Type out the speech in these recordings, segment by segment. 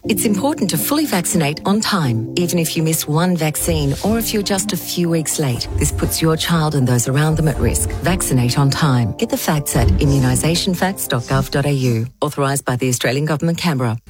It's important to fully vaccinate on time, even if you miss one vaccine or if you're just a few weeks late. This puts your child and those around them at risk. Vaccinate on time. Get the facts at immunisationfacts.gov.au. Authorised by the Australian Government, Canberra.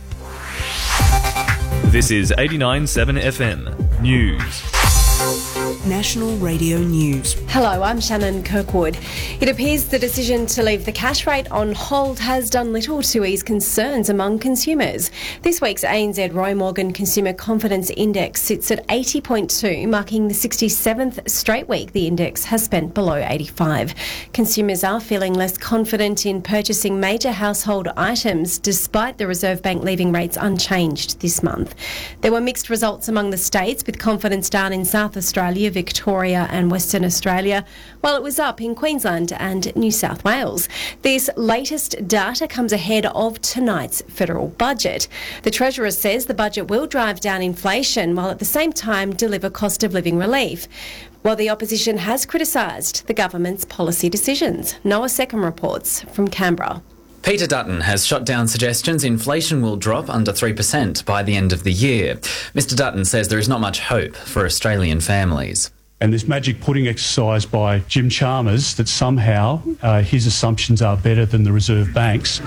This is 89.7 FM News. National Radio News. Hello, I'm Shannon Kirkwood. It appears the decision to leave the cash rate on hold has done little to ease concerns among consumers. This week's ANZ Roy Morgan Consumer Confidence Index sits at 80.2, marking the 67th straight week the index has spent below 85. Consumers are feeling less confident in purchasing major household items despite the Reserve Bank leaving rates unchanged this month. There were mixed results among the states, with confidence down in South Australia, Victoria and Western Australia, while it was up in Queensland and New South Wales. This latest data comes ahead of tonight's federal budget. The Treasurer says the budget will drive down inflation while at the same time deliver cost of living relief. While the opposition has criticised the government's policy decisions. Noah Seckham reports from Canberra. Peter Dutton has shot down suggestions inflation will drop under 3% by the end of the year. Mr Dutton says there is not much hope for Australian families. And this magic pudding exercise by Jim Chalmers that somehow his assumptions are better than the Reserve Bank's.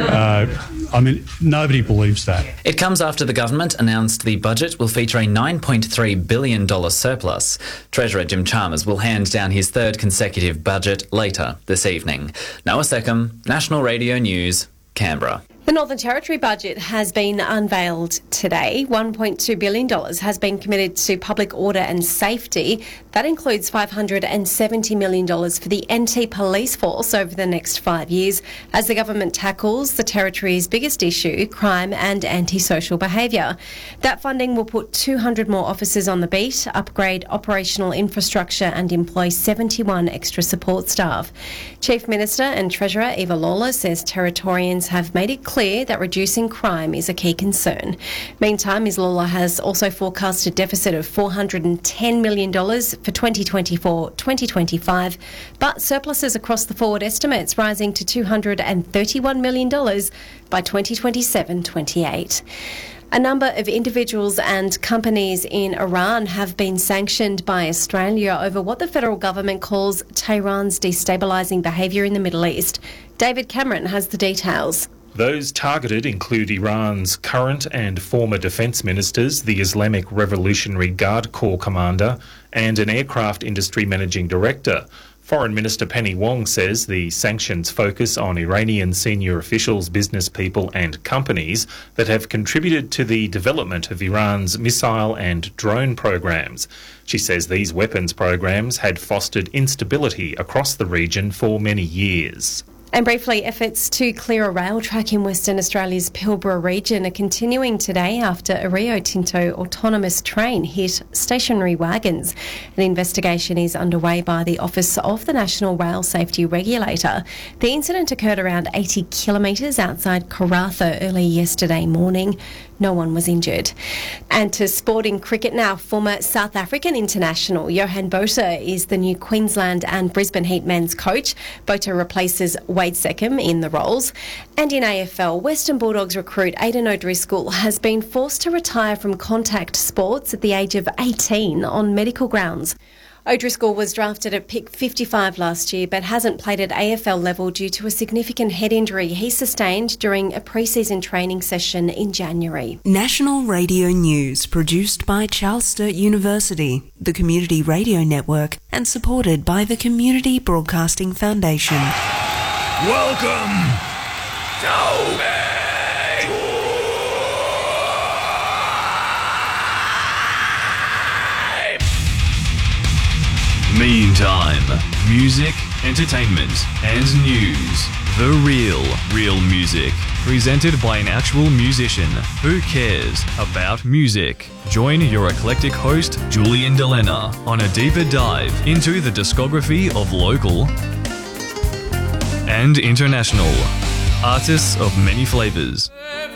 Nobody believes that. It comes after the government announced the budget will feature a $9.3 billion surplus. Treasurer Jim Chalmers will hand down his third consecutive budget later this evening. Noah Seckham, National Radio News, Canberra. The Northern Territory budget has been unveiled today. $1.2 billion has been committed to public order and safety. That includes $570 million for the NT Police Force over the next 5 years as the government tackles the Territory's biggest issue, crime and antisocial behaviour. That funding will put 200 more officers on the beat, upgrade operational infrastructure and employ 71 extra support staff. Chief Minister and Treasurer Eva Lawler says Territorians have made it clear that reducing crime is a key concern. Meantime, Ms Lawler has also forecast a deficit of $410 million for 2024-2025, but surpluses across the forward estimates rising to $231 million by 2027-28. A number of individuals and companies in Iran have been sanctioned by Australia over what the federal government calls Tehran's destabilising behaviour in the Middle East. David Cameron has the details. Those targeted include Iran's current and former defence ministers, the Islamic Revolutionary Guard Corps commander, and an aircraft industry managing director. Foreign Minister Penny Wong says the sanctions focus on Iranian senior officials, business people and companies that have contributed to the development of Iran's missile and drone programs. She says these weapons programs had fostered instability across the region for many years. And briefly, efforts to clear a rail track in Western Australia's Pilbara region are continuing today after a Rio Tinto autonomous train hit stationary wagons. An investigation is underway by the Office of the National Rail Safety Regulator. The incident occurred around 80 kilometres outside Karratha early yesterday morning. No one was injured. And to sporting cricket now, former South African international Johan Botha is the new Queensland and Brisbane Heat men's coach. Botha replaces Wade Seckham in the roles. And in AFL, Western Bulldogs recruit Aidan O'Driscoll has been forced to retire from contact sports at the age of 18 on medical grounds. O'Driscoll was drafted at pick 55 last year but hasn't played at AFL level due to a significant head injury he sustained during a pre-season training session in January. National Radio News, produced by Charles Sturt University, the Community Radio Network, and supported by the Community Broadcasting Foundation. Welcome, Toby! Meantime, music, entertainment, and news. The real music. Presented by an actual musician who cares about music. Join your eclectic host, Julian Delena, on a deeper dive into the discography of local and international artists of many flavors.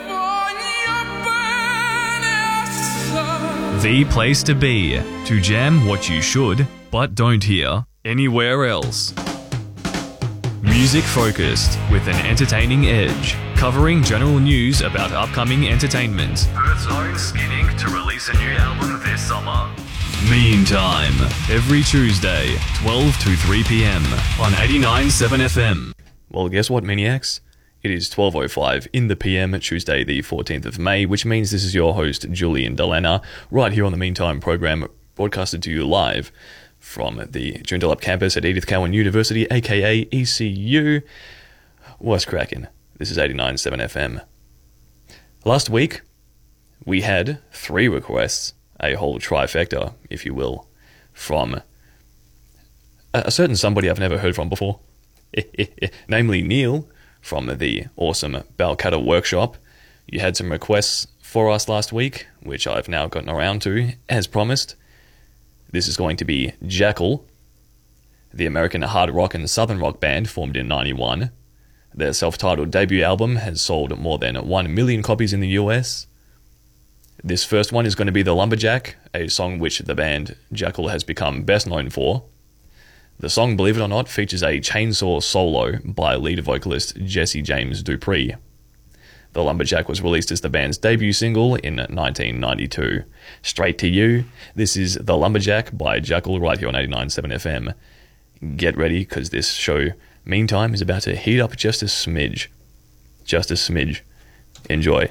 The place to be to jam what you should but don't hear anywhere else. Music focused with an entertaining edge. covering general news about upcoming entertainment. Perth's own Skin Inc. to release a new album this summer. Meantime, every Tuesday, 12 to 3 p.m. on 89.7 FM. Well, guess what, Maniacs? It is 12:05 in the PM, Tuesday the 14th of May, which means this is your host, Julian Delena, right here on the Meantime program, broadcasted to you live from the Joondalup campus at Edith Cowan University, aka ECU. What's cracking? This is 89.7 FM. Last week, we had 3 requests, a whole trifecta, if you will, from a certain somebody I've never heard from before, namely Neil, from the awesome Balcatta Workshop. You had some requests for us last week, which I've now gotten around to, as promised. This is going to be Jackal, the American hard rock and southern rock band formed in 91. Their self-titled debut album has sold more than 1 million copies in the US. This first one is going to be The Lumberjack, a song which the band Jackal has become best known for. The song, believe it or not, features a chainsaw solo by lead vocalist Jesse James Dupree. The Lumberjack was released as the band's debut single in 1992. Straight to you, this is The Lumberjack by Jackal right here on 89.7 FM. Get ready, because this show, Meantime, is about to heat up just a smidge. Just a smidge. Enjoy.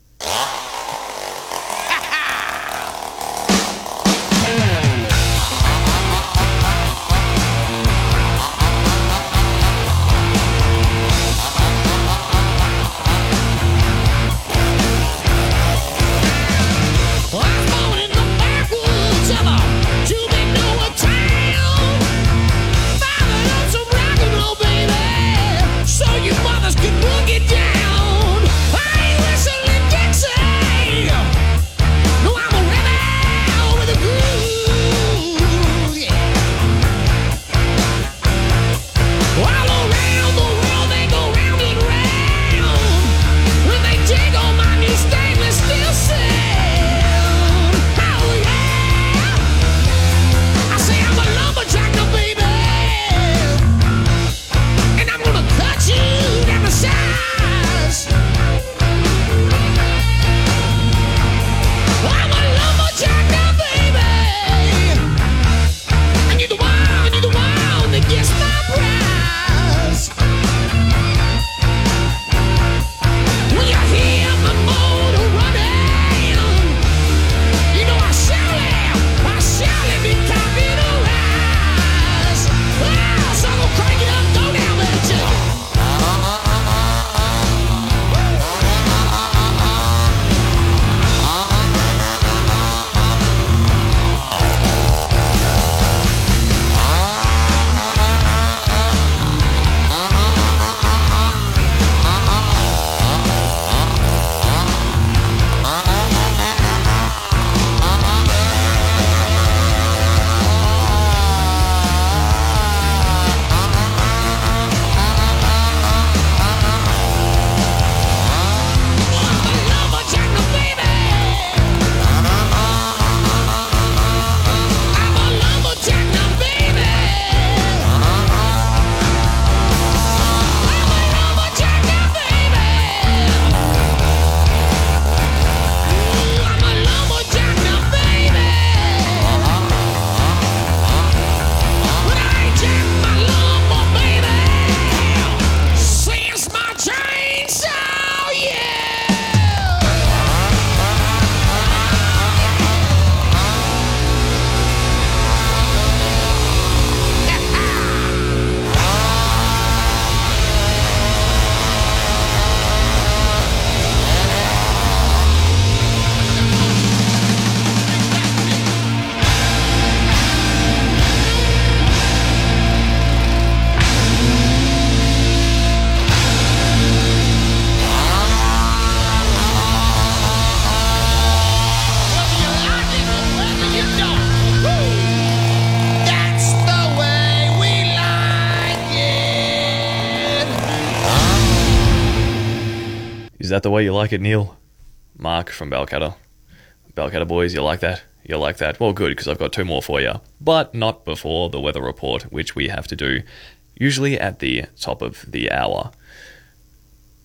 Is that the way you like it, Neil? Mark from Balcatta. Balcatta boys, you like that? You like that? Well, good, because I've got 2 more for you. But not before the weather report, which we have to do usually at the top of the hour.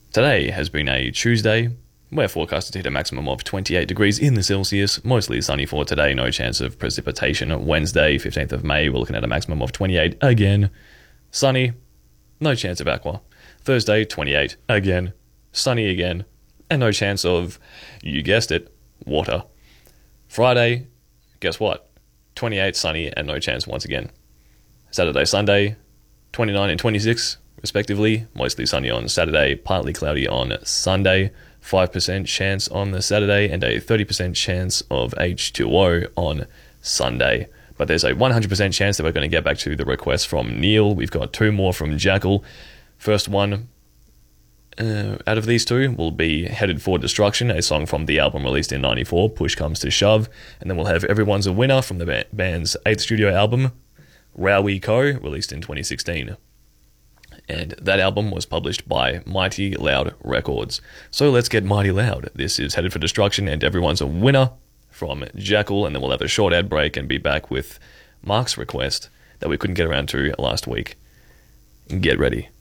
Today has been a Tuesday. We're forecasted to hit a maximum of 28 degrees in the Celsius. Mostly sunny for today, no chance of precipitation. Wednesday, 15th of May, we're looking at a maximum of 28 again. Sunny, no chance of aqua. Thursday, 28 again. Sunny again. And no chance of, you guessed it, water. Friday, guess what? 28 sunny and no chance once again. Saturday, Sunday, 29 and 26 respectively. Mostly sunny on Saturday, partly cloudy on Sunday. 5% chance on the Saturday and a 30% chance of H2O on Sunday. But there's a 100% chance that we're going to get back to the request from Neil. We've got 2 more from Jackal. First one out of these 2 will be Headed for Destruction, a song from the album released in 94, Push Comes to Shove. And then we'll have Everyone's a Winner from the band's 8th studio album, Rowie Co., released in 2016. And that album was published by Mighty Loud Records. So let's get mighty loud. This is Headed for Destruction and Everyone's a Winner from Jackal, and then we'll have a short ad break and be back with Mark's request that we couldn't get around to last week. Get ready.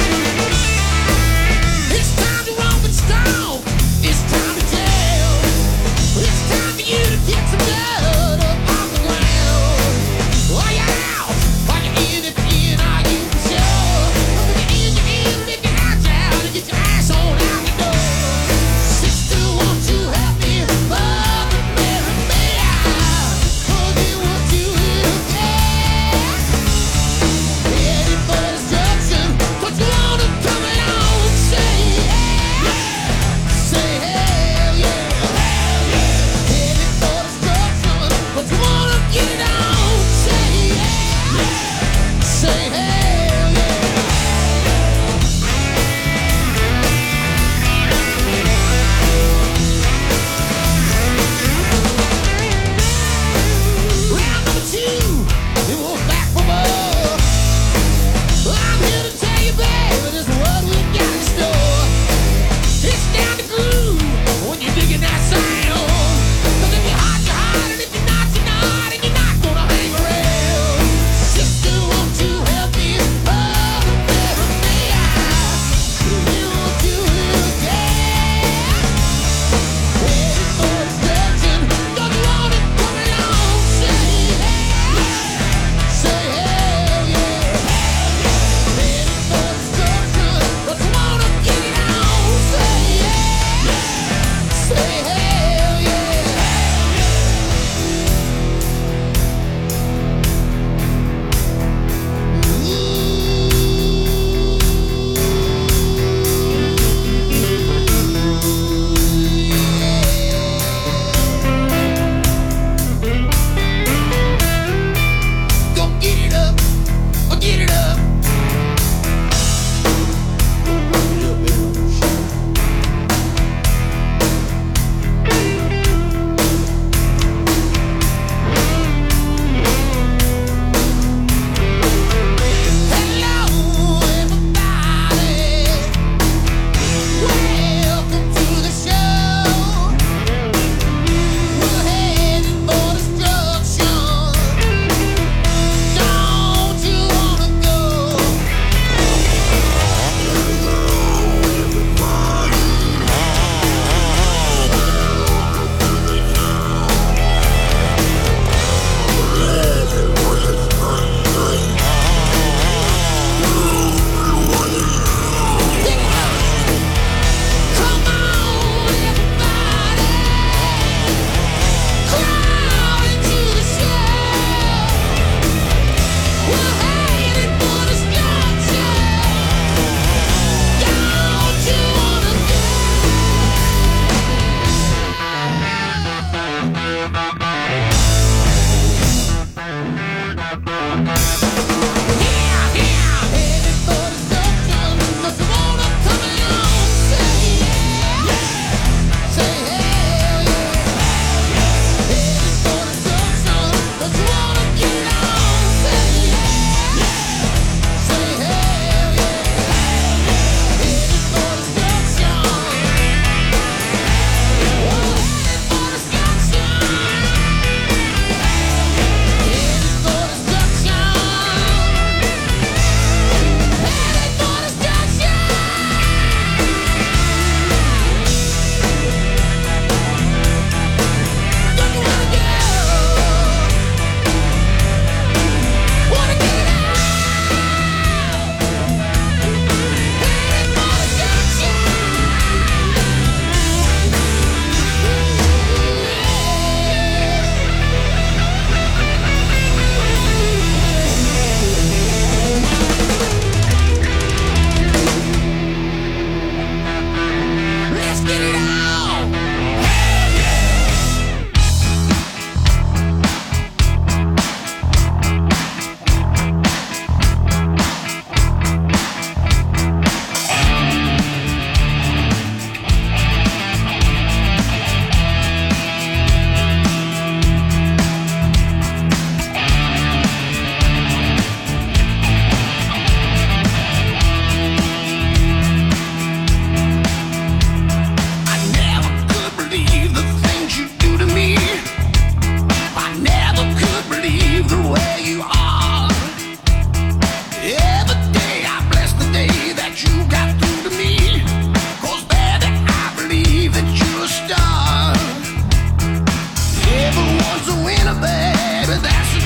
It's time to roll and stone. It's time to tell.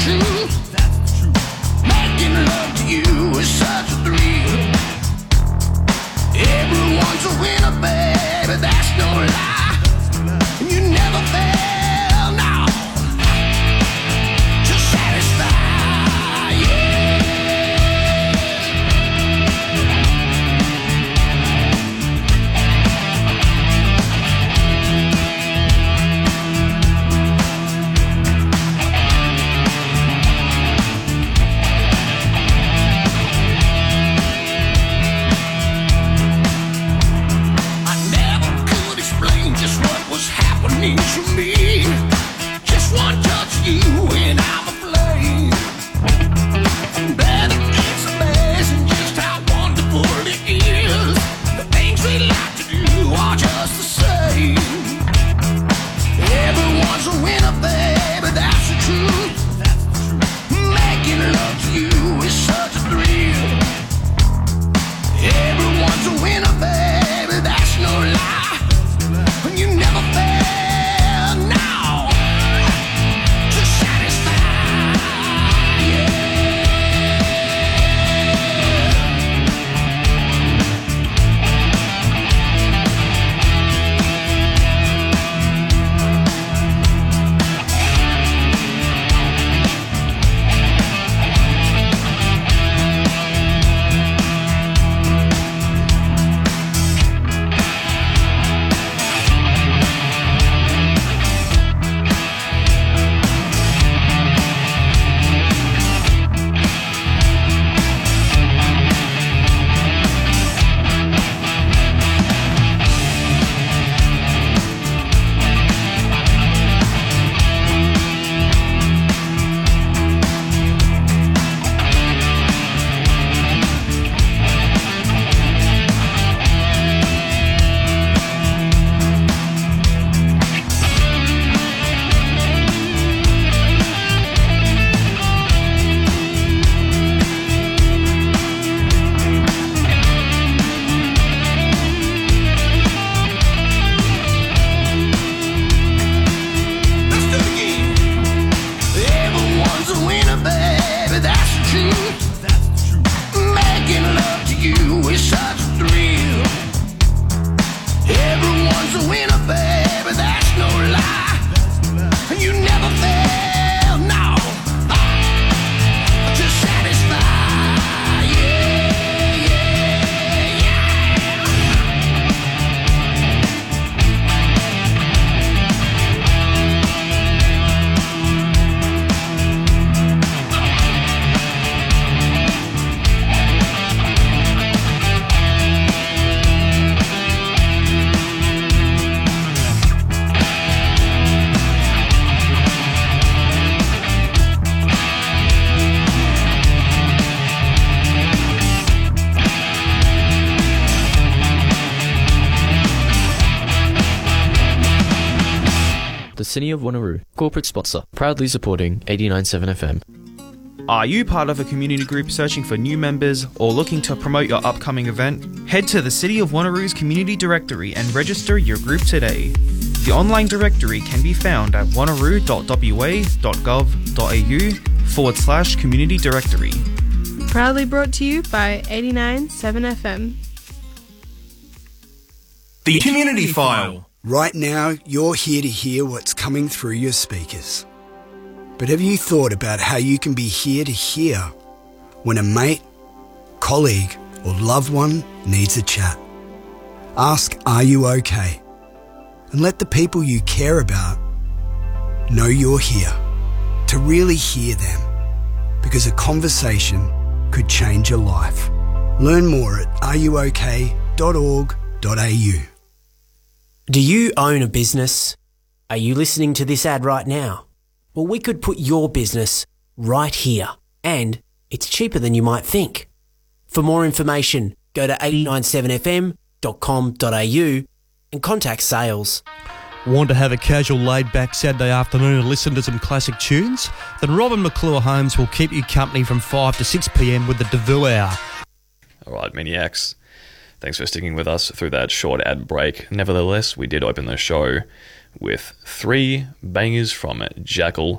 truth. Making love to you is such a thrill. Everyone's a winner, baby, that's no lie. And you never fail now to satisfy, yeah. To me, just one touch of you and I'm aflame. But it's amazing just how wonderful it is. The things we like to do are just the same. Everyone's a winner, baby, that's the truth. Making love to you is such a thrill. Everyone's a winner, baby, that's no lie. And you never fail. City of Wanneroo, corporate sponsor, proudly supporting 89.7 FM. Are you part of a community group searching for new members or looking to promote your upcoming event? Head to the City of Wanneroo's community directory and register your group today. The online directory can be found at wanneroo.wa.gov.au/community directory. Proudly brought to you by 89.7 FM. The Community File. Right now, you're here to hear what's coming through your speakers. But have you thought about how you can be here to hear when a mate, colleague, or loved one needs a chat? Ask, are you okay? And let the people you care about know you're here to really hear them, because a conversation could change your life. Learn more at areyouok.org.au. Do you own a business? Are you listening to this ad right now? Well, we could put your business right here, and it's cheaper than you might think. For more information, go to 897fm.com.au and contact sales. Want to have a casual laid-back Saturday afternoon and listen to some classic tunes? Then Robin McClure Homes will keep you company from 5 to 6 p.m. with the DeVille Hour. All right, Maniacs. Thanks for sticking with us through that short ad break. Nevertheless, we did open the show with 3 bangers from Jackal,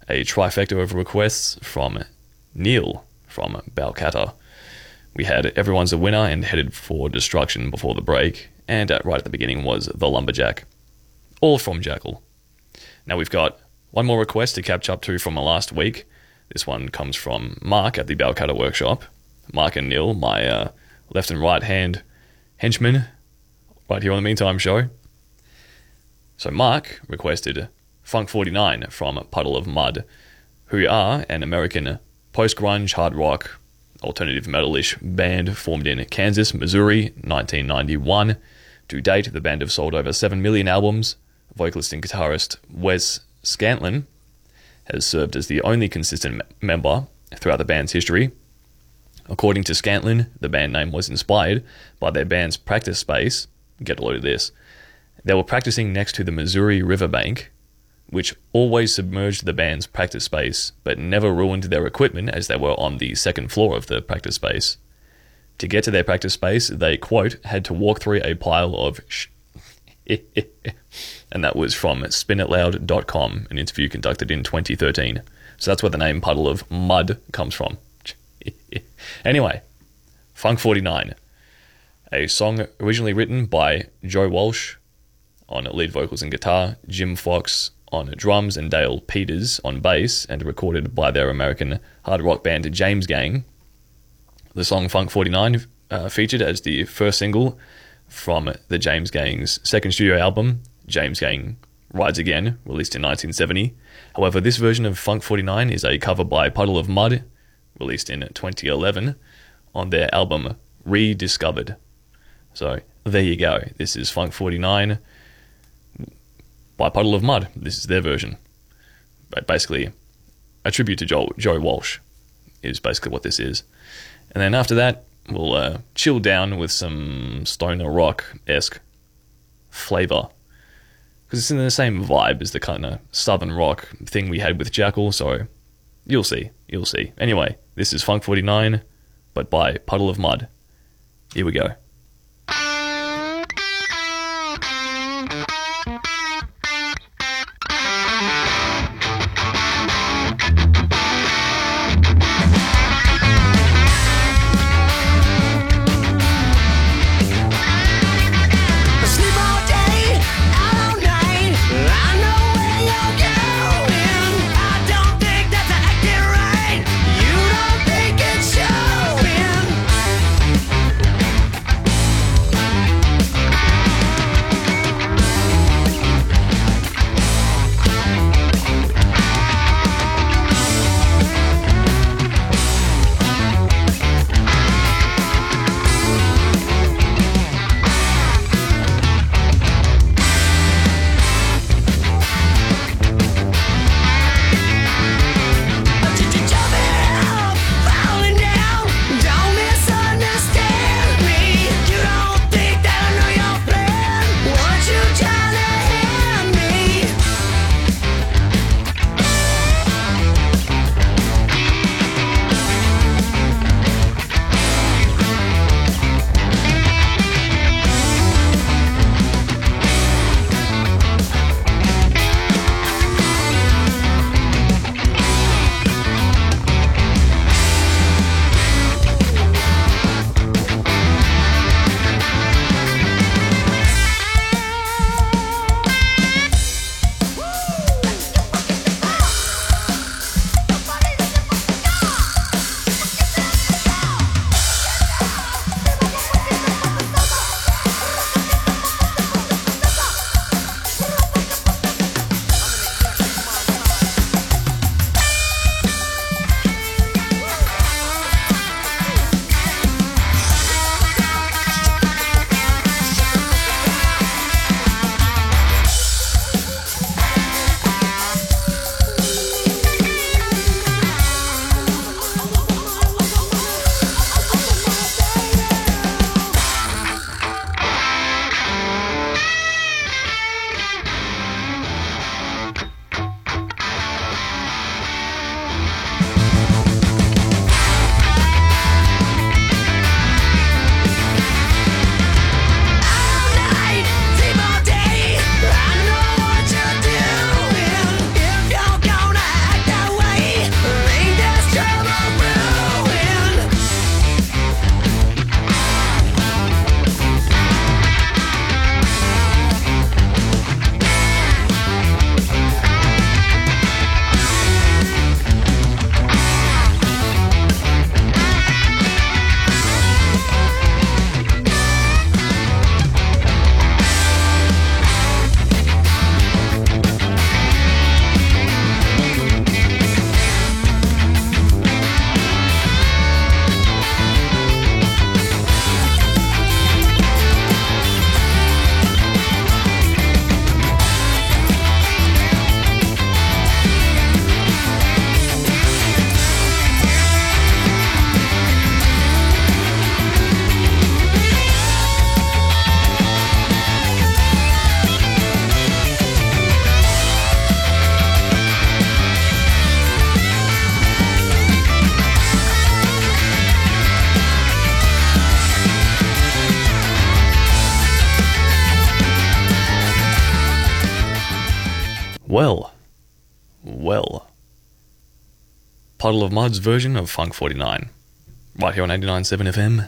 A trifecta of requests from Neil from Balcatta. We had Everyone's a Winner and Headed for Destruction before the break, and right at the beginning was The Lumberjack. All from Jackal. Now we've got one more request to catch up to from last week. This one comes from Mark at the Balcatta Workshop. Mark and Neil, my left and right hand henchmen, right here on the Meantime show. So Mark requested Funk 49 from Puddle of Mud, who are an American post-grunge, hard rock, alternative metal-ish band formed in Kansas, Missouri, 1991. To date, the band have sold over 7 million albums. Vocalist and guitarist Wes Scantlin has served as the only consistent member throughout the band's history. According to Scantlin, the band name was inspired by their band's practice space. Get a load of this. They were practicing next to the Missouri riverbank, which always submerged the band's practice space, but never ruined their equipment as they were on the second floor of the practice space. To get to their practice space, they, quote, had to walk through a pile of and that was from spinitloud.com, an interview conducted in 2013. So that's where the name Puddle of Mud comes from. Anyway, Funk 49, a song originally written by Joe Walsh on lead vocals and guitar, Jim Fox on drums, and Dale Peters on bass, and recorded by their American hard rock band James Gang. The song Funk 49 featured as the first single from the James Gang's second studio album, James Gang Rides Again, released in 1970. However, this version of Funk 49 is a cover by Puddle of Mud, released in 2011 on their album Rediscovered. So there you go. This is Funk 49 by Puddle of Mud. This is their version. But basically, a tribute to Joe Walsh is basically what this is. And then after that, we'll chill down with some stoner rock-esque flavour. Because it's in the same vibe as the kind of southern rock thing we had with Jackal, so you'll see. Anyway, this is Funk 49, but by Puddle of Mud. Here we go. Well. Puddle of Mud's version of Funk 49. Right here on 89.7 FM.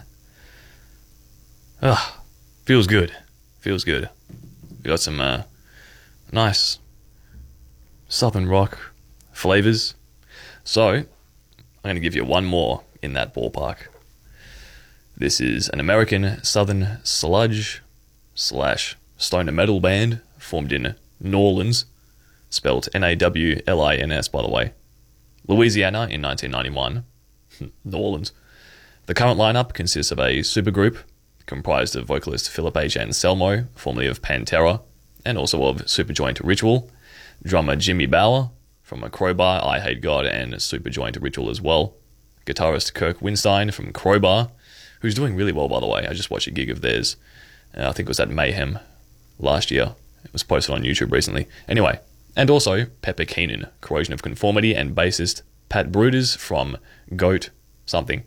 Feels good. We got some nice southern rock flavours. So, I'm going to give you one more in that ballpark. This is an American southern sludge / stoner metal band formed in New Orleans, spelled Nawlins, by the way, Louisiana in 1991. New Orleans. The current lineup consists of a supergroup comprised of vocalist Philip H. Anselmo, formerly of Pantera, and also of Superjoint Ritual, drummer Jimmy Bauer from Crowbar, I Hate God, and Superjoint Ritual as well, guitarist Kirk Winstein from Crowbar, who's doing really well, by the way. I just watched a gig of theirs. I think it was at Mayhem last year. It was posted on YouTube recently. Anyway, and also Pepper Keenan, Corrosion of Conformity, and bassist Pat Bruders from Goat something.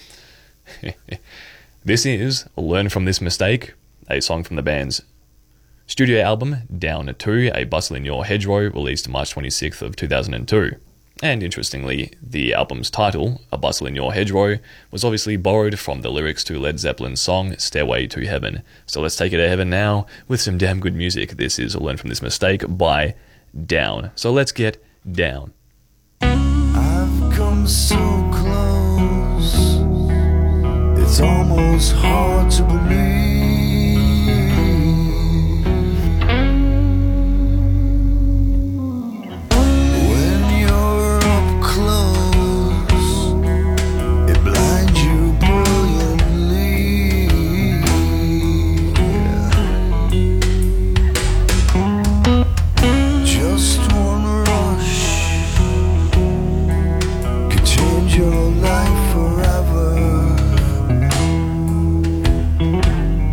This is Learn From This Mistake, a song from the band's studio album Down 2, A Bustle in Your Hedgerow, released March 26th of 2002. And interestingly, the album's title, A Bustle in Your Hedgerow, was obviously borrowed from the lyrics to Led Zeppelin's song Stairway to Heaven. So let's take it to heaven now with some damn good music. This is Learn From This Mistake by Down. So let's get down. I've come so close, it's almost hard to believe. When you're up close, it blinds you brilliantly. Just one rush could change your life forever.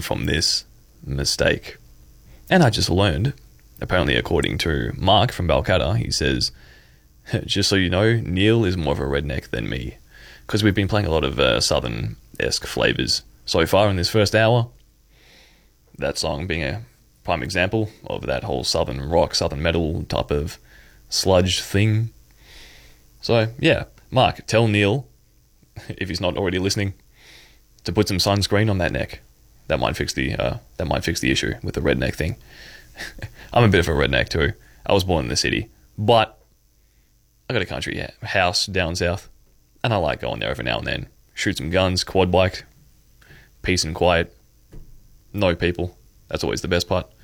from this mistake. And I just learned, apparently according to Mark from Balcatta, he says, just so you know, Neil is more of a redneck than me. Because we've been playing a lot of Southern-esque flavours so far in this first hour. That song being a prime example of that whole Southern rock, Southern metal type of sludge thing. So, yeah, Mark, tell Neil, if he's not already listening, to put some sunscreen on that neck. That might fix the issue with the redneck thing. I'm a bit of a redneck too. I was born in the city, but I got a country house down south, and I like going there every now and then. Shoot some guns, quad bike, peace and quiet, no people. That's always the best part.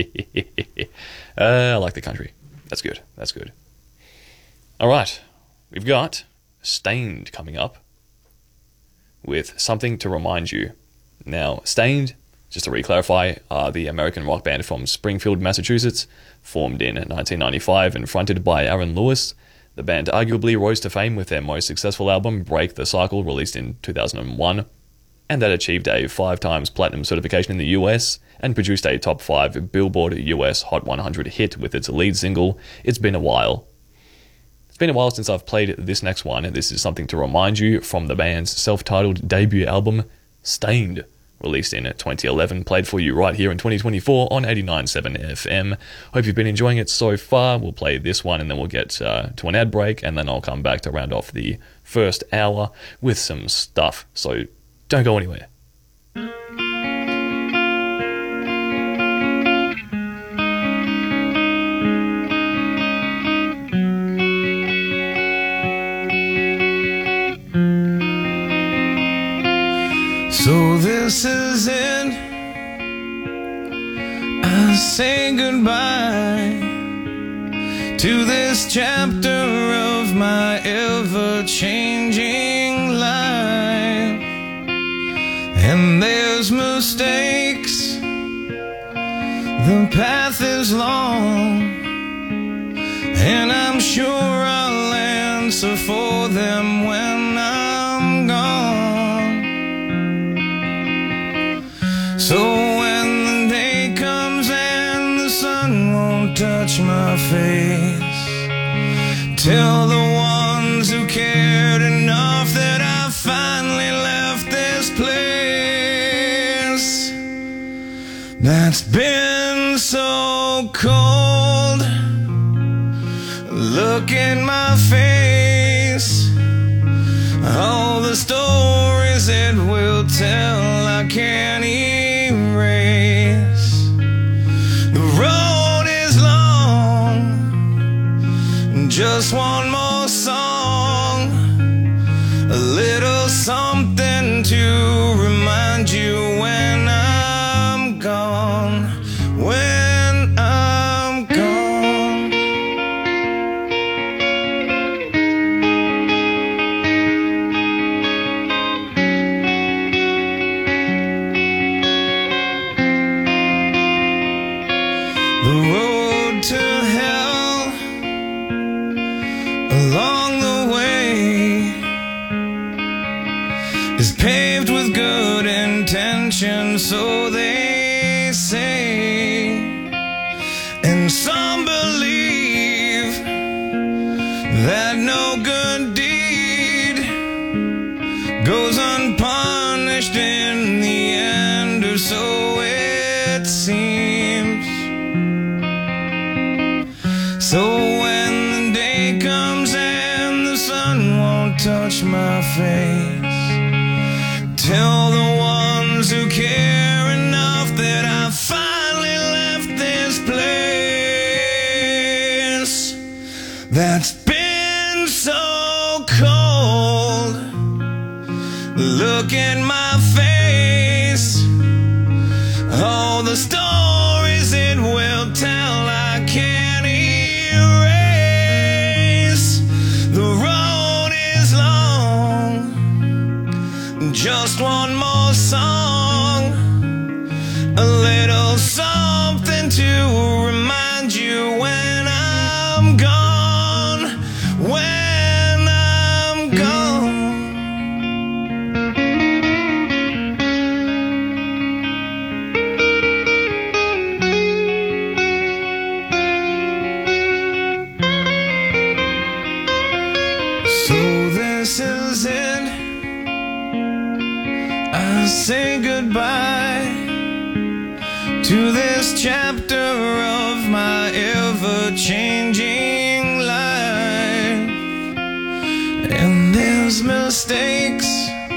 I like the country. That's good. That's good. All right, we've got Stained coming up with Something to Remind You. Now, Stained, just to re-clarify, are the American rock band from Springfield, Massachusetts, formed in 1995 and fronted by Aaron Lewis. The band arguably rose to fame with their most successful album, Break the Cycle, released in 2001, and that achieved a 5 times platinum certification in the US and produced a top 5 Billboard US Hot 100 hit with its lead single, It's Been a While. It's been a while since I've played this next one, and this is Something to Remind You from the band's self-titled debut album, Stained, released in 2011, played for you right here in 2024 on 89.7 FM. Hope you've been enjoying it so far. We'll play this one and then we'll get to an ad break, and then I'll come back to round off the first hour with some stuff. So don't go anywhere. So this is it, I say goodbye to this chapter of my ever-changing life. And there's mistakes, the path is long, and I'm sure I'll answer for them when I'm gone. So when the day comes and the sun won't touch my face, tell the ones who cared enough that I finally left this place that's been so cold. Look at my face, all the stories it will tell I can't erase. The road is long, just one more song, a little something to remind you when I'm gone, when I'm gone. The road to hell along the way is paved with good intentions, so they say, and some believe that no good deed goes unpunished in the end, or so it seems. So when the day comes and the sun won't touch my face, tell the ones who care enough that I finally left this place that's been so cold. Look at my face, all the stories it will tell I can't erase. The road is long, just one more song, a little something to remind you when I'm gone, when I'm gone. say goodbye to this chapter of my ever-changing life. And there's mistakes,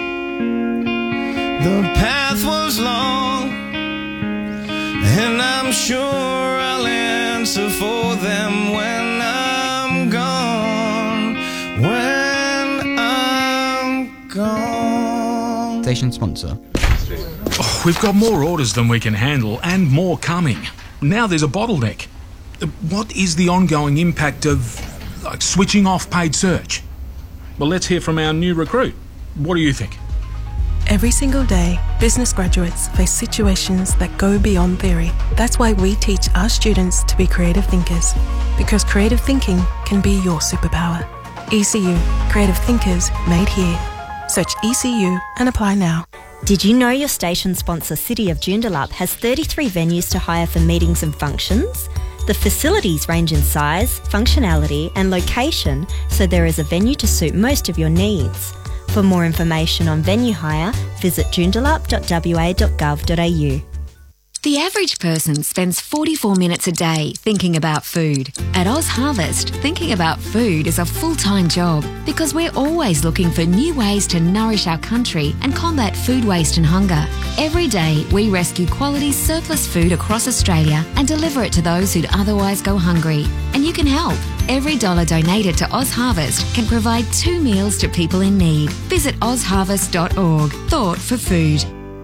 the path was long, and I'm sure I'll answer for them when I'm gone, when I'm gone. Station sponsor. Oh, we've got more orders than we can handle and more coming. Now there's a bottleneck. What is the ongoing impact of switching off paid search? Well, let's hear from our new recruit. What do you think? Every single day, business graduates face situations that go beyond theory. That's why we teach our students to be creative thinkers, because creative thinking can be your superpower. ECU, creative thinkers made here. Search ECU and apply now. Did you know your station sponsor City of Joondalup has 33 venues to hire for meetings and functions? The facilities range in size, functionality and location, so there is a venue to suit most of your needs. For more information on venue hire, visit joondalup.wa.gov.au. The average person spends 44 minutes a day thinking about food. At Oz Harvest, thinking about food is a full-time job because we're always looking for new ways to nourish our country and combat food waste and hunger. Every day, we rescue quality surplus food across Australia and deliver it to those who'd otherwise go hungry. And you can help. Every dollar donated to Oz Harvest can provide 2 meals to people in need. Visit ozharvest.org. Thought for food.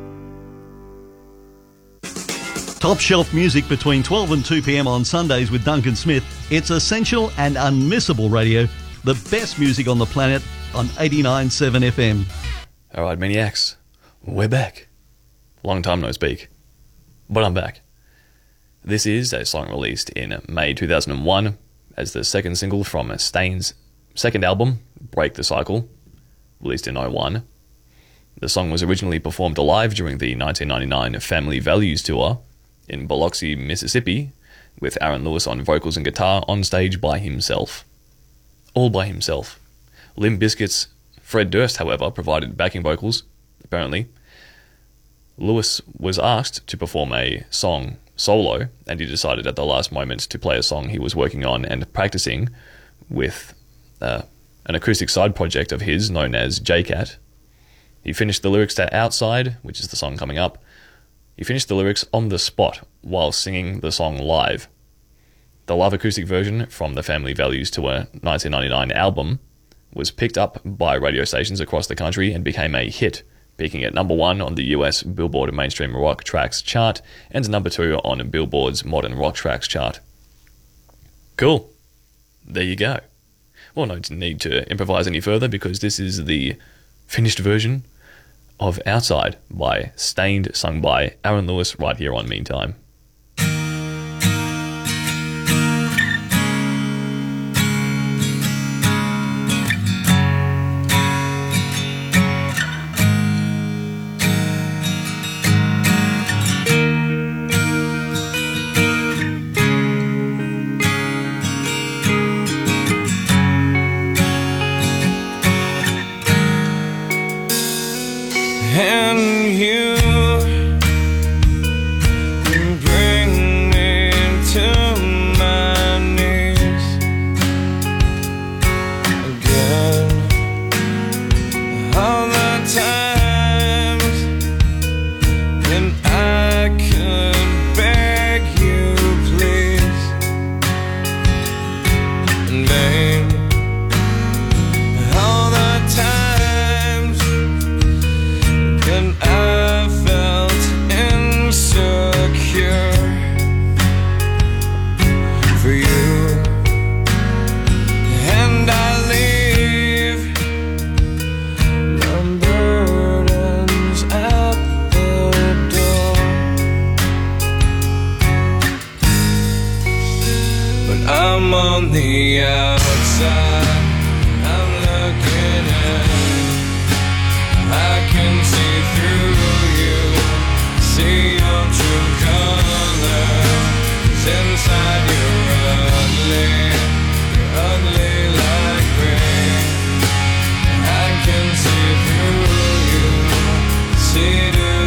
Top shelf music between 12 and 2 p.m. on Sundays with Duncan Smith. It's essential and unmissable radio. The best music on the planet on 89.7 FM. All right, Maniacs, we're back. Long time no speak, but I'm back. This is a song released in May 2001 as the second single from Stain's second album, Break the Cycle, released in 2001. The song was originally performed live during the 1999 Family Values Tour in Biloxi, Mississippi, with Aaron Lewis on vocals and guitar on stage by himself. All by himself. Limp Bizkit's Fred Durst, however, provided backing vocals, apparently. Lewis was asked to perform a song solo, and he decided at the last moment to play a song he was working on and practicing with an acoustic side project of his known as J-Cat. He finished the lyrics to Outside, which is the song coming up. He finished the lyrics on the spot while singing the song live. The live acoustic version from the Family Values Tour 1999 album was picked up by radio stations across the country and became a hit, peaking at number 1 on the US Billboard Mainstream Rock Tracks chart and number 2 on Billboard's Modern Rock Tracks chart. Cool. There you go. Well, no need to improvise any further because this is the finished version of Outside by Stained, sung by Aaron Lewis, right here on Meantime. And you bring me to my knees again. All the times when I could beg you please in vain. All the times and I felt insecure for you, and I leave my burdens at the door. But I'm on the outside, I'm looking in. I can see through you, see your true colors. Inside you're ugly like rain. I can see through you, see to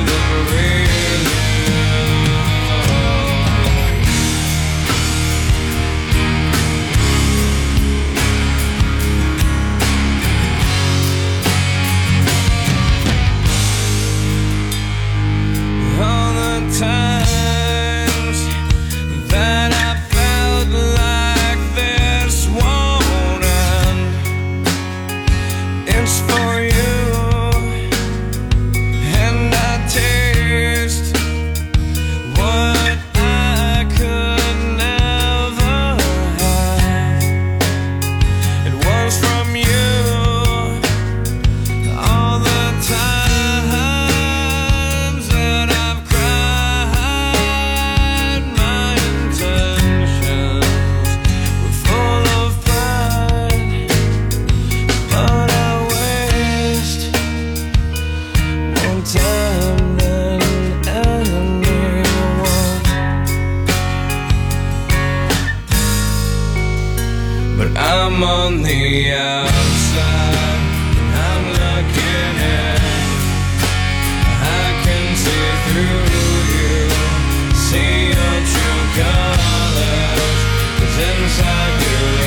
I'm on the outside, I'm looking in. I can see through you, see your true colors. 'Cause inside you're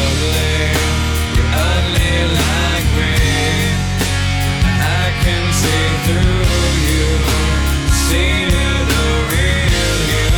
ugly like me. I can see through you, see the real you.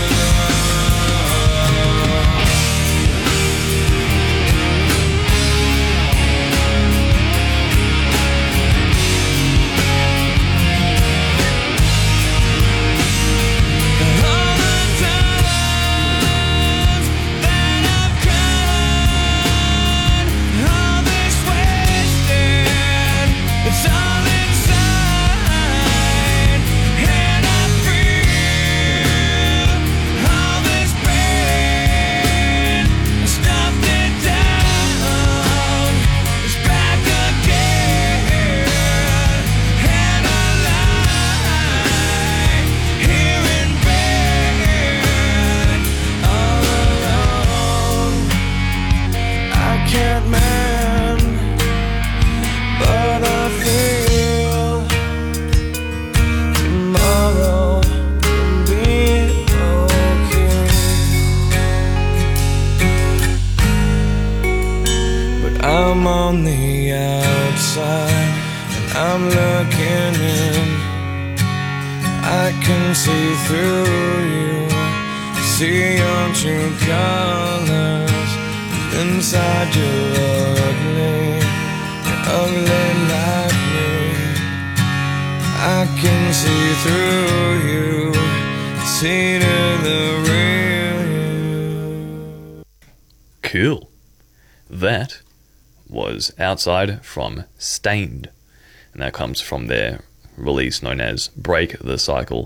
It's all inside, and I feel all this pain. I stuffed it down, it's back again, and I lie here in bed all alone. I can't mend, but I feel tomorrow will be okay. But I'm on the outside and I'm looking in. I can see through you, see your true colors. Inside you're ugly like me. I can see through you, see to the real you. Cool. That was Outside from Stained, and that comes from their release known as Break the Cycle.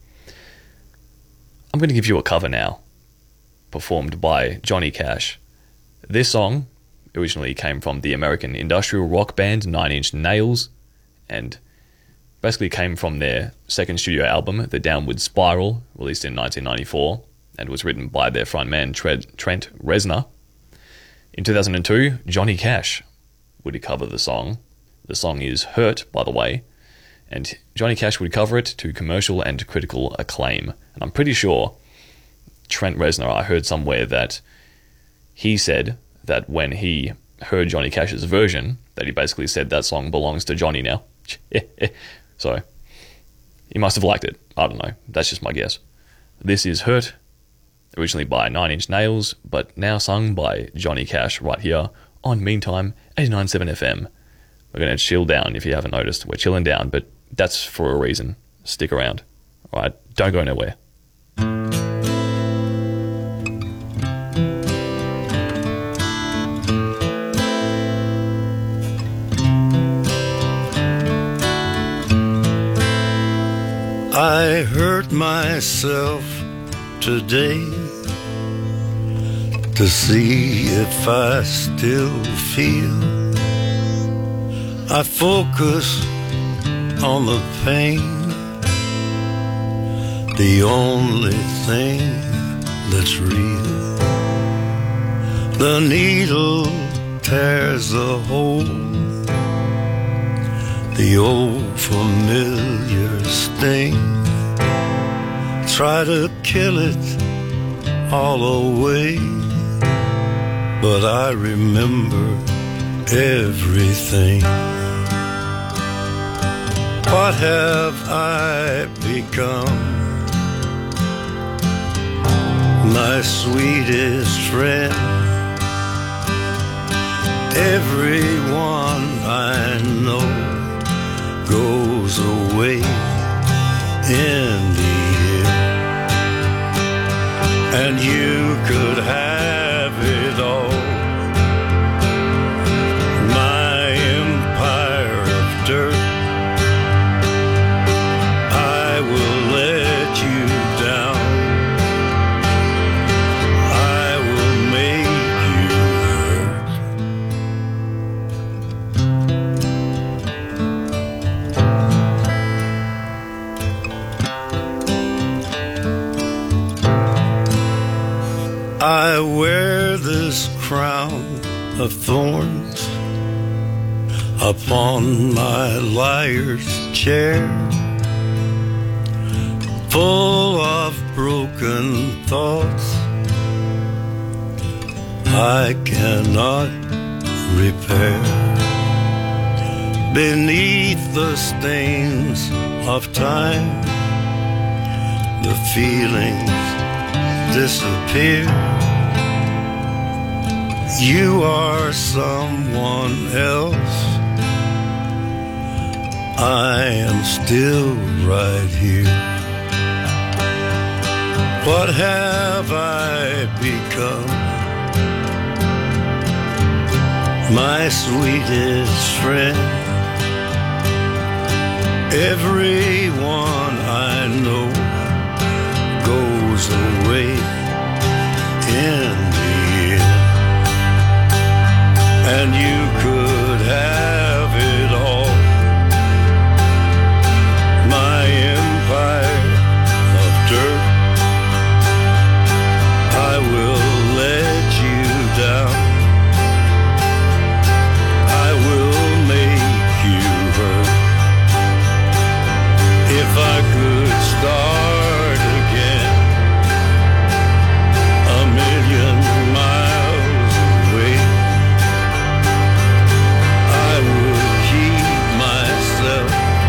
I'm going to give you a cover now, performed by Johnny Cash. This song originally came from the American industrial rock band Nine Inch Nails, and basically came from their second studio album, The Downward Spiral, released in 1994, and was written by their frontman Trent Reznor. In 2002, Johnny Cash would cover the song. The song is Hurt, by the way, and Johnny Cash would cover it to commercial and critical acclaim. And I'm pretty sure Trent Reznor, I heard somewhere that he said that when he heard Johnny Cash's version, that he basically said that song belongs to Johnny now. So, he must have liked it. I don't know. That's just my guess. This is Hurt, originally by Nine Inch Nails, but now sung by Johnny Cash right here on Meantime 89.7 FM. We're going to chill down if you haven't noticed. We're chilling down, but that's for a reason. Stick around. Alright, don't go nowhere. I hurt myself today to see if I still feel. I focus on the pain, the only thing that's real. The needle tears the hole, the old familiar sting. Try to kill it all away, but I remember everything. What have I become? My sweetest friend. Everyone I know goes away in the end, and you could have it all. My empire of dirt, I will let you down. I will make you hurt. I wear this crown of thorns upon my liar's chair, full of broken thoughts I cannot repair. Beneath the stains of time, the feelings disappear. You are someone else, I am still right here. What have I become? My sweetest friend, everyone I know goes away in the end. And you could have it all, my empire of dirt. I will let you down, I will make you hurt. If I could start again, a million miles away, I would keep myself,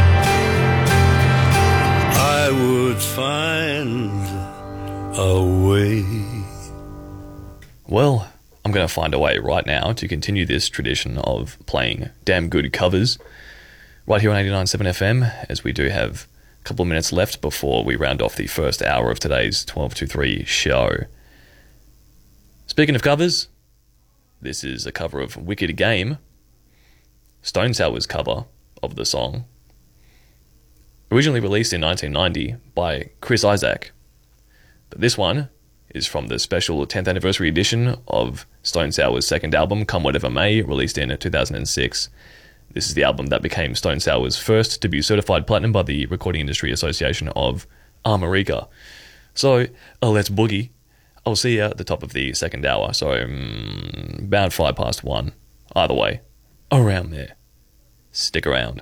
I would find a way. Well, I'm going to find a way right now to continue this tradition of playing damn good covers right here on 89.7 FM, as we do have a couple of minutes left before we round off the first hour of today's 12 to 3 show. Speaking of covers, this is a cover of Wicked Game, Stone Sour's cover of the song, originally released in 1990 by Chris Isaak. But this one is from the special 10th anniversary edition of Stone Sour's second album, Come Whatever May, released in 2006. This is the album that became Stone Sour's first to be certified platinum by the Recording Industry Association of America. So, let's boogie. I'll see you at the top of the second hour, so about 1:05. Either way, around there. Stick around.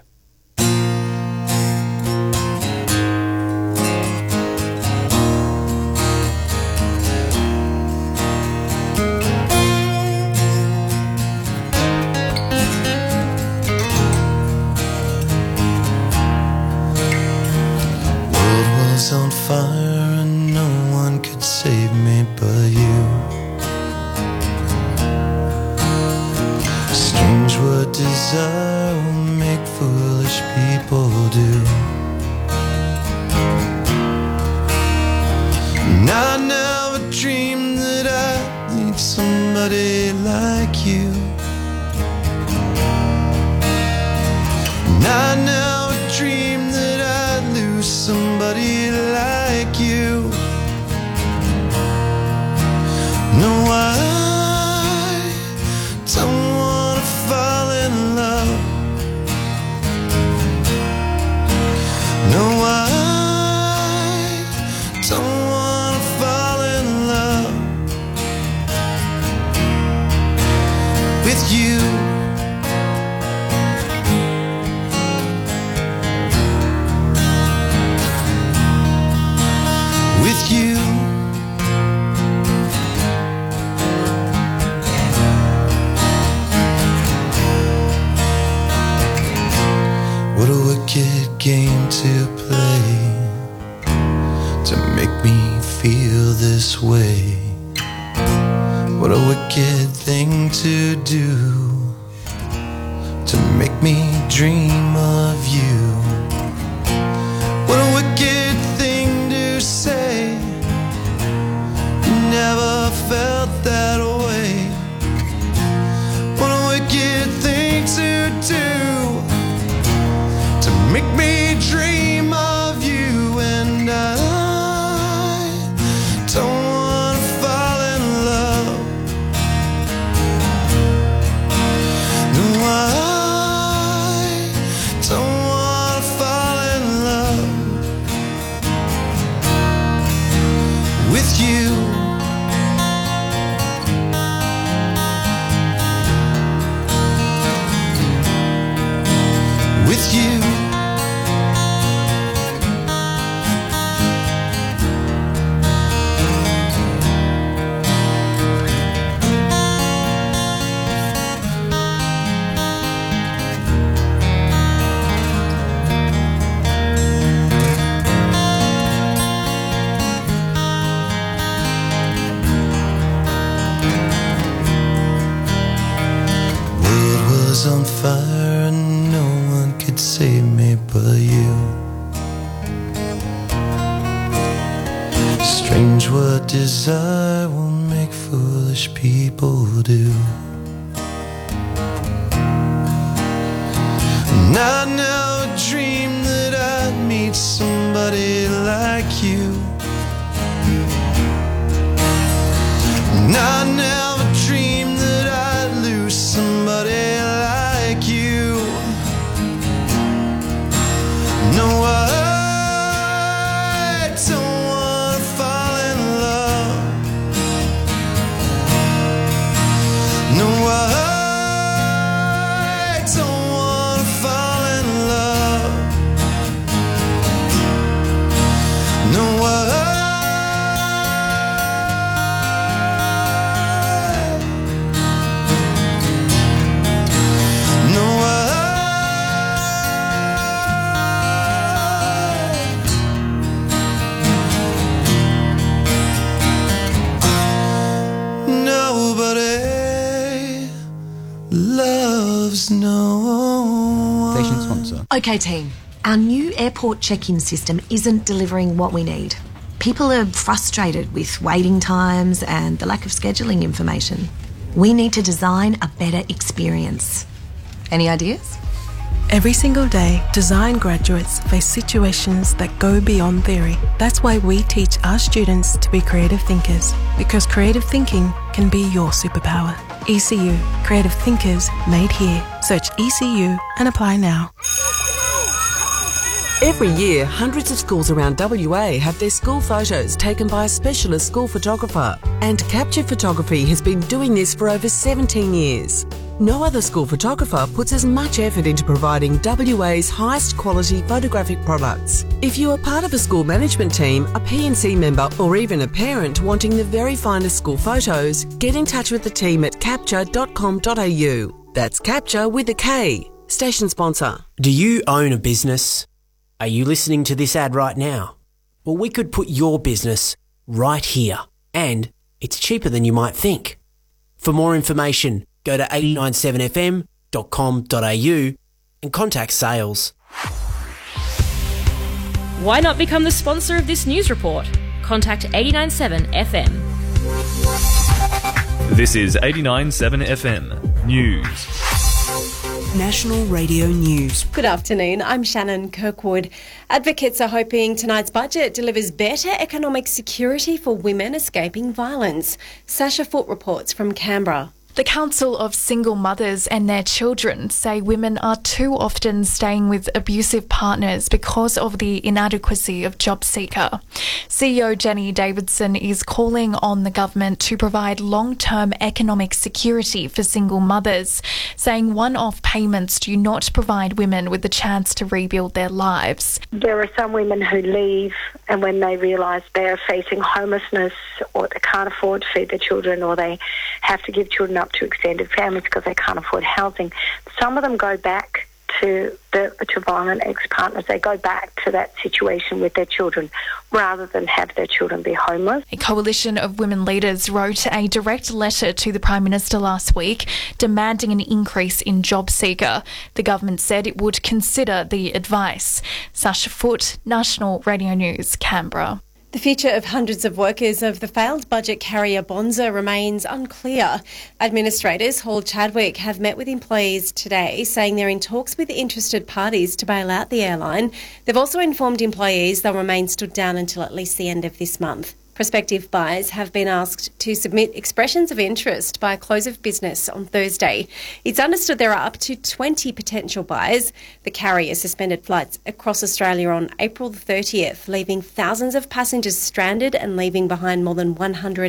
On fire and no one could save me but you. Strange what desire will make foolish people do. And I never dreamed that I'd need somebody like you. And I never dreamed that I'd lose somebody like you. No, I don't wanna fall in love. No, I don't wanna fall in love with you. With you. What a wicked game to play, to make me feel this way. What a wicked thing to do, to make me dream of you. What a wicked thing to say, never felt that way. What a wicked thing to do, to make me dream of you. And I don't wanna fall in love. No, I don't wanna was on fire and no one could save me but you. Strange what desire will make foolish people do. And I never dreamed that I'd meet somebody like you. And I never dreamed that I'd lose somebody like you. No, I don't wanna fall in love. No, I don't wanna fall in love. No, nobody loves no one. Station sponsor. Okay, team. Our new airport check-in system isn't delivering what we need. People are frustrated with waiting times and the lack of scheduling information. We need to design a better experience. Any ideas? Every single day, design graduates face situations that go beyond theory. That's why we teach our students to be creative thinkers, because creative thinking can be your superpower. ECU, Creative Thinkers Made Here. Search ECU and apply now. Every year, hundreds of schools around WA have their school photos taken by a specialist school photographer, and Capture Photography has been doing this for over 17 years. No other school photographer puts as much effort into providing WA's highest quality photographic products. If you are part of a school management team, a P&C member, or even a parent wanting the very finest school photos, get in touch with the team at capture.com.au. That's Capture with a K. Station sponsor. Do you own a business? Are you listening to this ad right now? Well, we could put your business right here, and it's cheaper than you might think. For more information, go to 897fm.com.au and contact sales. Why not become the sponsor of this news report? Contact 897 FM. This is 89.7 FM News. National Radio News. Good afternoon, I'm Shannon Kirkwood. Advocates are hoping tonight's budget delivers better economic security for women escaping violence. Sasha Foote reports from Canberra. The Council of Single Mothers and Their Children say women are too often staying with abusive partners because of the inadequacy of JobSeeker. CEO Jenny Davidson is calling on the government to provide long-term economic security for single mothers, saying one-off payments do not provide women with the chance to rebuild their lives. There are some women who leave, and when they realise they are facing homelessness or they can't afford to feed their children, or they have to give children up to extended families because they can't afford housing, some of them go back to violent ex-partners. They go back to that situation with their children rather than have their children be homeless. A coalition of women leaders wrote a direct letter to the Prime Minister last week demanding an increase in JobSeeker. The government said it would consider the advice. Sasha Foote, National Radio News, Canberra. The future of hundreds of workers of the failed budget carrier Bonza remains unclear. Administrators Hall Chadwick have met with employees today, saying they're in talks with interested parties to bail out the airline. They've also informed employees they'll remain stood down until at least the end of this month. Prospective buyers have been asked to submit expressions of interest by close of business on Thursday. It's understood there are up to 20 potential buyers. The carrier suspended flights across Australia on April the 30th, leaving thousands of passengers stranded and leaving behind more than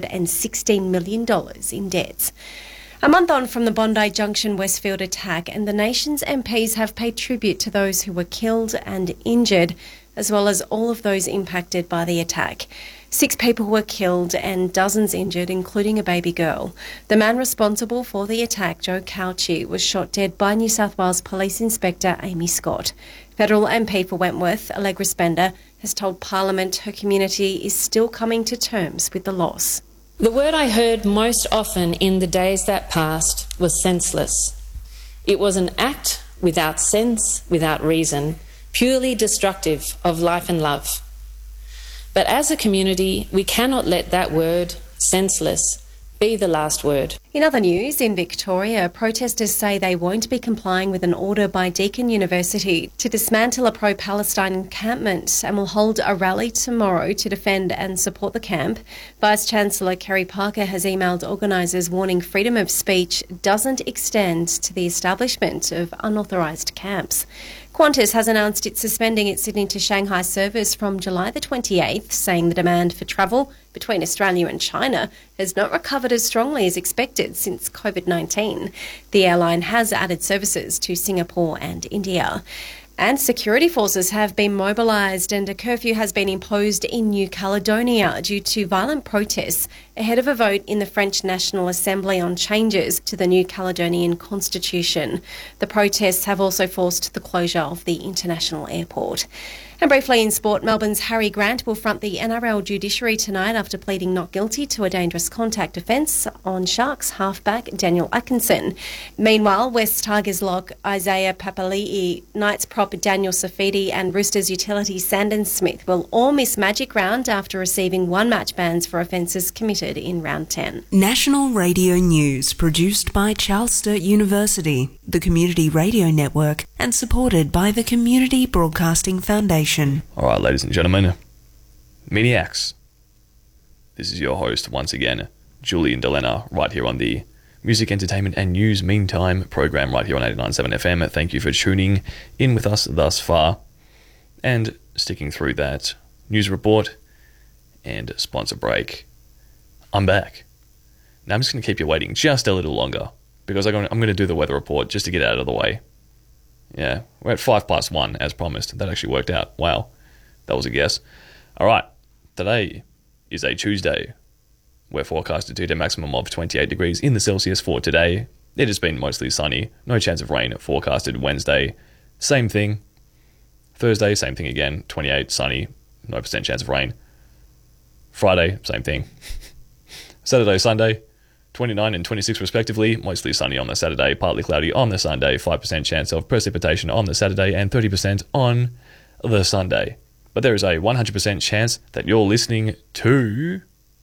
$116 million in debts. A month on from the Bondi Junction Westfield attack, and the nation's MPs have paid tribute to those who were killed and injured, as well as all of those impacted by the attack. 6 people were killed and dozens injured, including a baby girl. The man responsible for the attack, Joe Cauchi, was shot dead by New South Wales Police Inspector Amy Scott. Federal MP for Wentworth, Allegra Spender, has told Parliament her community is still coming to terms with the loss. The word I heard most often in the days that passed was senseless. It was an act without sense, without reason, purely destructive of life and love. But as a community, we cannot let that word, senseless, be the last word. In other news, in Victoria, protesters say they won't be complying with an order by Deakin University to dismantle a pro-Palestine encampment and will hold a rally tomorrow to defend and support the camp. Vice-Chancellor Kerry Parker has emailed organisers warning freedom of speech doesn't extend to the establishment of unauthorised camps. Qantas has announced it's suspending its Sydney to Shanghai service from July the 28th, saying the demand for travel between Australia and China has not recovered as strongly as expected since COVID-19. The airline has added services to Singapore and India. And security forces have been mobilised and a curfew has been imposed in New Caledonia due to violent protests ahead of a vote in the French National Assembly on changes to the New Caledonian constitution. The protests have also forced the closure of the international airport. And briefly in sport, Melbourne's Harry Grant will front the NRL judiciary tonight after pleading not guilty to a dangerous contact offence on Sharks halfback Daniel Atkinson. Meanwhile, West Tigers lock Isaiah Papali'i, Knights prop Daniel Safidi and Roosters utility Sandon Smith will all miss Magic Round after receiving one-match bans for offences committed in Round 10. National Radio News produced by Charles Sturt University, the Community Radio Network, and supported by the Community Broadcasting Foundation. All right, ladies and gentlemen, Maniacs. This is your host once again, Julian Delena, right here on the Music, Entertainment and News Meantime program right here on 89.7 FM. Thank you for tuning in with us thus far and sticking through that news report and sponsor break. I'm back. Now I'm just going to keep you waiting just a little longer because I'm going to do the weather report just to get out of the way. Yeah, we're at 1:05 as promised. That actually worked out. Wow, that was a guess. All right, today is a Tuesday. We're forecasted to hit a maximum of 28 degrees in the Celsius for today. It has been mostly sunny. No chance of rain forecasted Wednesday. Same thing. Thursday, same thing again. 28, sunny. No % chance of rain. Friday, same thing. Saturday, Sunday, 29 and 26 respectively. Mostly sunny on the Saturday. Partly cloudy on the Sunday. 5% chance of precipitation on the Saturday and 30% on the Sunday. But there is a 100% chance that you're listening to...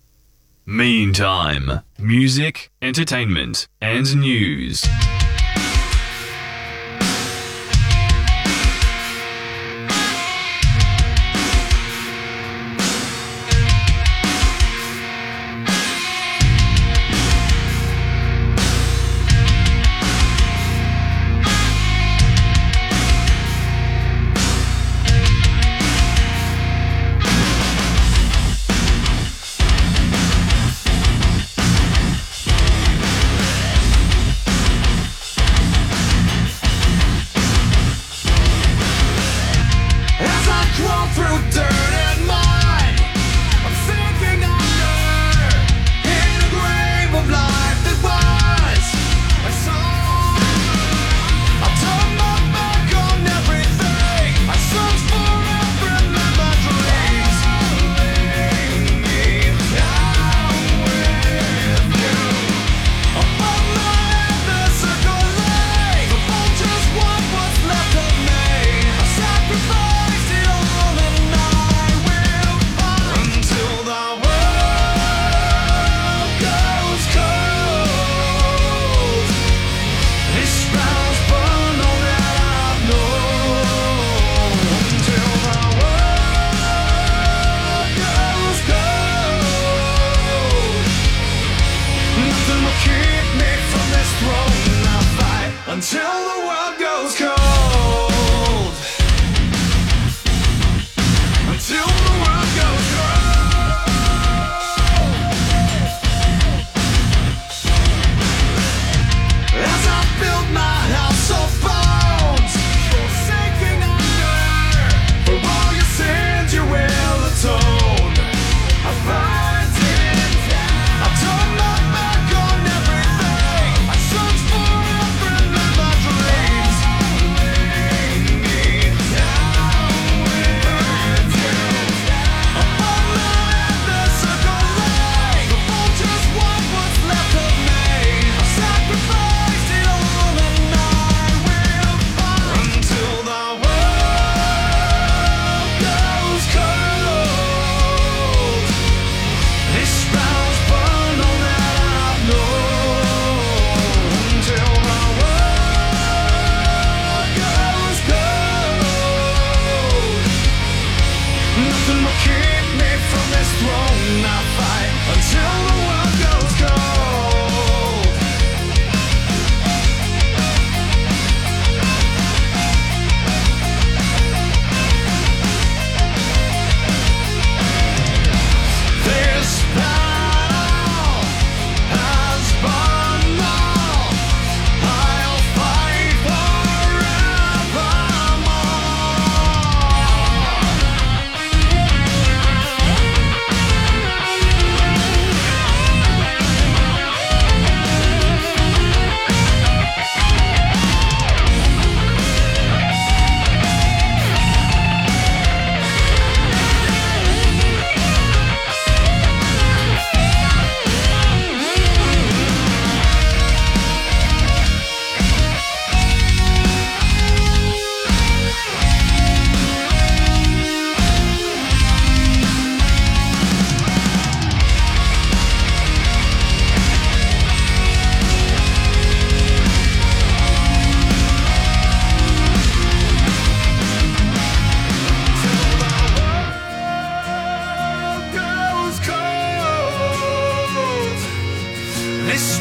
Meantime, music, entertainment, and news. Until the world goes cold. Until the world goes cold. As I build my house of bones, sinking under. For all your sins you will atone. I find it down. I turn my back on everything. I search for a friend in my dreams.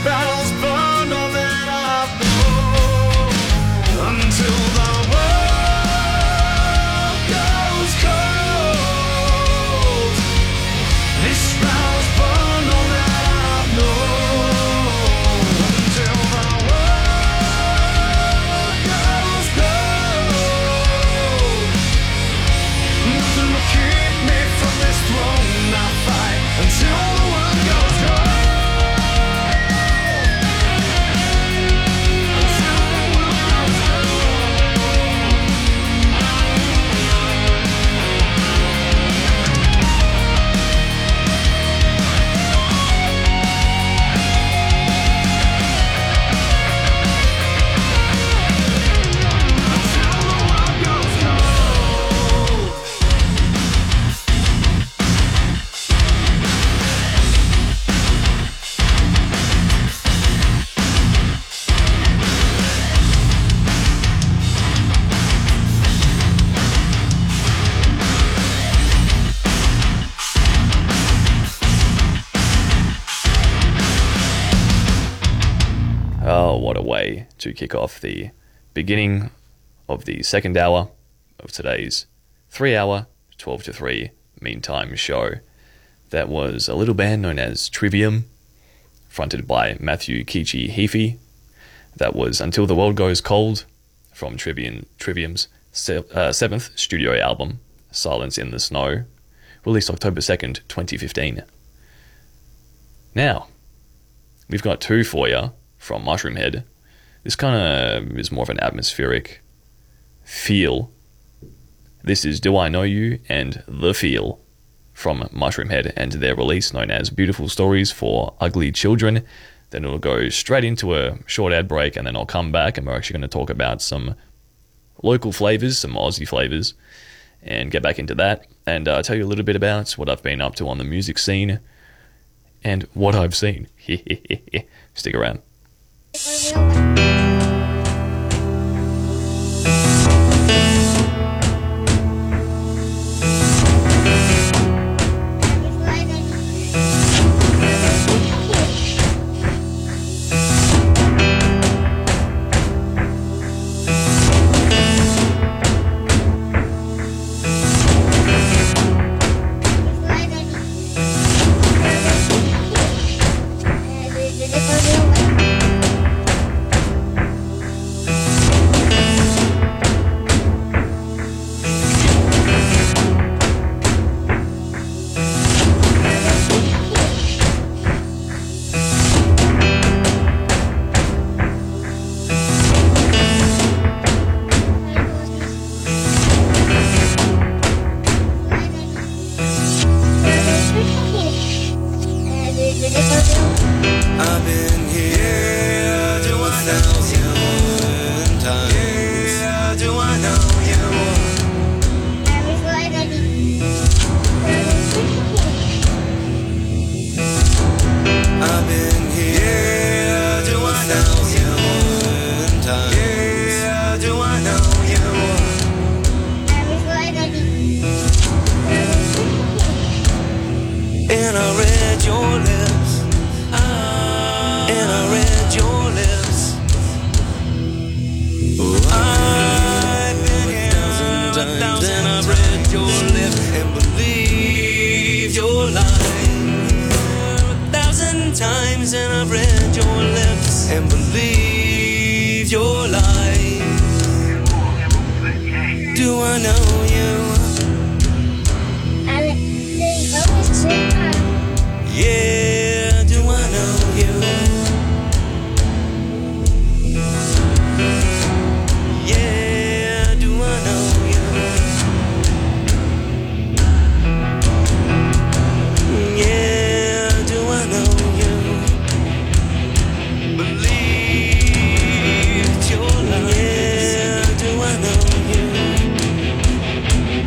sprouts burn all that I know until the world goes cold. These sprouts burn all that I know until the world goes cold. Nothing will keep me from this throne. I fight until the world goes cold. Oh, what a way to kick off the beginning of the second hour of today's 3-hour, 12 to 3 Meantime show. That was a little band known as Trivium, fronted by Matthew Kichi Heafy. That was Until the World Goes Cold, from Trivium's 7th studio album, Silence in the Snow, released October 2nd, 2015. Now, we've got two for you from Mushroomhead. This kind of is more of an atmospheric feel. This is Do I Know You and The Feel from Mushroomhead and their release known as Beautiful Stories for Ugly Children. Then it'll go straight into a short ad break, and then I'll come back and we're actually going to talk about some local flavours, some Aussie flavours, and get back into that and tell you a little bit about what I've been up to on the music scene and what I've seen. Stick around. I've been here, do I know you? Yeah, do I know you? I've been here, do I know you? Yeah, do I know you? And I read your lips, and I read your lips. I've been here 1,000 times, and I've read your lips and believed your lies. 1,000 times, and I've read your lips and believed your lies. Do I know you? Yeah, do I know you? Yeah, do I know you? Yeah, do I know you? Believe your lies. Yeah, do I know you?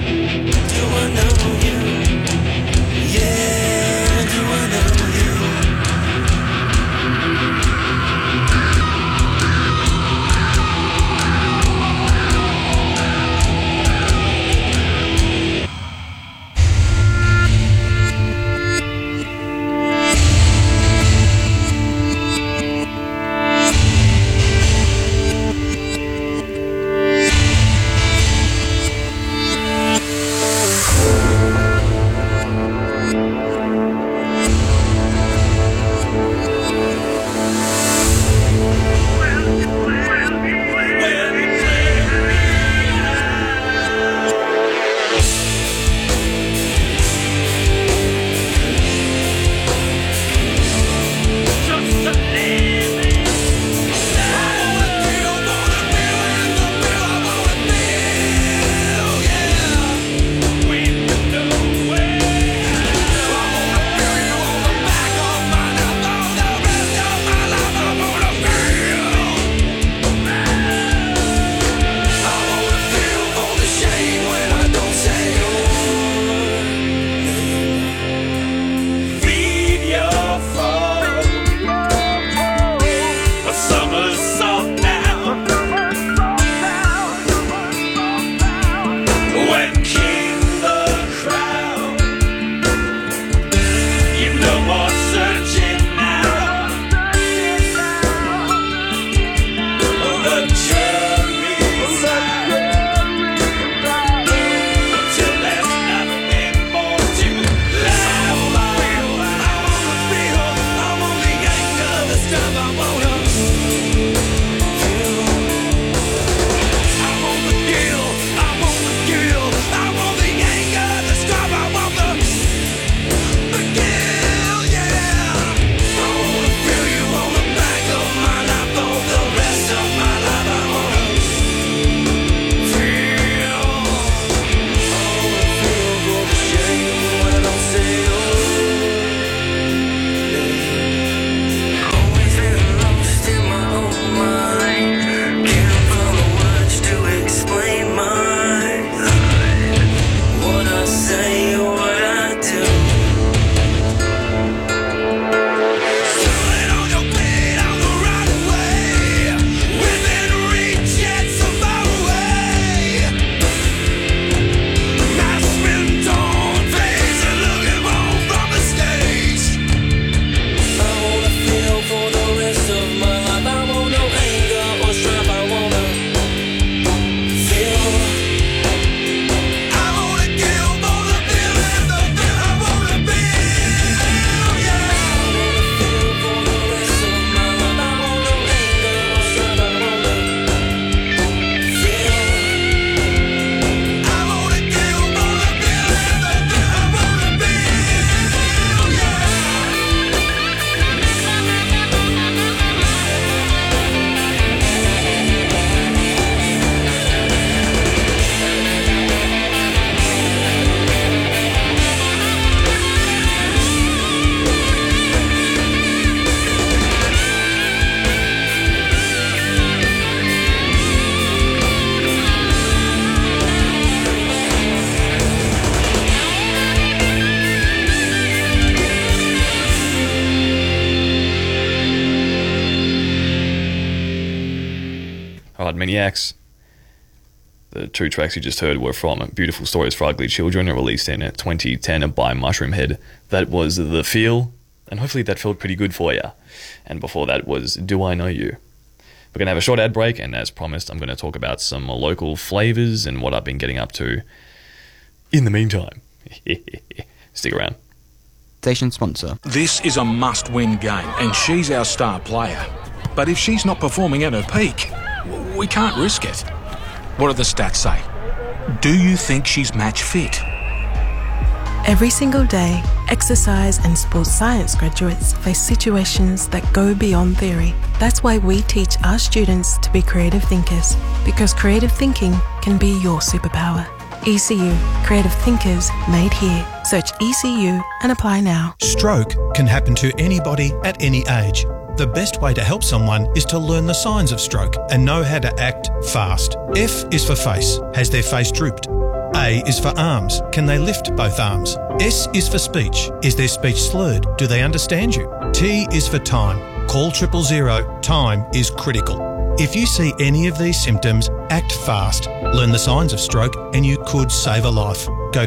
Alright, Maniacs. The two tracks you just heard were from Beautiful Stories for Ugly Children, released in 2010 by Mushroomhead. That was The Feel, and hopefully that felt pretty good for you. And before that was Do I Know You. We're going to have a short ad break, and as promised, I'm going to talk about some local flavours and what I've been getting up to in the meantime. Stick around. Station sponsor. This is a must-win game, and she's our star player. But if she's not performing at her peak, we can't risk it. What do the stats say? Do you think she's match fit? Every single day, exercise and sports science graduates face situations that go beyond theory. That's why we teach our students to be creative thinkers, because creative thinking can be your superpower. ECU, creative thinkers made here. Search ECU and apply now. Stroke can happen to anybody at any age. The best way to help someone is to learn the signs of stroke and know how to act fast. F is for face. Has their face drooped? A is for arms. Can they lift both arms? S is for speech. Is their speech slurred? Do they understand you? T is for time. Call 000. Time is critical. If you see any of these symptoms, act fast. Learn the signs of stroke and you could save a life. Go to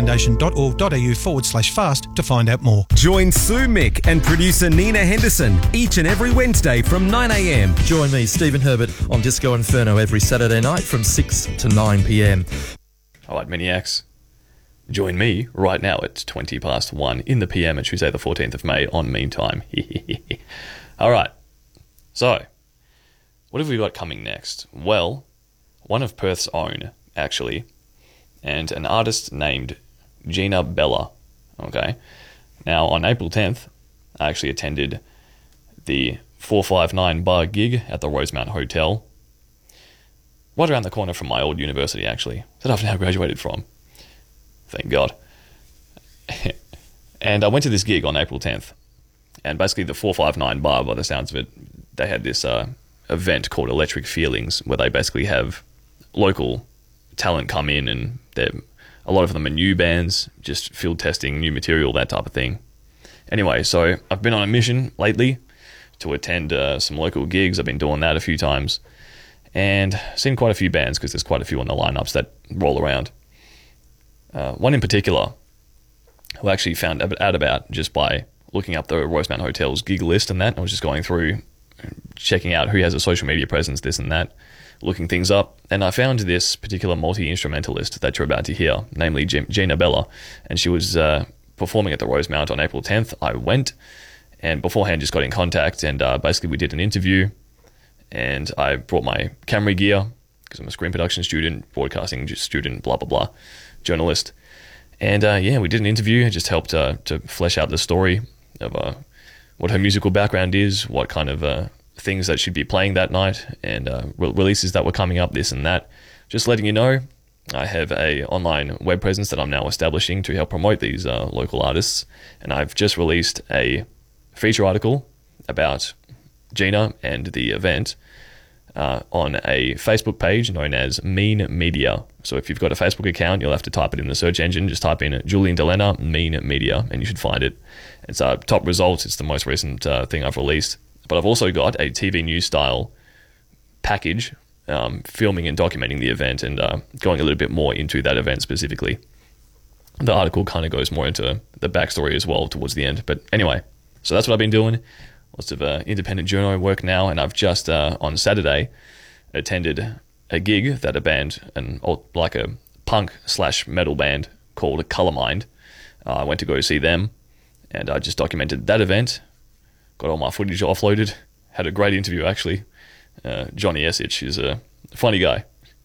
strokefoundation.org.au/fast to find out more. Join Sue Mick and producer Nina Henderson each and every Wednesday from 9 a.m. Join me, Stephen Herbert, on Disco Inferno every Saturday night from 6 to 9 p.m. Alright, Maniacs. Join me right now at 20 past 1 in the PM at Tuesday the 14th of May on Meantime. Alright, so what have we got coming next? Well, one of Perth's own, actually, and an artist named Gina Bella. Okay. Now, on April 10th, I actually attended the 459 bar gig at the Rosemount Hotel, right around the corner from my old university, actually, that I've now graduated from. Thank God. And I went to this gig on April 10th, and basically the 459 bar, by the sounds of it, they had this event called Electric Feelings, where they basically have local talent come in, and a lot of them are new bands, just field testing new material, that type of thing. Anyway, so I've been on a mission lately to attend some local gigs. I've been doing that a few times and seen quite a few bands, because there's quite a few on the lineups that roll around. One in particular who I actually found out about just by looking up the Rosemount Hotel's gig list and that. I was just going through, checking out who has a social media presence, this and that, looking things up, and I found this particular multi-instrumentalist that you're about to hear, namely Gina Bella, and she was performing at the Rosemount on April 10th. I went, and beforehand just got in contact, and basically we did an interview, and I brought my camera gear, because I'm a screen production student, broadcasting student, blah, blah, blah, journalist, and we did an interview. It just helped to flesh out the story of what her musical background is, what kind of things that she'd be playing that night, and releases that were coming up, this and that. Just letting you know, I have a online web presence that I'm now establishing to help promote these local artists, and I've just released a feature article about Gina and the event on a Facebook page known as Mean Media. So if you've got a Facebook account, you'll have to type it in the search engine. Just type in Julian Delena, Mean Media, and you should find it. It's top results. It's the most recent thing I've released. But I've also got a TV news style package filming and documenting the event, and going a little bit more into that event specifically. The article kind of goes more into the backstory as well towards the end. But anyway, so that's what I've been doing. Lots of independent journo work now, and I've just on Saturday attended a gig that a band, like a punk/metal band called Colormind. I went to go see them, and I just documented that event. Got all my footage offloaded. Had a great interview, actually. Johnny Esich is a funny guy.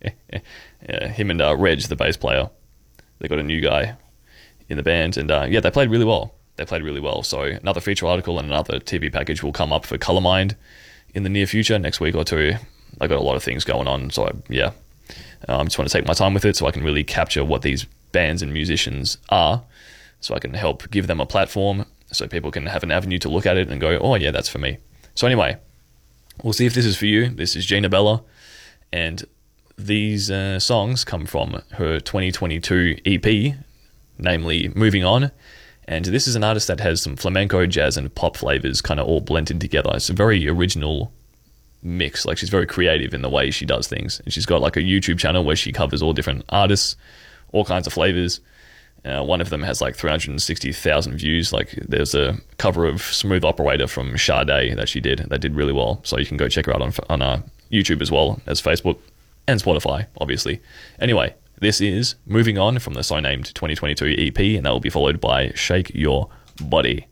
Him and Reg, the bass player, they got a new guy in the band, and they played really well. So another feature article and another TV package will come up for Colormind in the near future, next week or two. I got a lot of things going on, so I just want to take my time with it so I can really capture what these bands and musicians are, so I can help give them a platform, so people can have an avenue to look at it and go, oh yeah, that's for me. So anyway, we'll see if this is for you. This is Gina Bella, and these songs come from her 2022 EP, namely Moving On. And this is an artist that has some flamenco, jazz, and pop flavors kind of all blended together. It's a very original mix. Like, she's very creative in the way she does things. And she's got like a YouTube channel where she covers all different artists, all kinds of flavors. One of them has like 360,000 views. Like, there's a cover of Smooth Operator from Sade that she did that did really well. So you can go check her out on YouTube as well as Facebook and Spotify, obviously. Anyway, this is Moving On from the So Named 2022 EP, and that will be followed by Shake Your Body.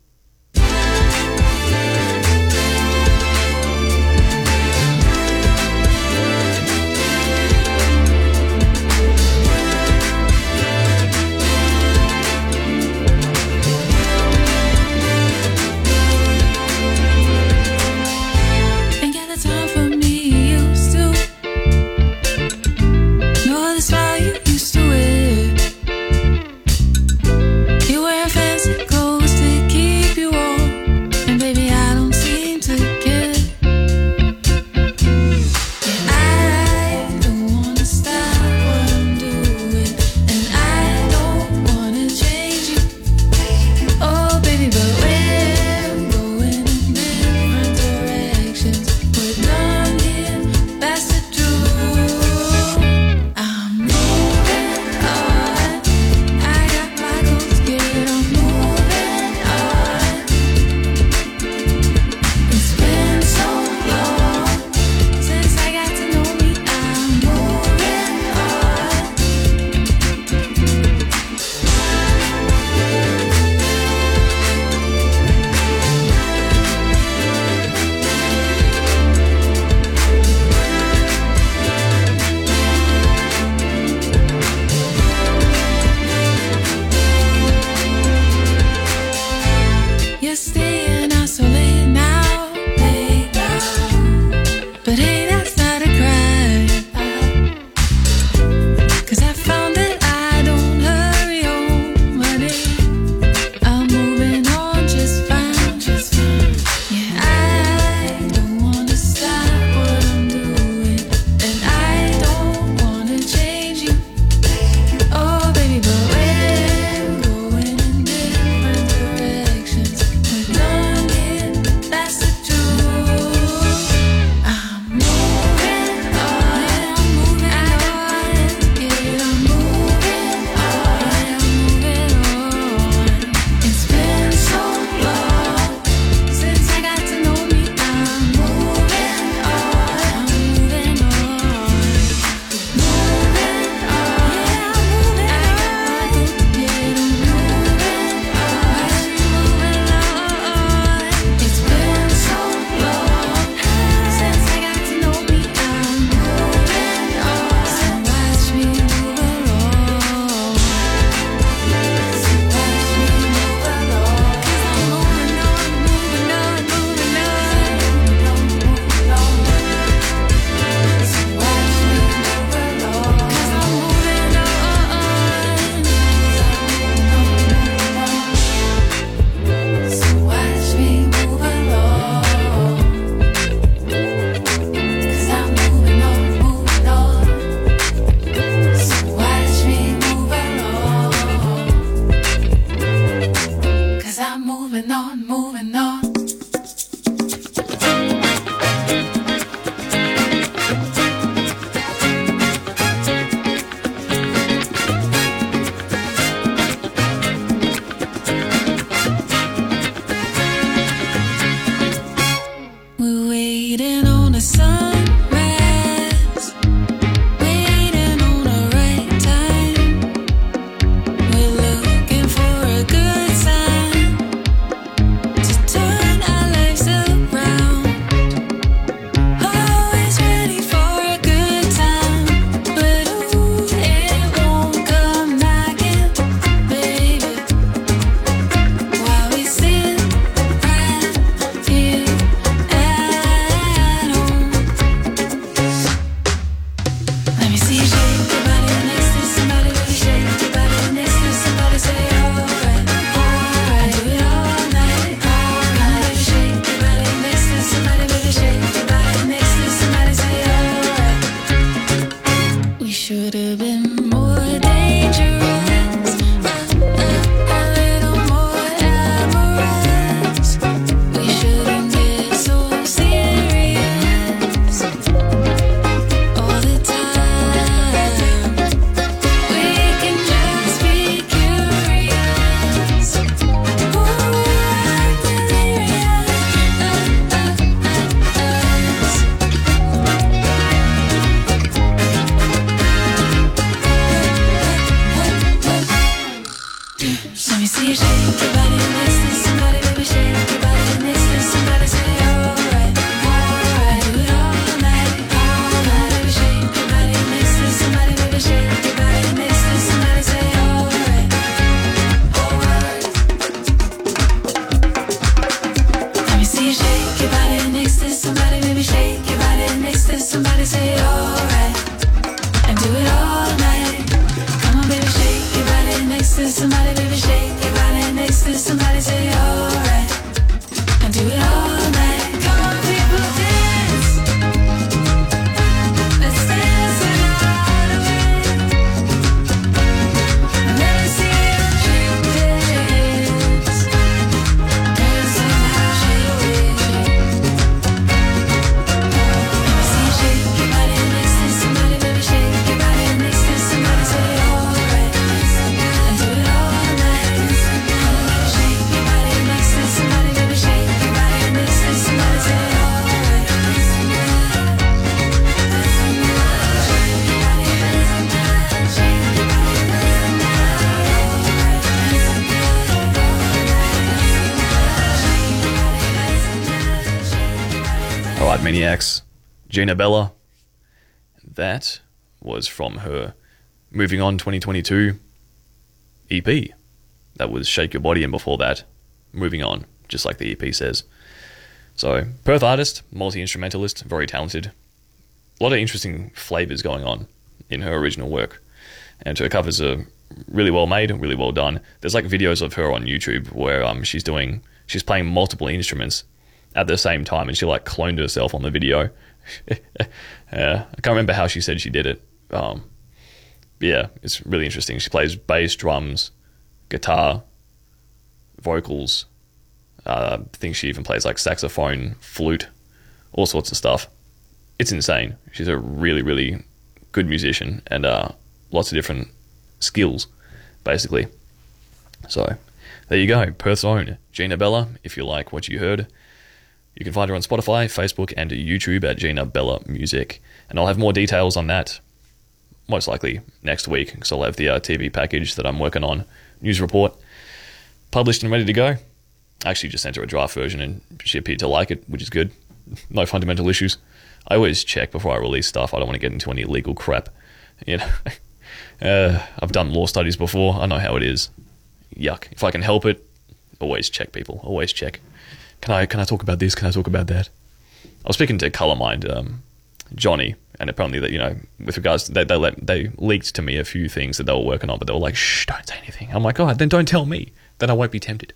Maniacs, Gina Bella. That was from her Moving On 2022 EP. That was Shake Your Body, and before that, Moving On, just like the EP says. So, Perth artist, multi-instrumentalist, very talented. A lot of interesting flavours going on in her original work. And her covers are really well made, really well done. There's like videos of her on YouTube where she's playing multiple instruments at the same time, and she like cloned herself on the video. I can't remember how she said she did it. But yeah, it's really interesting. She plays bass, drums, guitar, vocals. I think she even plays like saxophone, flute, all sorts of stuff. It's insane. She's a really, really good musician, and lots of different skills, basically. So, there you go. Perth's own Gina Bella. If you like what you heard, you can find her on Spotify, Facebook, and YouTube at Gina Bella Music. And I'll have more details on that, most likely next week, because I'll have the TV package that I'm working on, news report, published and ready to go. I actually just sent her a draft version, and she appeared to like it, which is good. No fundamental issues. I always check before I release stuff. I don't want to get into any legal crap. You know, I've done law studies before. I know how it is. Yuck. If I can help it, always check, people. Always check. Can I talk about this? Can I talk about that? I was speaking to Colormind, Johnny, and apparently that, you know, with regards to they leaked to me a few things that they were working on, but they were like, shh, don't say anything. I'm like, oh, then don't tell me. Then I won't be tempted.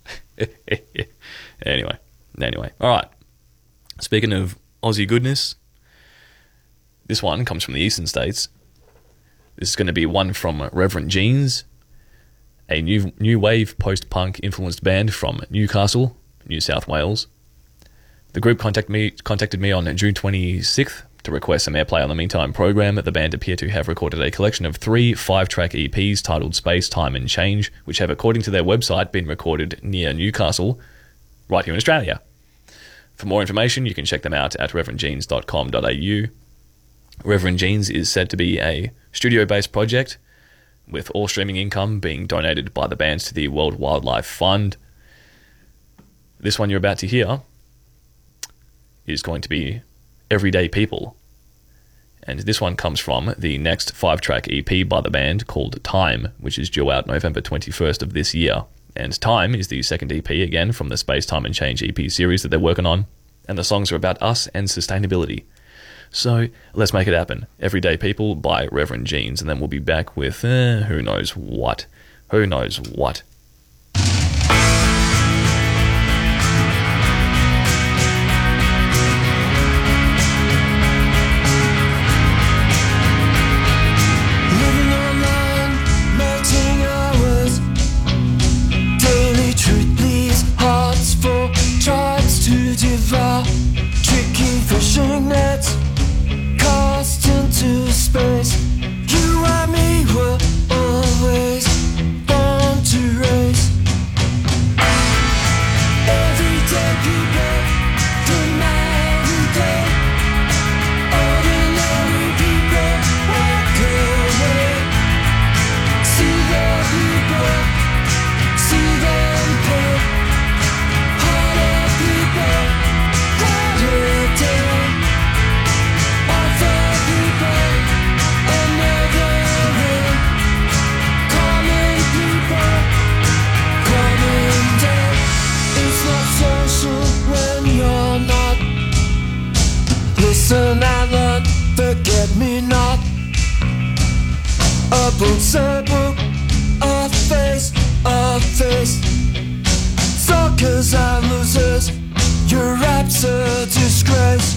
Anyway. All right. Speaking of Aussie goodness, this one comes from the eastern states. This is going to be one from Reverend Jeans, a new wave post-punk influenced band from Newcastle, New South Wales. The group contacted me on June 26th to request some airplay on the Meantime program. The band appear to have recorded a collection of 3 5-track EPs titled Space, Time and Change, which have, according to their website, been recorded near Newcastle, right here in Australia. For more information, you can check them out at reverendjeans.com.au. Reverend Jeans is said to be a studio-based project, with all streaming income being donated by the band to the World Wildlife Fund. This one you're about to hear is going to be Everyday People. And this one comes from the next 5-track EP by the band called Time, which is due out November 21st of this year. And Time is the second EP, again, from the Space, Time and Change EP series that they're working on. And the songs are about us and sustainability. So, let's make it happen. Everyday People by Reverend Jeans. And then we'll be back with who knows what. Who knows what. Tricky fishing nets cast into space. You and me were always born to race. Everyday people demand day. Ordinary people walk away. See the people, see them pay. Harder people. Listen and learn, forget me not. A book's a book, a face, a face. Suckers and losers, your rap's a disgrace.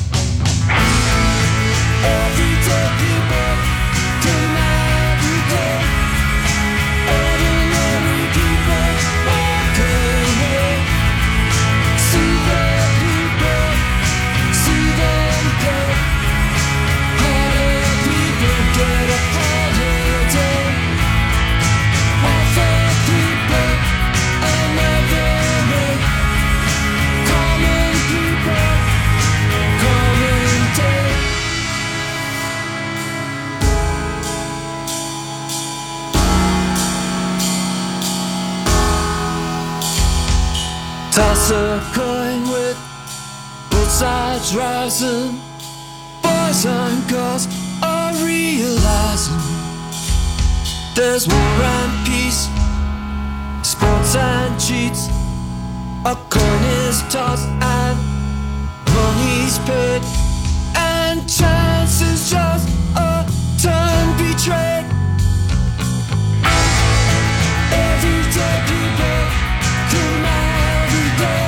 Everyday people demand every day. Ordinary people walk away. See the people, see them go. Harder people get a harder day. Other people another way. Common people, common day. Toss a coin with both sides is rising, boys and girls are realizing there's war and peace, sports and cheats. A coin is tossed and money's paid, and chance is just a time betrayed. Everyday people come every day.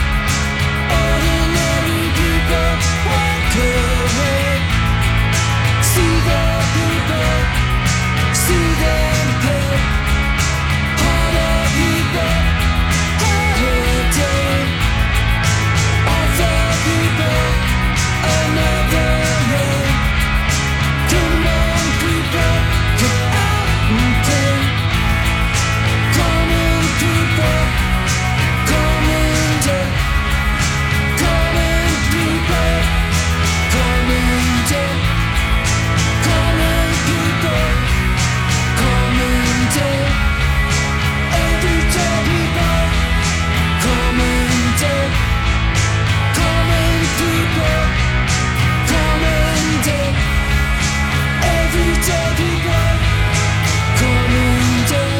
Ordinary people walk away. See the people, see them pay. Harder people, harder day. Other people, another way. Come on people, come out and play. Common people, common day. Common people, common day. Common people, common day. Everyday people, common day. Common people, common day. Everyday people, common day.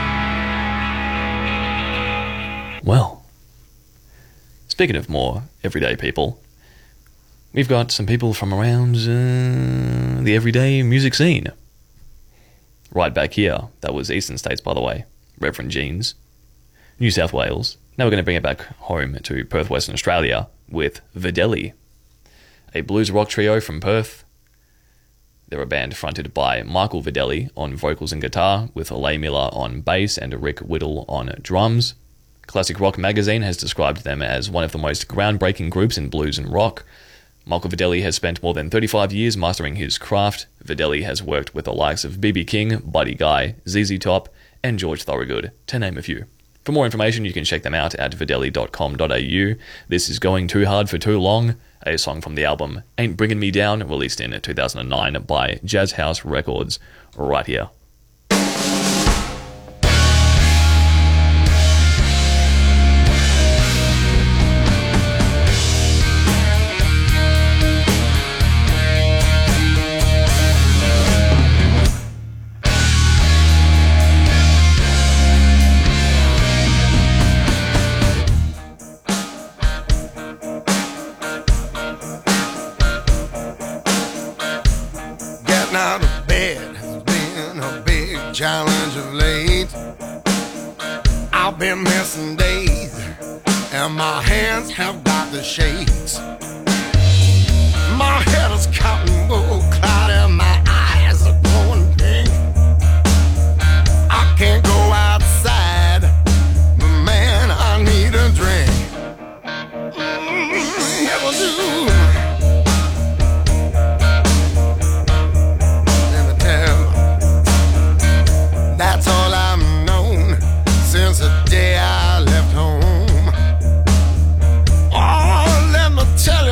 Well, speaking of more everyday people, we've got some people from around the everyday music scene. Right back here, that was Eastern States, by the way, Reverend Jeans. New South Wales. Now we're going to bring it back home to Perth, Western Australia with Videli, a blues rock trio from Perth. They're a band fronted by Michael Videli on vocals and guitar, with Leigh Miller on bass and Rick Whittle on drums. Classic Rock magazine has described them as one of the most groundbreaking groups in blues and rock. Michael Videli has spent more than 35 years mastering his craft. Videli has worked with the likes of B.B. King, Buddy Guy, ZZ Top, and George Thorogood, to name a few. For more information, you can check them out at videli.com.au. This is Going Too Hard for Too Long, a song from the album Ain't Bringing Me Down, released in 2009 by Jazz House Records, right here. Getting out of bed has been a big challenge of late. I've been missing days, and my hands have got the shakes. My head is cotton wool cloudy, my eyes are going pink. I can't go outside, but man, I need a drink. Yeah, I do. That's all I've known since the day I left home. Oh, let me tell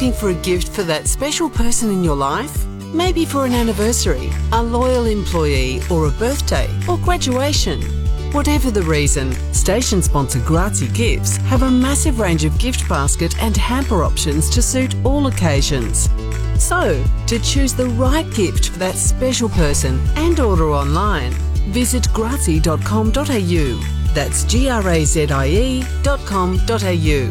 looking for a gift for that special person in your life? Maybe for an anniversary, a loyal employee, or a birthday, or graduation. Whatever the reason, station sponsor Grazie Gifts have a massive range of gift basket and hamper options to suit all occasions. So, to choose the right gift for that special person and order online, visit grazie.com.au. That's grazie.com.au.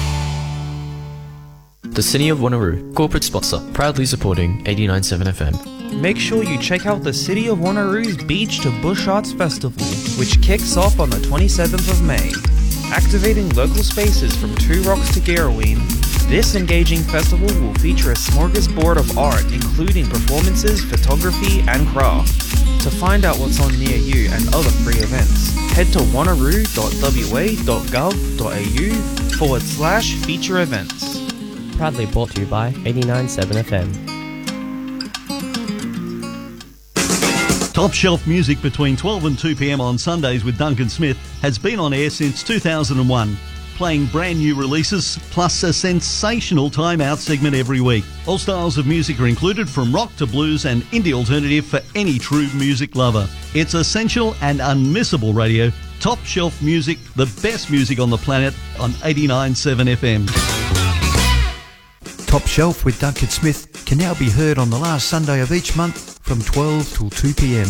The City of Wanneroo, corporate sponsor, proudly supporting 89.7 FM. Make sure you check out the City of Wanneroo's Beach to Bush Arts Festival, which kicks off on the 27th of May. Activating local spaces from Two Rocks to Garroween, this engaging festival will feature a smorgasbord of art, including performances, photography, and craft. To find out what's on near you and other free events, head to wanneroo.wa.gov.au/feature events. Proudly brought to you by 89.7 FM. Top Shelf Music between 12 and 2 p.m. on Sundays with Duncan Smith has been on air since 2001, playing brand new releases plus a sensational Time Out segment every week. All styles of music are included, from rock to blues and indie alternative for any true music lover. It's essential and unmissable radio. Top Shelf Music, the best music on the planet, on 89.7 FM. Top Shelf with Duncan Smith can now be heard on the last Sunday of each month from 12 till 2 p.m.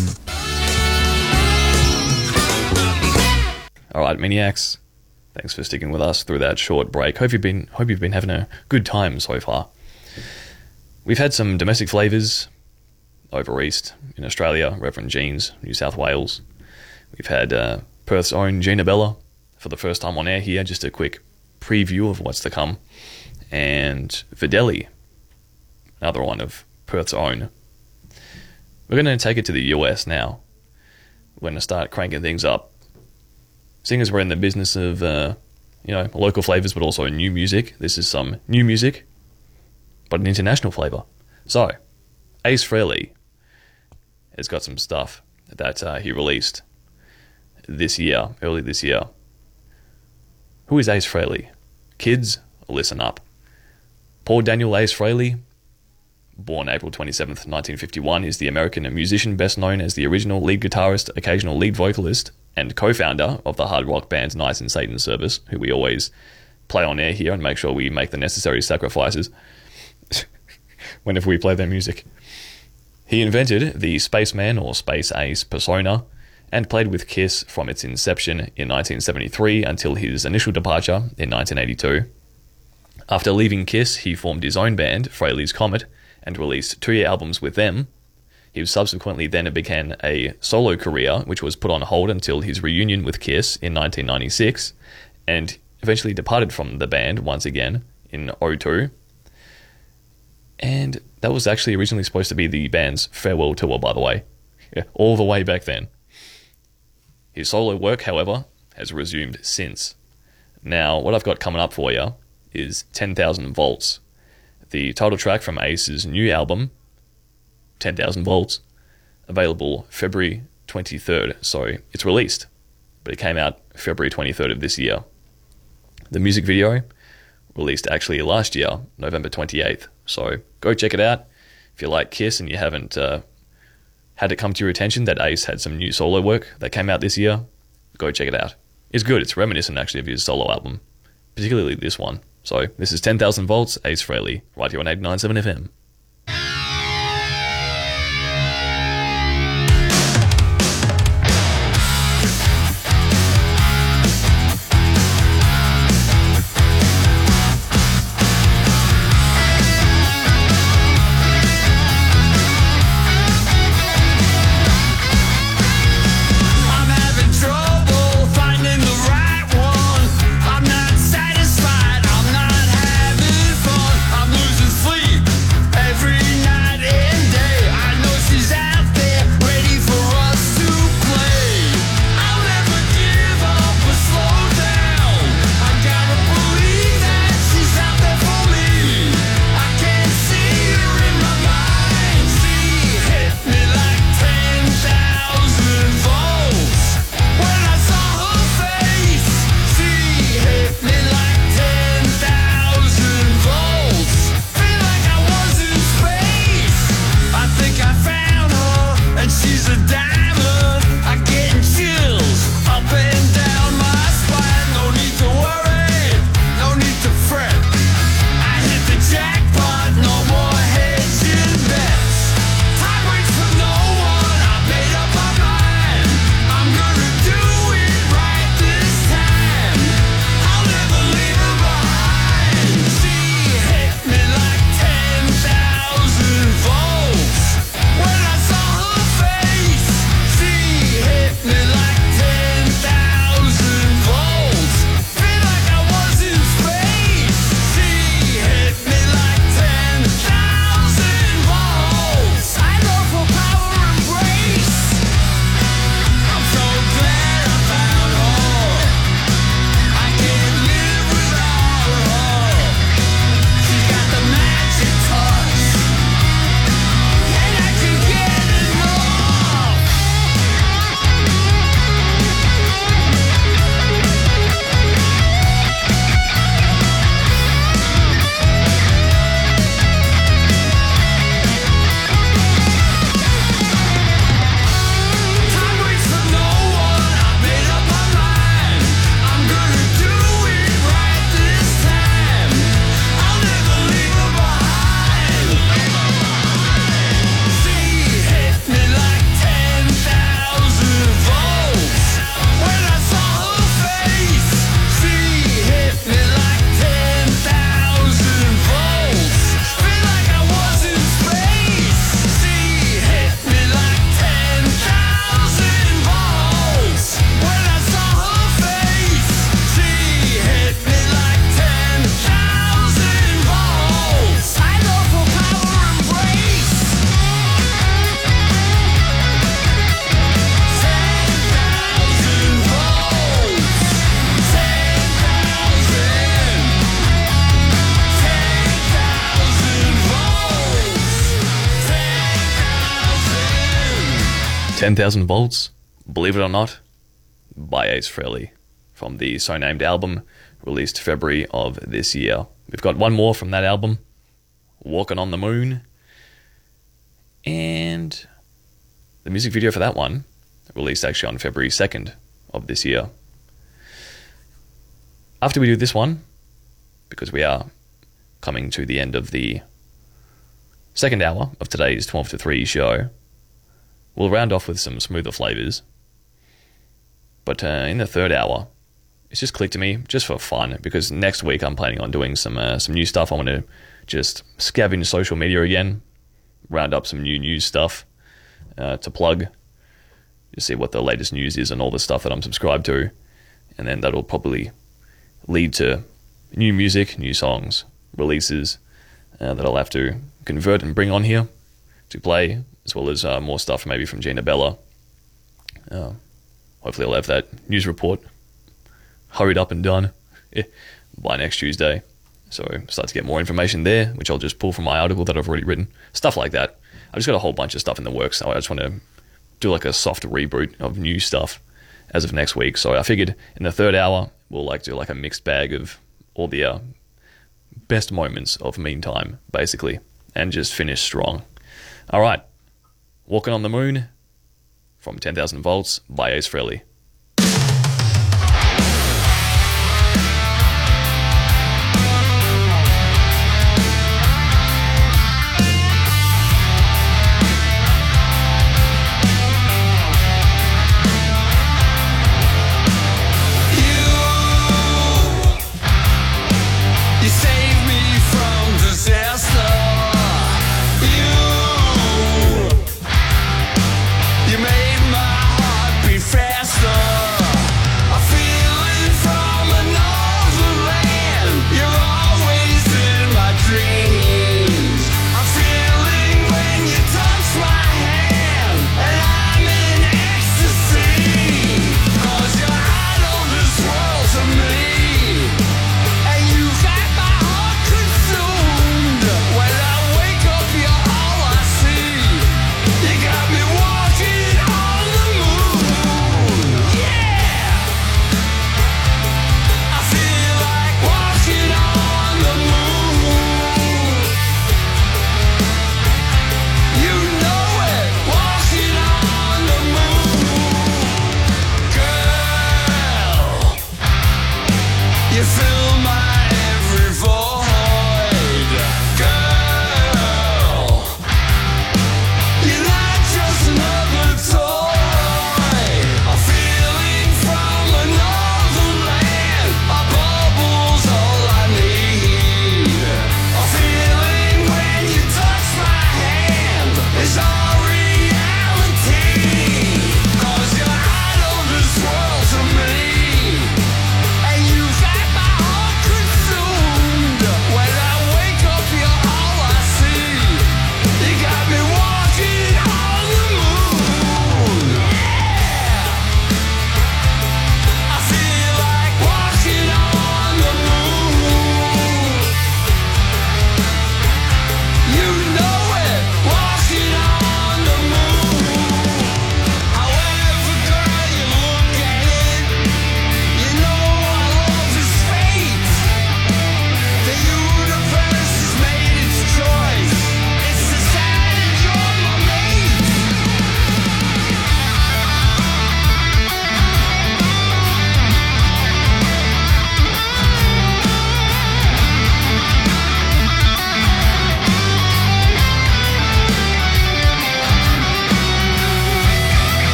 All right, Maniacs. Thanks for sticking with us through that short break. Hope you've been having a good time so far. We've had some domestic flavours over east in Australia, Reverend Jeans, New South Wales. We've had Perth's own Gina Bella for the first time on air here. Just a quick preview of what's to come. And Videli, another one of Perth's own. We're going to take it to the US now. We're going to start cranking things up. Seeing as we're in the business of, local flavours, but also new music, this is some new music, but an international flavour. So, Ace Frehley has got some stuff that he released early this year. Who is Ace Frehley? Kids, listen up. Paul Daniel Ace Frehley, born April 27th, 1951, is the American musician best known as the original lead guitarist, occasional lead vocalist, and co-founder of the hard rock band Nice and Satan's Service, who we always play on air here and make sure we make the necessary sacrifices whenever we play their music. He invented the Spaceman or Space Ace persona and played with Kiss from its inception in 1973 until his initial departure in 1982. After leaving Kiss, he formed his own band, Frehley's Comet, and released 2 albums with them. He subsequently then began a solo career, which was put on hold until his reunion with Kiss in 1996, and eventually departed from the band once again in 2002. And that was actually originally supposed to be the band's farewell tour, by the way. Yeah, all the way back then. His solo work, however, has resumed since. Now, what I've got coming up for you is 10,000 Volts, the title track from Ace's new album, 10,000 Volts, available February 23rd. So it's released, but it came out February 23rd of this year. The music video released actually last year, November 28th. So go check it out. If you like Kiss and you haven't had it come to your attention that Ace had some new solo work that came out this year, go check it out. It's good. It's reminiscent actually of his solo album, particularly this one. So this is 10,000 Volts, Ace Frehley, right here on 89.7 FM. I'm not having fun. I'm losing sleep. a diamond. I'm getting chills up and down my spine. No need to worry, no need to fret. I hit the jackpot, no more hedging bets. Time waits for no one, I made up my mind. I'm gonna do it right this time. I'll never leave her behind. She hit me like 10,000 volts. When I saw her face, she hit me like 10,000 volts. Feel like I was in space. She hit me like 10,000 volts. I go for power and grace. I'm so glad I found her. I can't live without her. She's got the magic touch, and I can get enough. 'Time waits for no one, I made up my mind. I'm gonna do it right this time. I'll never leave her behind. She hit me like 10,000 volts. When I saw her face, she hit me like 10,000 volts. Feel like I was in space. She hit me like 10,000 volts. When I saw her face, she hit me like 10,000 volts. I go for power and grace. 10,000 volts. 10,000 Volts, believe it or not, by Ace Frehley from the So Named album released February of this year. We've got one more from that album, Walking on the Moon, and the music video for that one released actually on February 2nd of this year. After we do this one, because we are coming to the end of the second hour of today's 12 to 3 show, we'll round off with some smoother flavours. But in the third hour, it's just clicked to me, just for fun, because next week I'm planning on doing some new stuff. I want to just scavenge social media again, round up some new news stuff to plug, to see what the latest news is and all the stuff that I'm subscribed to. And then that'll probably lead to new music, new songs, releases that I'll have to convert and bring on here to play, as well as more stuff maybe from Gina Bella. Hopefully I'll have that news report hurried up and done by next Tuesday. So start to get more information there, which I'll just pull from my article that I've already written. Stuff like that. I've just got a whole bunch of stuff in the works. So I just want to do like a soft reboot of new stuff as of next week. So I figured in the third hour, we'll do like a mixed bag of all the best moments of Meantime, basically, and just finish strong. All right. Walking on the Moon from 10,000 Volts by Ace Frehley. You saved me from disaster. You made my heart beat faster.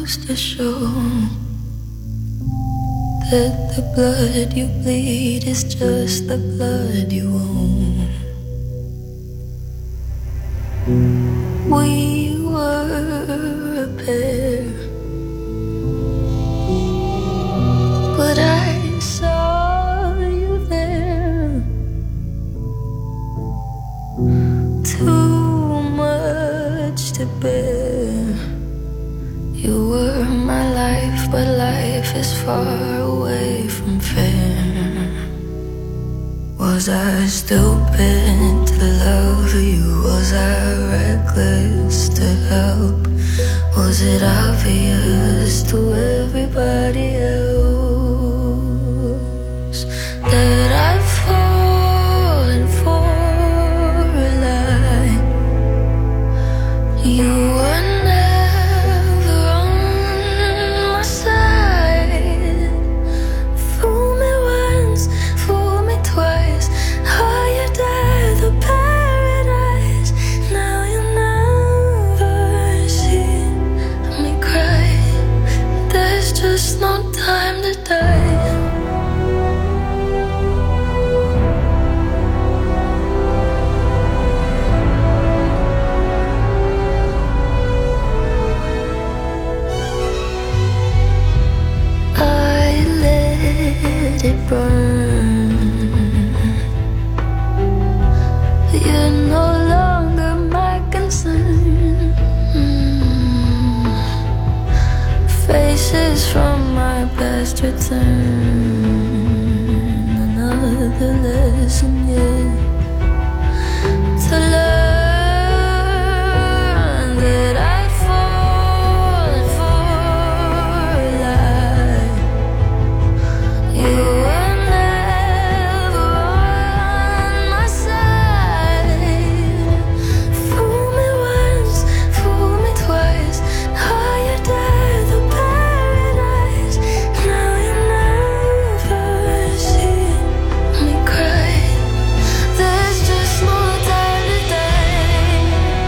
goes to show that the blood you bleed is just the blood you own. We were a pair, but I saw you there. Too much to bear. You were my life, but life is far away from fair. Was I stupid to love you? Was I reckless to help? Was it obvious to everybody else that I've fallen for a lie? You were never on my side. Fool me once, fool me twice. Hired at the paradise. Now you never see me cry. There's just no time to die. It burn. You're no longer my concern. Faces from my past return. Another lesson yet to learn that I'd fallen for a lie. You were never on my side. Fool me once, fool me twice. Hired at the paradise. Now you never see me cry. There's just no time to die.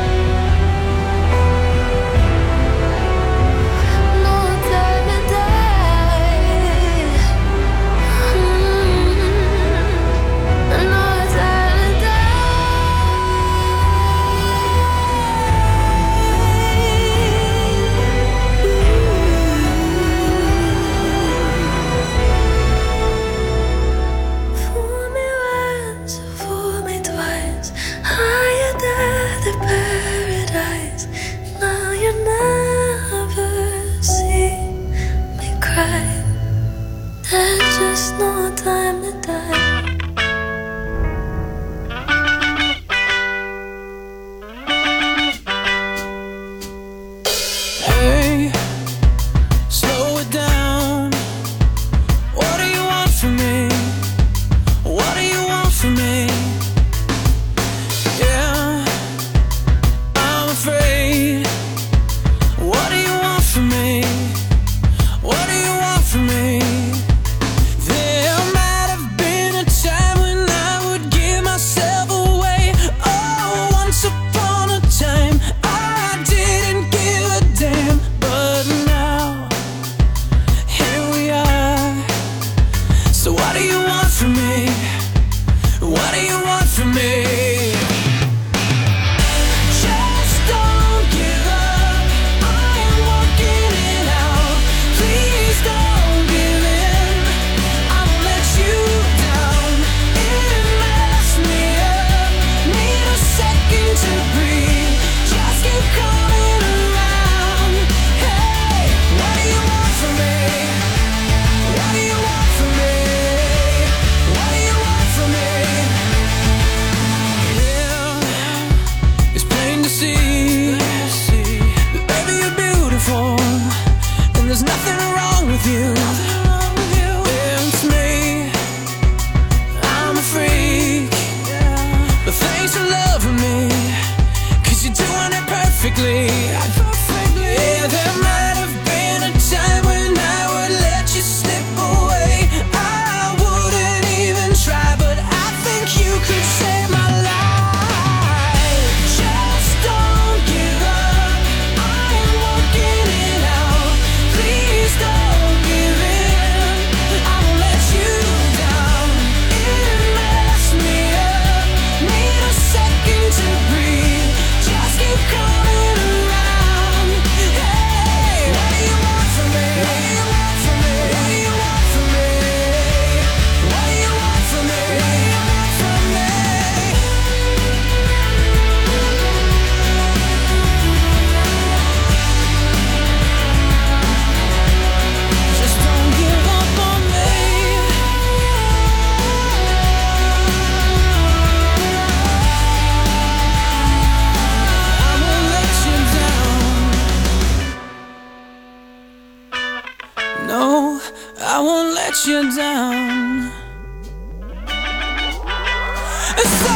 No time to die. Fool me once, fool me twice. Hired at the paradise. Now you never see me cry. There's just no time to die. Hey, slow it down. What do you want from me? What do you want from me? Yeah, I'm afraid. What do you want from me? What do you want from me? There might have been a time when I would give myself away. Oh, once upon a time I didn't give a damn. But now, here we are. So what do you want from me? What do you want from me? Just don't give up. I am working it out. Please don't give in. I won't let you down. It messed me up. Need a second to breathe. Just keep coming around. Hey, what do you want from me? What do you want from me? What do you want from me? Yeah, it's plain to see that baby you're beautiful, and there's nothing wrong with you. It's me, I'm a freak, but thanks for loving me, 'cause you're doing it perfectly. Yeah, there might have been a time when I would let you slip away. I wouldn't even try, but I think you could save my life. Just don't give up. I am working it out. let you down. So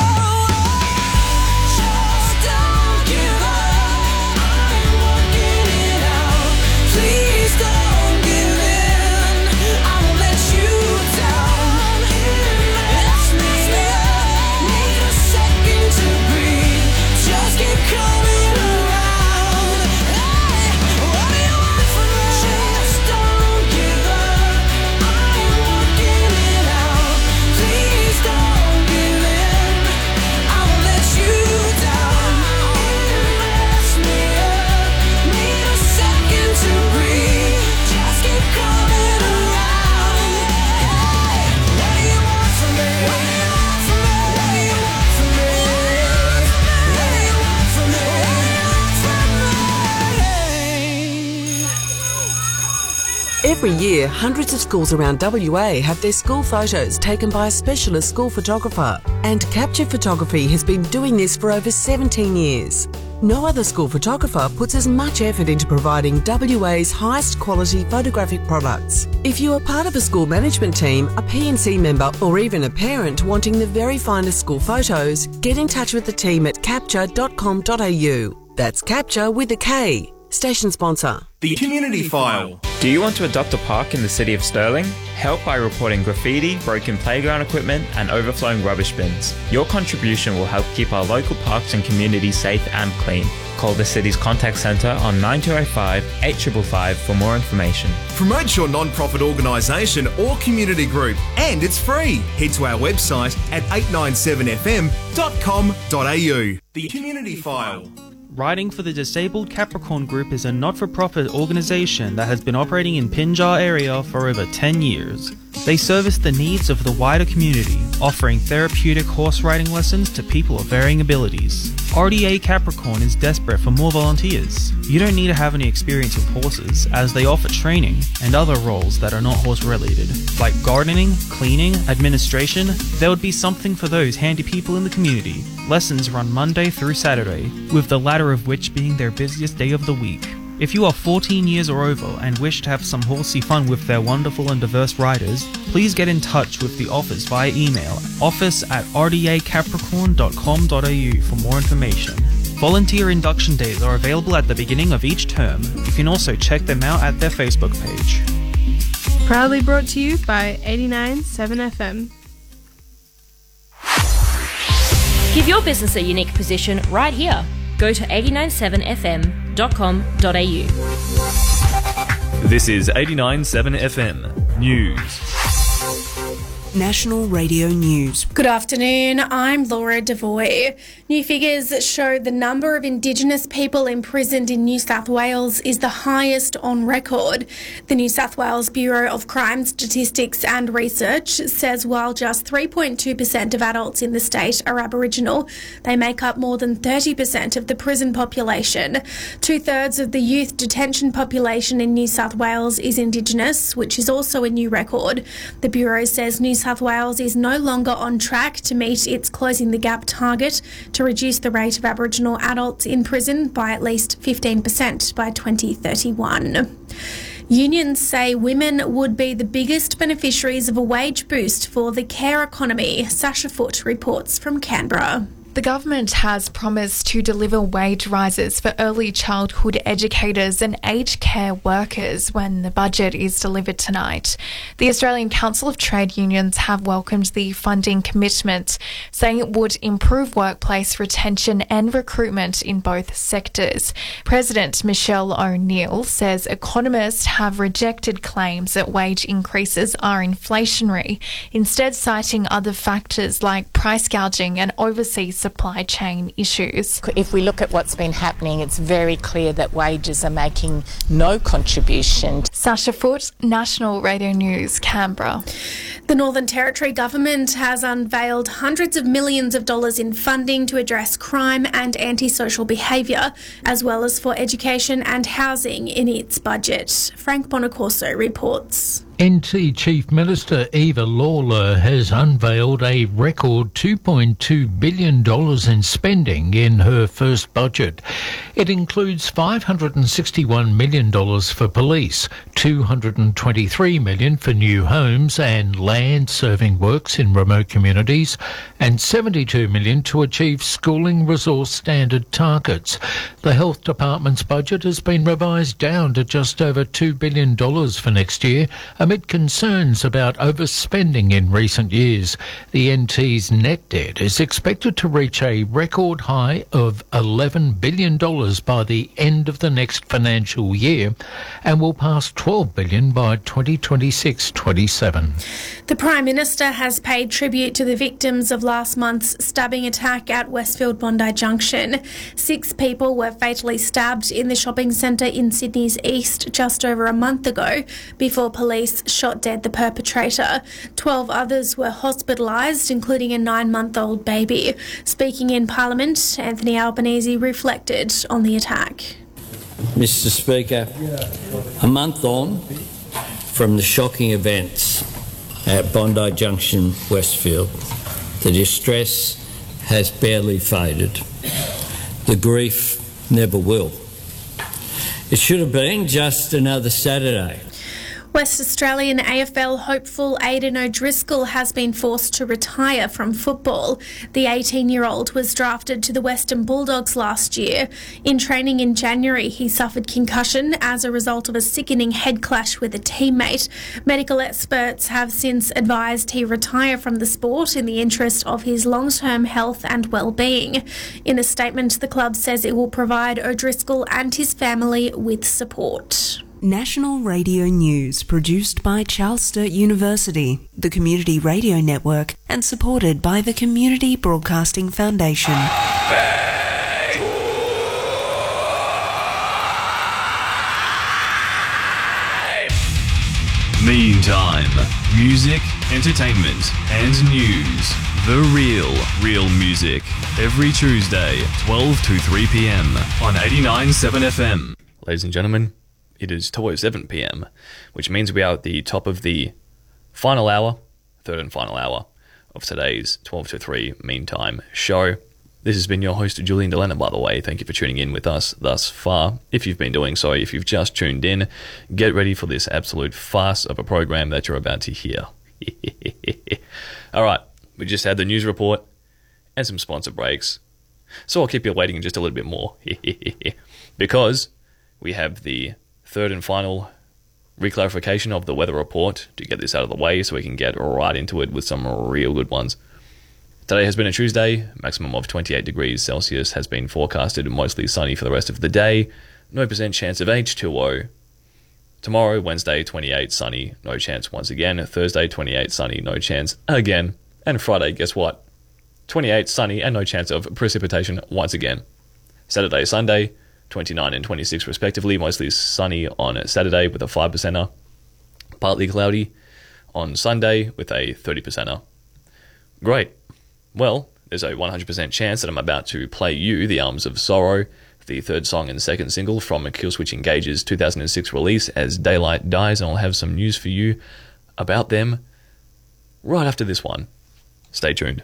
just don't give up. I'm working it out. Please don't give in. I won't let you down. Ask me up. Need a second to breathe. Just keep coming around. Hey, what do you want from me? Just don't give up. I'm working it out. Please don't give in. I won't let you down. Mess me up. Need a second to breathe. Just keep coming around. Hey, what do you want from me? What do you want from me? What do you want from me? What do you want from me? Every year, hundreds of schools around WA have their school photos taken by a specialist school photographer, and Capture Photography has been doing this for over 17 years. No other school photographer puts as much effort into providing WA's highest quality photographic products. If you are part of a school management team, a PNC member, or even a parent wanting the very finest school photos, get in touch with the team at capture.com.au. That's Capture with a K. Station sponsor. The Community File. Do you want to adopt a park in the city of Stirling? Help by reporting graffiti, broken playground equipment and overflowing rubbish bins. Your contribution will help keep our local parks and communities safe and clean. Call the city's contact centre on 9205 8555 for more information. Promote your non-profit organisation or community group, and it's free. Head to our website at 897fm.com.au. The Community File. Riding for the Disabled Capricorn Group is a not-for-profit organisation that has been operating in Pinjar area for over 10 years. They service the needs of the wider community, offering therapeutic horse riding lessons to people of varying abilities. RDA Capricorn is desperate for more volunteers. You don't need to have any experience with horses, as they offer training and other roles that are not horse related, like gardening, cleaning, administration. There would be something for those handy people in the community. Lessons run Monday through Saturday, with the latter of which being their busiest day of the week. If you are 14 years or over and wish to have some horsey fun with their wonderful and diverse riders, please get in touch with the office via email, office@rdacapricorn.com.au for more information. Volunteer induction days are available at the beginning of each term. You can also check them out at their Facebook page. Proudly brought to you by 89.7 FM. Give your business a unique position right here. Go to 897fm.com.au. This is 89.7 FM News. National Radio News. Good afternoon, I'm Laura Devoy. New figures show the number of Indigenous people imprisoned in New South Wales is the highest on record. The New South Wales Bureau of Crime Statistics and Research says while just 3.2% of adults in the state are Aboriginal, they make up more than 30% of the prison population. 2/3 of the youth detention population in New South Wales is Indigenous, which is also a new record. The Bureau says New South Wales is no longer on track to meet its Closing the Gap target to reduce the rate of Aboriginal adults in prison by at least 15% by 2031. Unions say women would be the biggest beneficiaries of a wage boost for the care economy. Sasha Foote reports from Canberra. The government has promised to deliver wage rises for early childhood educators and aged care workers when the budget is delivered tonight. The Australian Council of Trade Unions have welcomed the funding commitment, saying it would improve workplace retention and recruitment in both sectors. President Michelle O'Neill says economists have rejected claims that wage increases are inflationary, instead citing other factors like price gouging and overseas supply chain issues. If we look at what's been happening, it's very clear that wages are making no contribution. Sasha Foote, National Radio News, Canberra. The Northern Territory government has unveiled hundreds of millions of dollars in funding to address crime and antisocial behaviour, as well as for education and housing in its budget. Frank Bonacorso reports. NT Chief Minister Eva Lawler has unveiled a record $2.2 billion in spending in her first budget. It includes $561 million for police, $223 million for new homes and land serving works in remote communities, and $72 million to achieve schooling resource standard targets. The Health Department's budget has been revised down to just over $2 billion for next year, amid concerns about overspending in recent years. The NT's net debt is expected to reach a record high of $11 billion by the end of the next financial year and will pass $12 billion by 2026-27. The Prime Minister has paid tribute to the victims of last month's stabbing attack at Westfield Bondi Junction. 6 people were fatally stabbed in the shopping centre in Sydney's east just over a month ago before police shot dead the perpetrator. 12 others were hospitalised, including a 9-month-old baby. Speaking in Parliament, Anthony Albanese reflected on the attack. Mr. Speaker, a month on from the shocking events at Bondi Junction, Westfield, the distress has barely faded. The grief never will. It should have been just another Saturday. West Australian AFL hopeful Aidan O'Driscoll has been forced to retire from football. The 18-year-old was drafted to the Western Bulldogs last year. In training in January, he suffered concussion as a result of a sickening head clash with a teammate. Medical experts have since advised he retire from the sport in the interest of his long-term health and well-being. In a statement, the club says it will provide O'Driscoll and his family with support. National Radio News, produced by Charles Sturt University, the Community Radio Network, and supported by the Community Broadcasting Foundation. Meantime, music, entertainment, and news. The Real Music. Every Tuesday, 12 to 3 p.m. on 89.7 FM. Ladies and gentlemen, it is 2:07 p.m, which means we are at the top of the final hour, third and final hour of today's 12 to 3 Meantime show. This has been your host, Julian Delena, by the way. Thank you for tuning in with us thus far. If you've been doing so, if you've just tuned in, get ready for this absolute farce of a program that you're about to hear. All right, we just had the news report and some sponsor breaks, so I'll keep you waiting just a little bit more because we have the third and final reclarification of the weather report to get this out of the way so we can get right into it with some real good ones. Today has been a Tuesday. Maximum of 28 degrees Celsius has been forecasted, mostly sunny for the rest of the day. No % chance of H2O. Tomorrow, Wednesday, 28 sunny, no chance once again. Thursday, 28 sunny, no chance again. And Friday, guess what? 28 sunny and no chance of precipitation once again. Saturday, Sunday, 29 and 26 respectively, mostly sunny on Saturday with a 5%er. Partly cloudy on Sunday with a 30%er. Great. Well, there's a 100% chance that I'm about to play you The Arms of Sorrow, the third song and second single from Killswitch Engage's 2006 release As Daylight Dies, and I'll have some news for you about them right after this one. Stay tuned.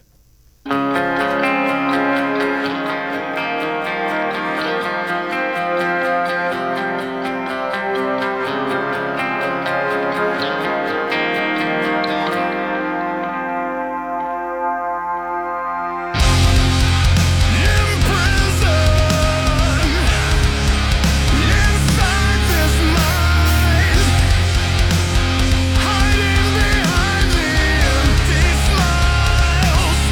Hiding behind the empty smile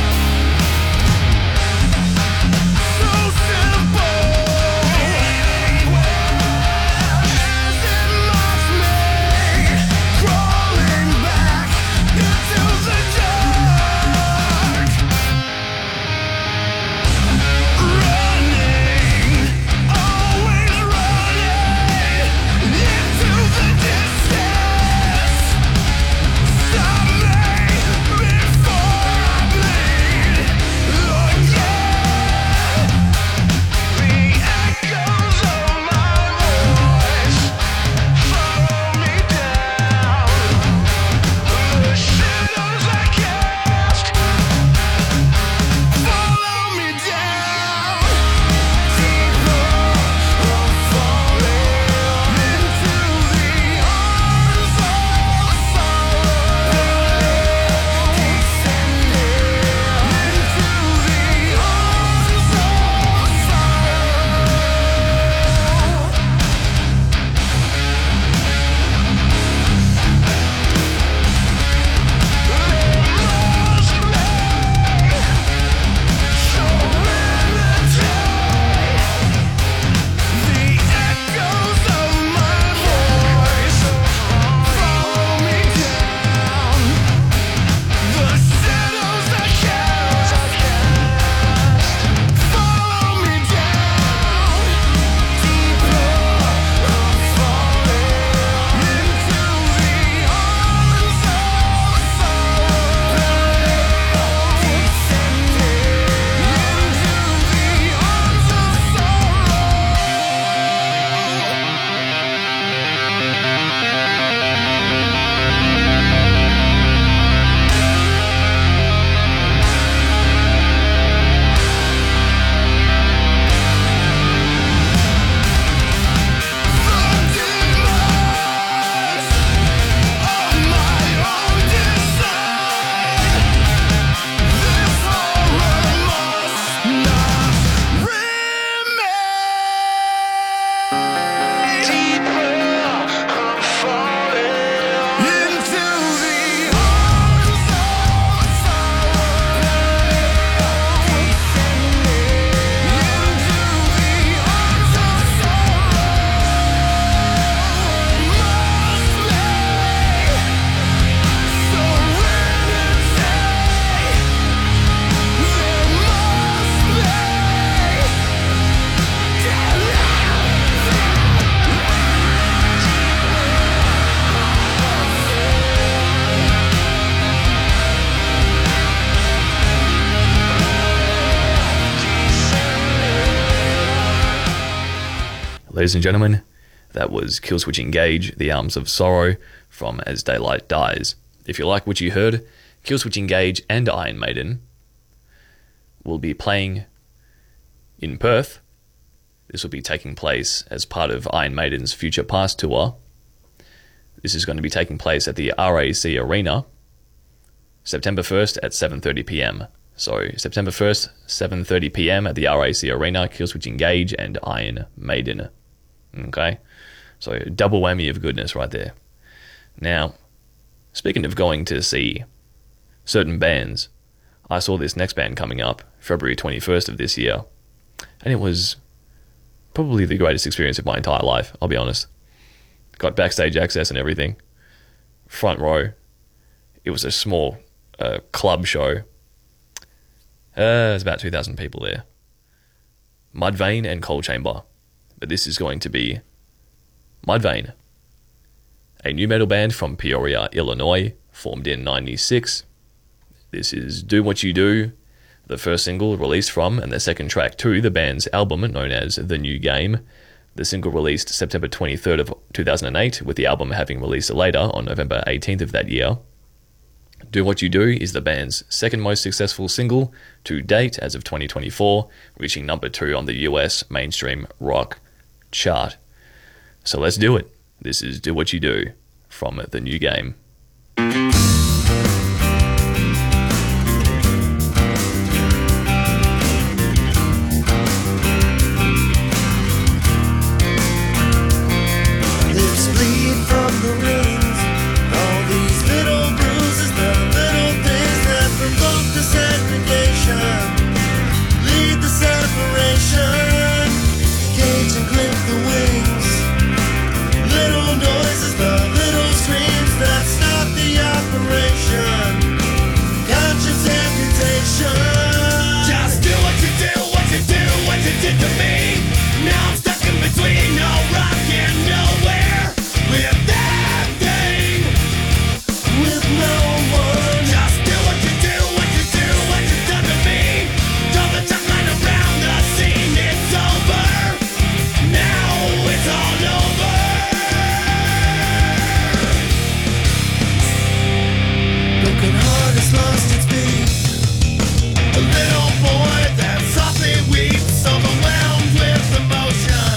Ladies and gentlemen, that was Killswitch Engage, The Arms of Sorrow from As Daylight Dies. If you like what you heard, Killswitch Engage and Iron Maiden will be playing in Perth. This will be taking place as part of Iron Maiden's Future Past tour. This is going to be taking place at the RAC Arena, September 1st at 7:30 p.m. So, September 1st, 7:30 p.m. at the RAC Arena, Killswitch Engage and Iron Maiden. Okay? So, double whammy of goodness right there. Now, speaking of going to see certain bands, I saw this next band coming up, February 21st of this year, and it was probably the greatest experience of my entire life, I'll be honest. Got backstage access and everything. Front row. It was a small club show. There's about 2,000 people there. Mudvayne and Coal Chamber. But this is going to be Mudvayne, a new metal band from Peoria, Illinois, formed in '96. This is Do What You Do, the first single released from and the second track to the band's album known as The New Game. The single released September 23rd of 2008, with the album having released later on November 18th of that year. Do What You Do is the band's second most successful single to date as of 2024, reaching number 2 on the US mainstream rock chart. So let's do it. This is Do What You Do from The New Game. Lips bleed from the rings. All these little bruises, the little things that provoke the segregation, lead the separation, cage and clip the wings. Little noises, the little screams that stop the operation. Conscious amputation. Just do what you do, what you do, what you did to me. Now I'm stuck in between no rock and nowhere. With that thing, with no one. Just do what you do, what you do, what you done to me. Throw the timeline around the scene, it's over. Now it's all over. Broken heart has lost its beat. A little boy that softly weeps, overwhelmed with emotion.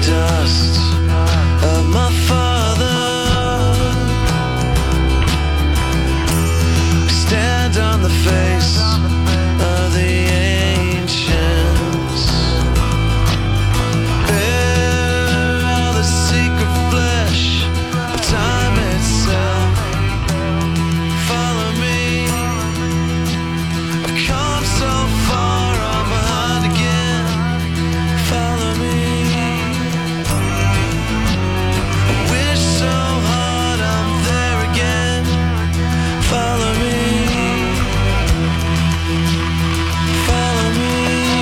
dust of my father. We stand on the face of the ancients. Bear all the secret flesh of time itself. Follow me. I've come so far, I'm behind again. Follow me. I wish so hard I'm there again. Follow me. Follow me.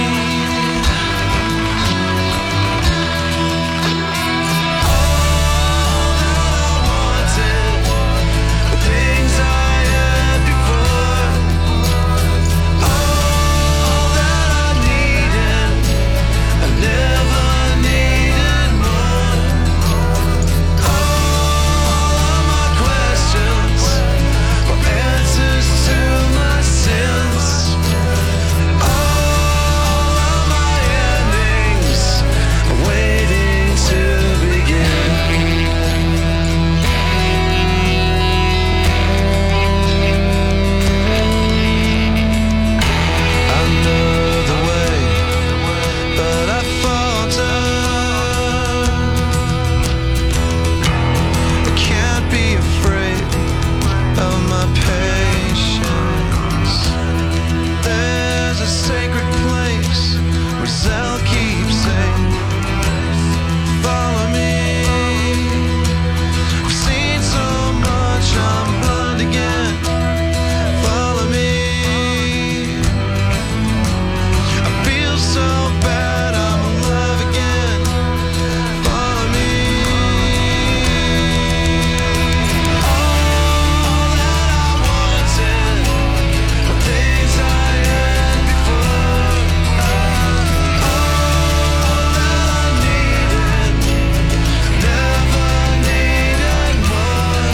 All that I wanted, the things I had before. All that I needed, I never needed more. All of my questions were answers to my sins. All of my endings are waiting to begin. I know the way, but I falter. I can't be afraid of my patience. There's a sacred place where Zell keeps saying, follow me. I've seen so much, I'm blind again. Follow me. I feel so bad, I'm alive again. Follow me. All that I wanted, the things I had before. All that I needed, never needed more.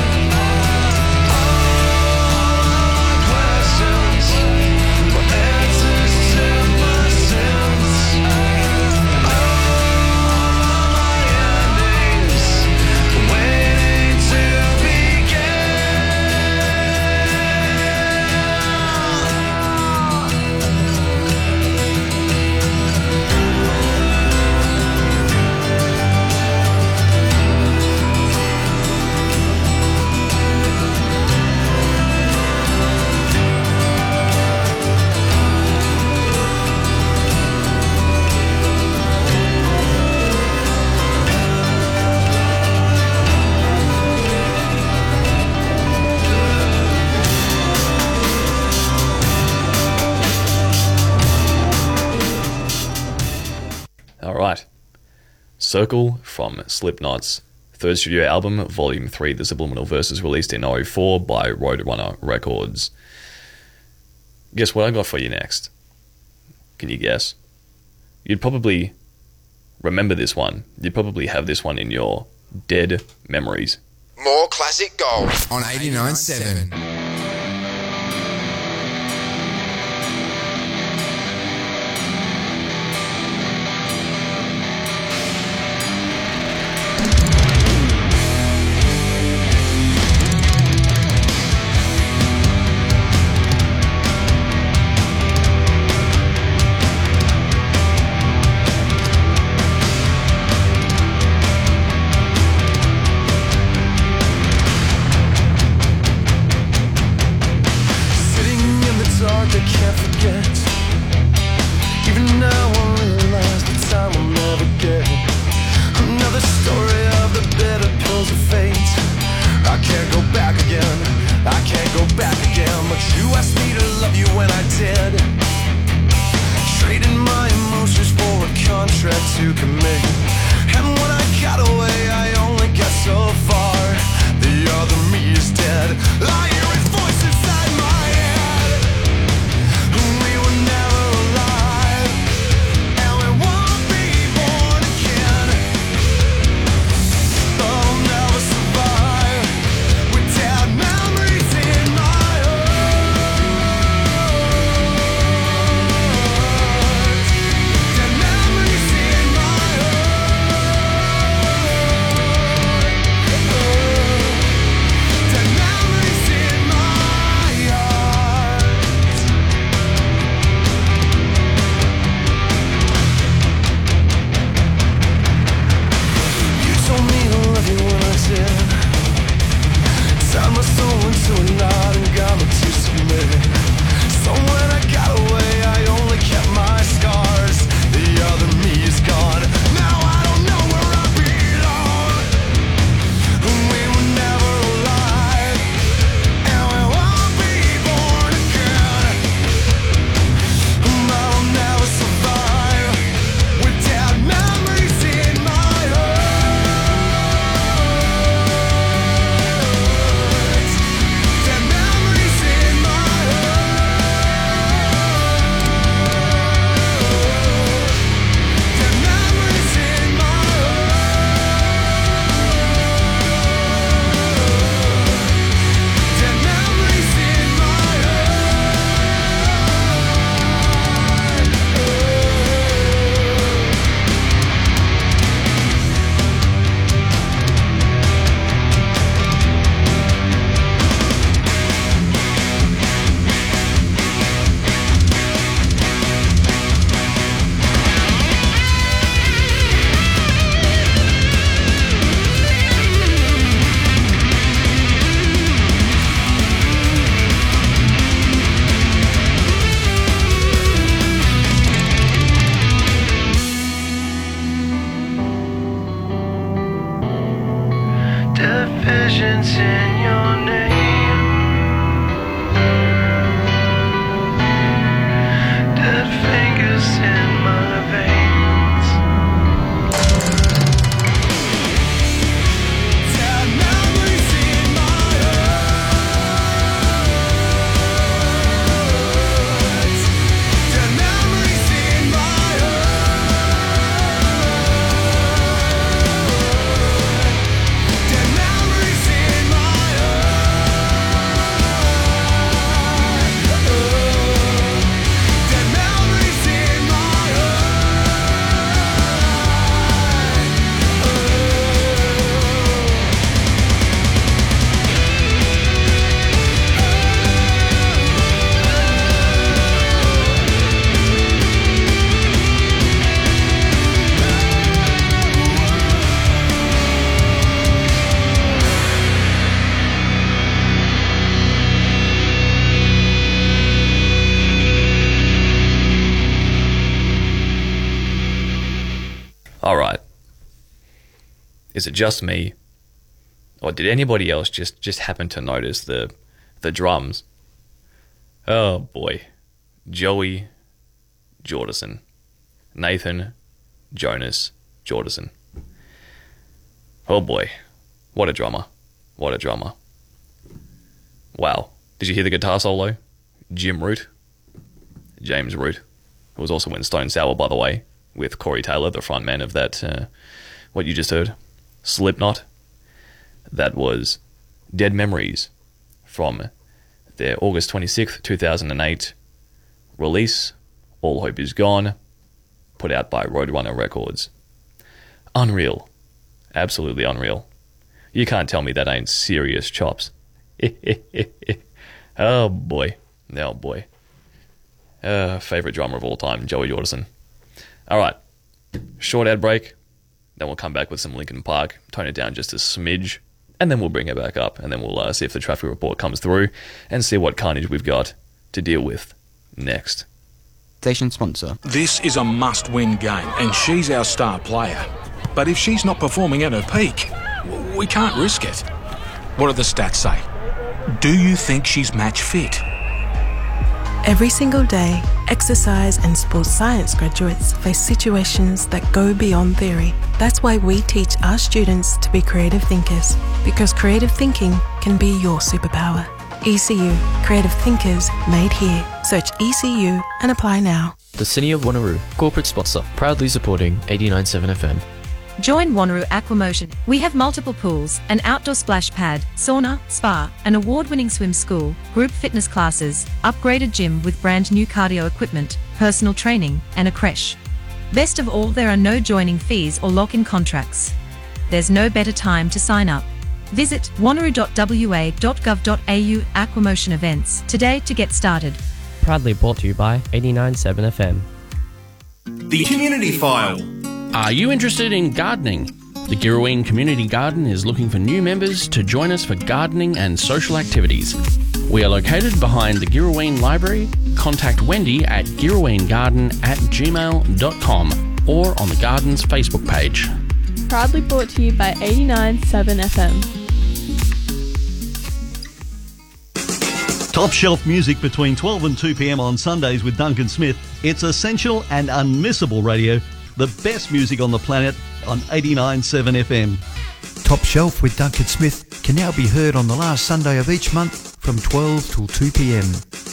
All of my questions were answers to my sins. All of my endings waiting to All right. Circle from Slipknot's third studio album, Volume 3, The Subliminal Verses, released in 2004 by Roadrunner Records. Guess what I got for you next? Can you guess? You'd probably remember this one. You'd probably have this one in your dead memories. More classic gold on 89.7. legends in your name. Dead fingers in my veins. Dead memories in my heart. Dead memories in my All right. Is it just me, or did anybody else just happen to notice the drums? Oh boy, Joey Jordison, Nathan Jonas Jordison. Oh boy, what a drummer! What a drummer! Wow, did you hear the guitar solo? James Root, who was also in Stone Sour, by the way, with Corey Taylor, the frontman of that, what you just heard, Slipknot. That was Dead Memories from their August 26th, 2008 release, All Hope Is Gone, put out by Roadrunner Records. Unreal. Absolutely unreal. You can't tell me that ain't serious chops. Oh boy. Oh boy. Favorite drummer of all time, Joey Jordison. Alright, short ad break, then we'll come back with some Linkin Park, tone it down just a smidge, and then we'll bring it back up, and then we'll see if the traffic report comes through, and see what carnage we've got to deal with next. Station sponsor. This is a must-win game, and she's our star player. But if she's not performing at her peak, we can't risk it. What do the stats say? Do you think she's match fit? Every single day, exercise and sports science graduates face situations that go beyond theory. That's why we teach our students to be creative thinkers, because creative thinking can be your superpower. ECU, creative thinkers made here. Search ECU and apply now. The City of Wanneroo, corporate sponsor, proudly supporting 89.7 FM. Join Wanneroo Aquamotion. We have multiple pools, an outdoor splash pad, sauna, spa, an award-winning swim school, group fitness classes, upgraded gym with brand new cardio equipment, personal training, and a creche. Best of all, there are no joining fees or lock-in contracts. There's no better time to sign up. Visit wanneroo.wa.gov.au Aquamotion events today to get started. Proudly brought to you by 89.7 FM. The Community File. Are you interested in gardening? The Girraween Community Garden is looking for new members to join us for gardening and social activities. We are located behind the Girraween Library. Contact Wendy at girraweengarden@gmail.com or on the Garden's Facebook page. Proudly brought to you by 89.7 FM. Top shelf music between 12 and 2 p.m. on Sundays with Duncan Smith. It's essential and unmissable radio. The best music on the planet on 89.7 FM. Top Shelf with Duncan Smith can now be heard on the last Sunday of each month from 12 till 2 p.m.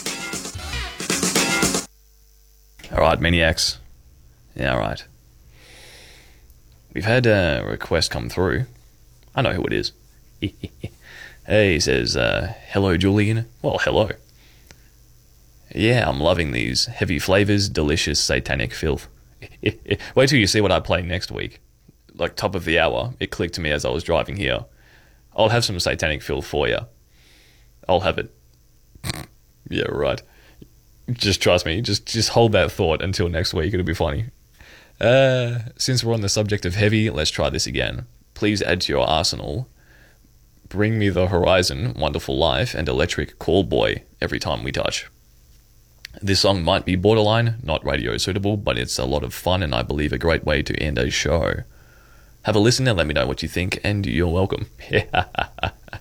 All right, Maniacs. Yeah, all right. We've had a request come through. I know who it is. Hey, he says, hello, Julian. Well, hello. Yeah, I'm loving these heavy flavors, delicious satanic filth. Wait till you see what I play next week. Like top of the hour, it clicked to me as I was driving here. I'll have some satanic filth for you. I'll have it. Yeah, right. Just trust me. Just hold that thought until next week. It'll be funny. Since we're on the subject of heavy, let's try this again. Please add to your arsenal Bring Me the Horizon, Wonderful Life, and Electric Call Boy every time we touch. This song might be borderline, not radio suitable, but it's a lot of fun and I believe a great way to end a show. Have a listen and let me know what you think, and you're welcome.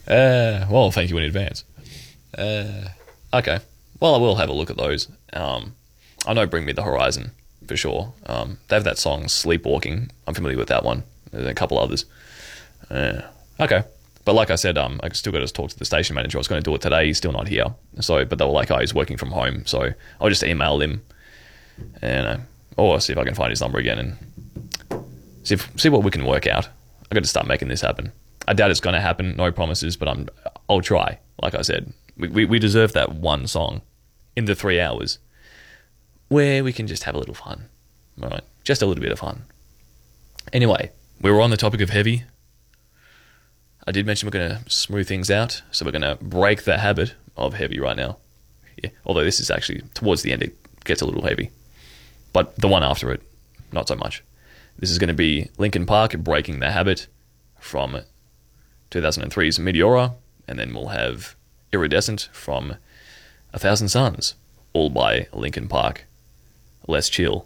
Well, thank you in advance. Okay. Well, I will have a look at those. I know Bring Me the Horizon, for sure. They have that song, Sleepwalking. I'm familiar with that one. There's a couple others. Okay. But like I said, I still got to talk to the station manager. I was going to do it today. He's still not here. But they were like, oh, he's working from home. So I'll just email him and or see if I can find his number again and see what we can work out. I got to start making this happen. I doubt it's going to happen. No promises, but I'll try. Like I said, we deserve that one song in the 3 hours where we can just have a little fun. All right, just a little bit of fun. Anyway, we were on the topic of heavy. I did mention we're going to smooth things out, so we're going to break the habit of heavy right now. Yeah, although this is actually, towards the end, it gets a little heavy. But the one after it, not so much. This is going to be Linkin Park, Breaking the Habit, from 2003's Meteora, and then we'll have Iridescent from 1,000 Suns, all by Linkin Park. Let's chill.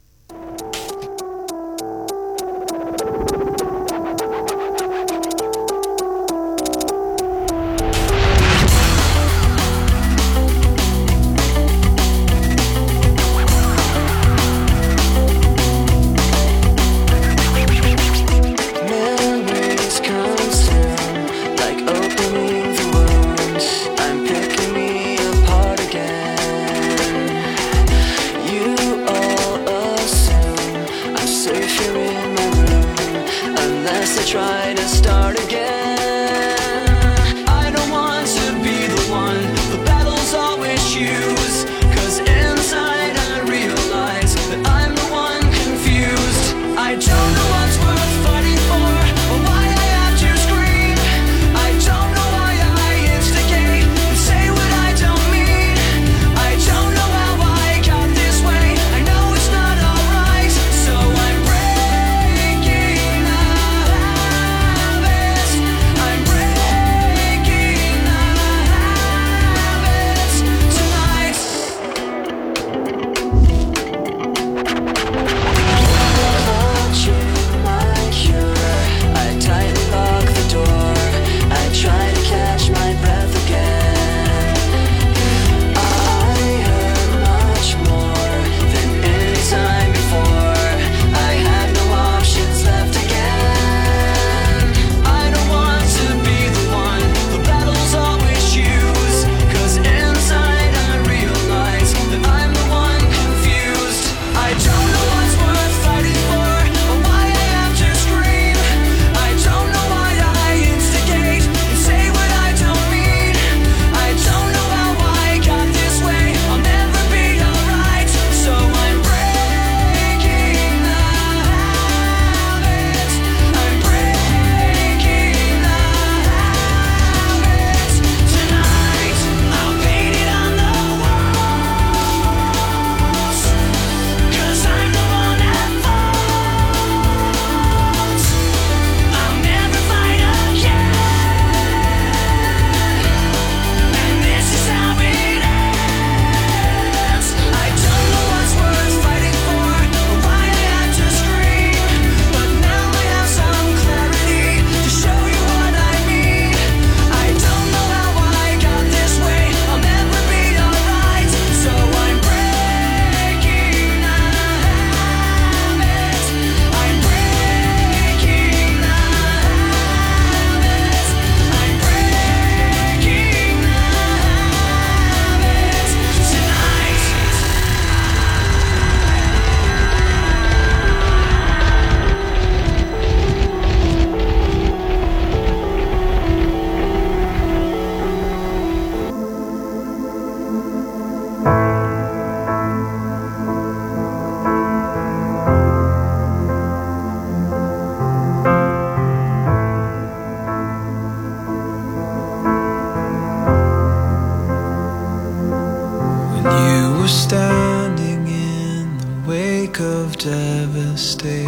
Standing in the wake of devastation,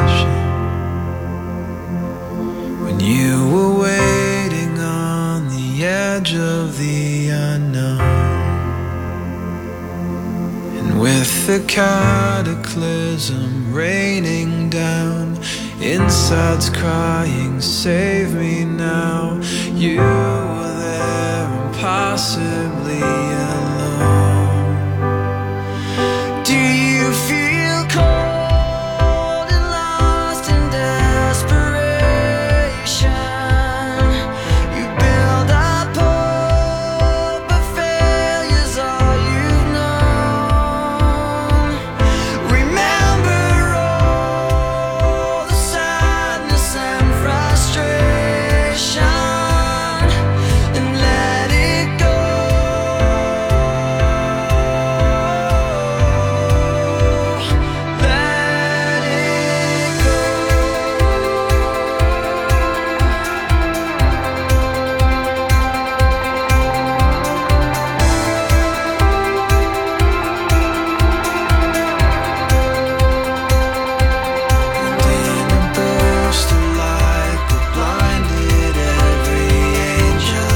when you were waiting on the edge of the unknown, and with the cataclysm raining down, insides crying, save me now, you were impossibly alone. Do you feel cold and lost in desperation? You build up hope, but failure's all you've known. Remember all the sadness and frustration, and let it go. Let it go. And in a burst of light that blinded every angel,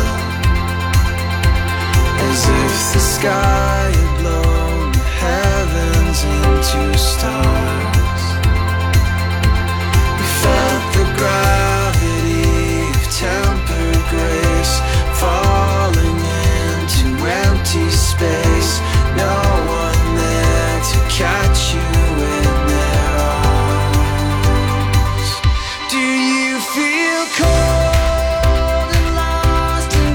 as if the sky had blown the heavens into stars. We felt the gravity of tempered grace falling into empty space. No one there to catch you in their arms. Do you feel cold and lost in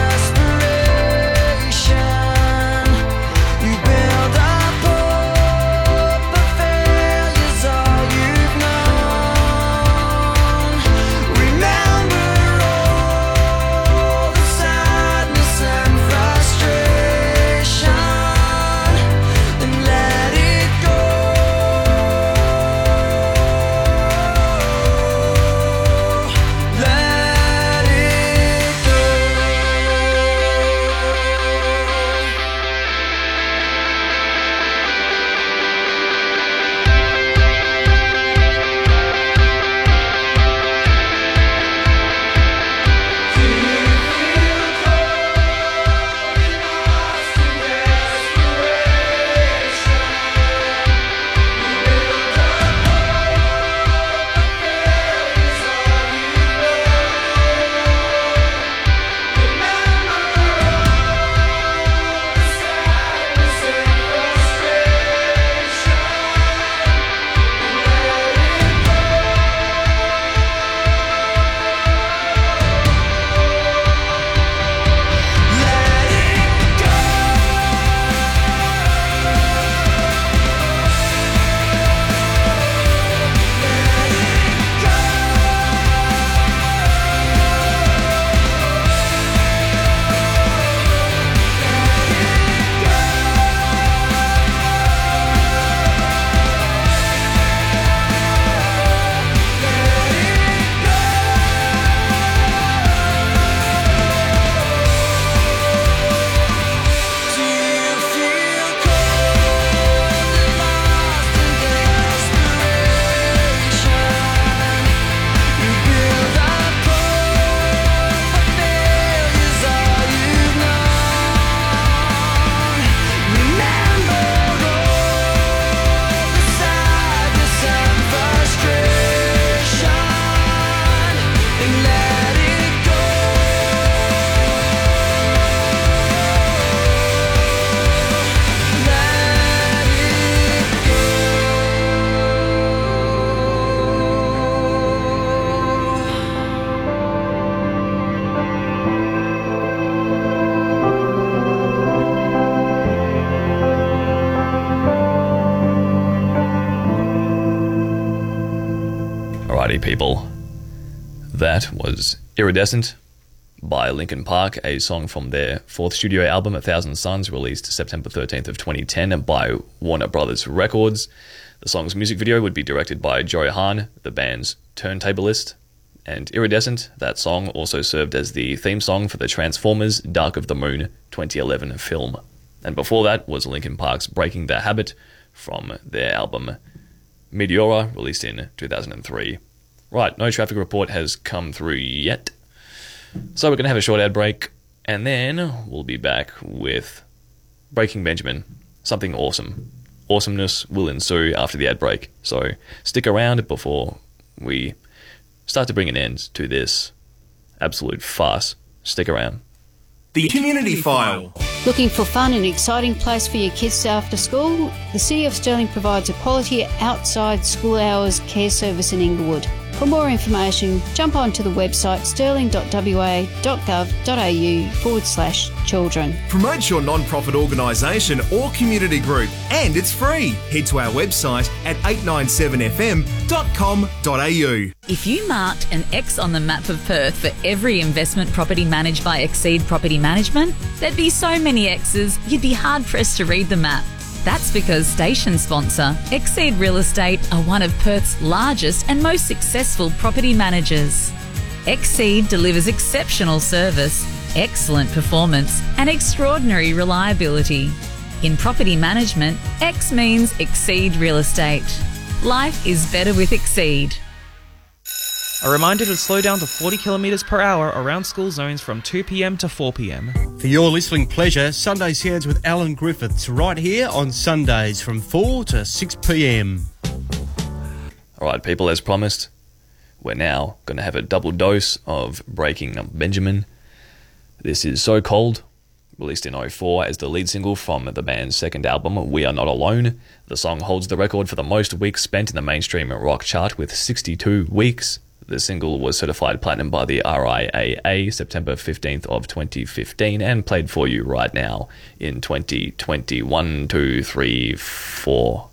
desperation? You build up hope, but failure's all you've known. Remember all the sadness and frustration, and let it go. Let it go. Alrighty, people. That was Iridescent by Linkin Park, a song from their fourth studio album, 1,000 Suns, released September 13th of 2010 by Warner Brothers Records. The song's music video would be directed by Joe Hahn, the band's turntablist. And Iridescent, that song, also served as the theme song for the Transformers Dark of the Moon 2011 film. And before that was Linkin Park's Breaking the Habit from their album Meteora, released in 2003. Right, no traffic report has come through yet. So we're going to have a short ad break, and then we'll be back with Breaking Benjamin. Something awesome. Awesomeness will ensue after the ad break. So stick around before we start to bring an end to this absolute farce. Stick around. The Community File. Looking for fun and exciting place for your kids after school? The City of Stirling provides a quality outside school hours care service in Inglewood. For more information, jump onto the website stirling.wa.gov.au/children. Promote your non-profit organisation or community group, and it's free. Head to our website at 897fm.com.au. If you marked an X on the map of Perth for every investment property managed by Exceed Property Management, there'd be so many X's you'd be hard-pressed to read the map. That's because station sponsor Exceed Real Estate are one of Perth's largest and most successful property managers. Exceed delivers exceptional service, excellent performance and extraordinary reliability. In property management, X means Exceed Real Estate. Life is better with Exceed. A reminder to slow down to 40 km per hour around school zones from 2 p.m. to 4 p.m. For your listening pleasure, Sunday Sounds with Alan Griffiths right here on Sundays from 4 to 6 p.m. All right, people, as promised, we're now going to have a double dose of Breaking Benjamin. This is So Cold, released in 2004 as the lead single from the band's second album, We Are Not Alone. The song holds the record for the most weeks spent in the mainstream rock chart with 62 weeks. The single was certified platinum by the RIAA September 15th of 2015 and played for you right now in 2020. 1, 2, 3, 4.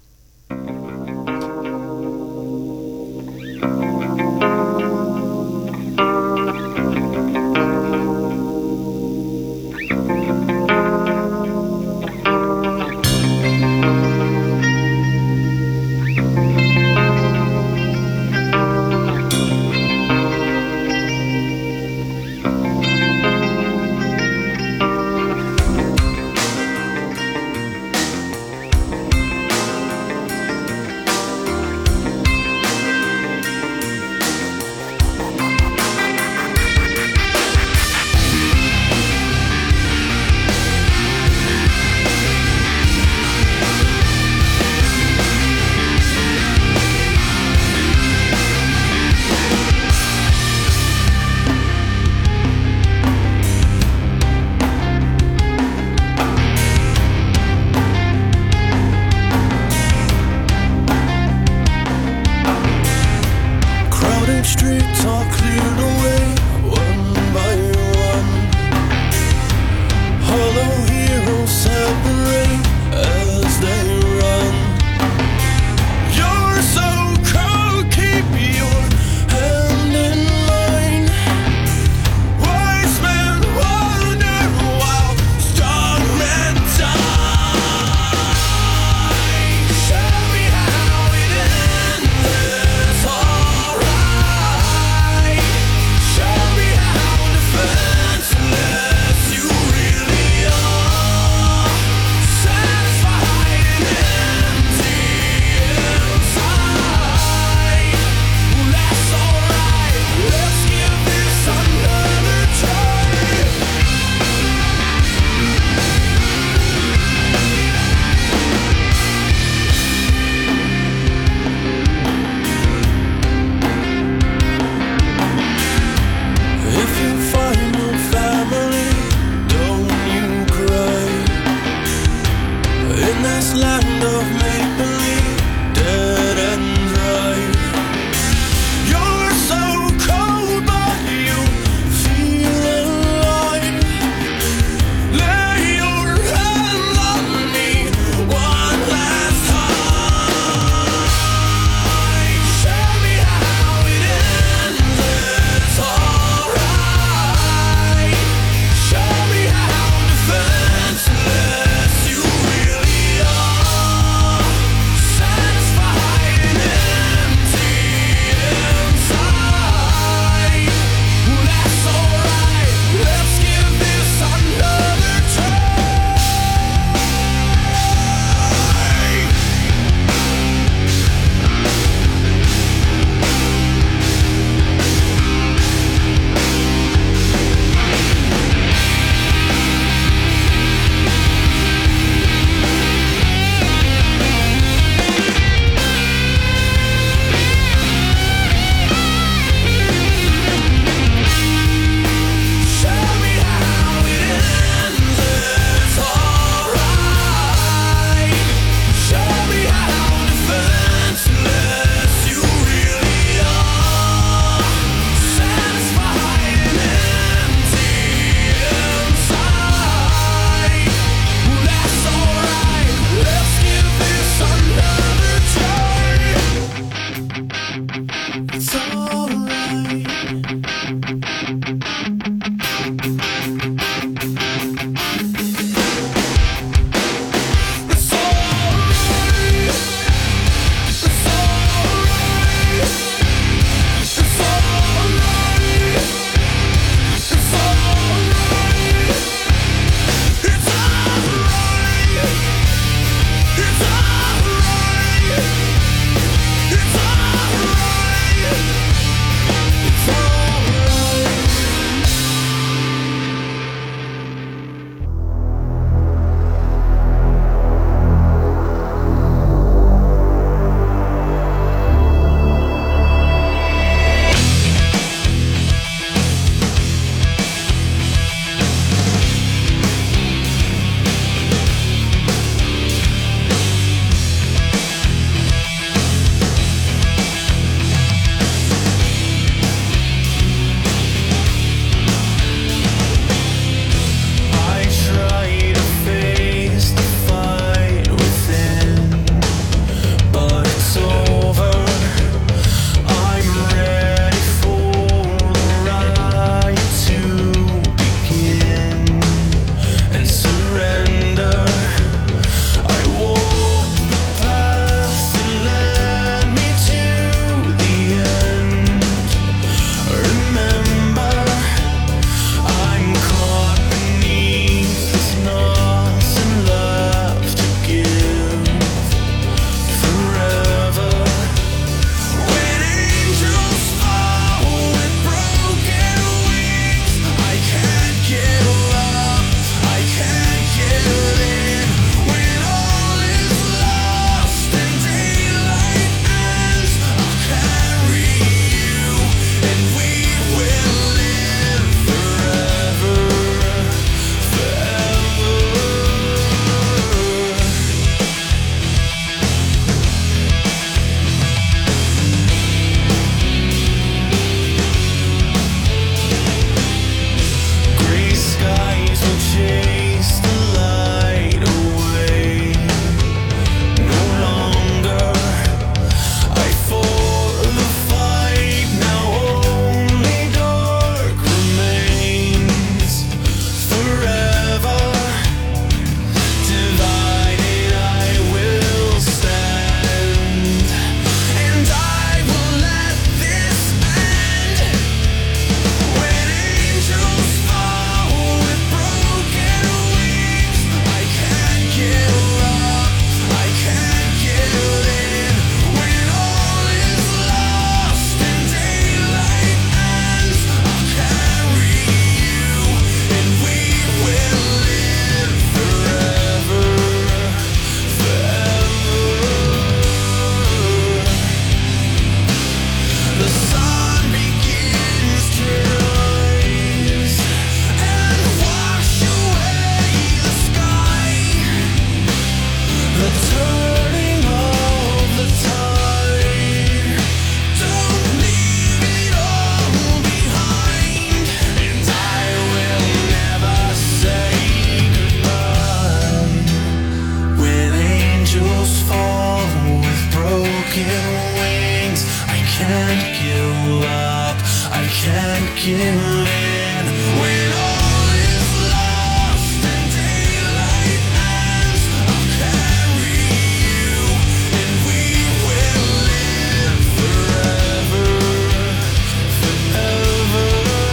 can't give up, I can't give in. When all is lost and daylight ends, I'll carry you and we will live forever, forever,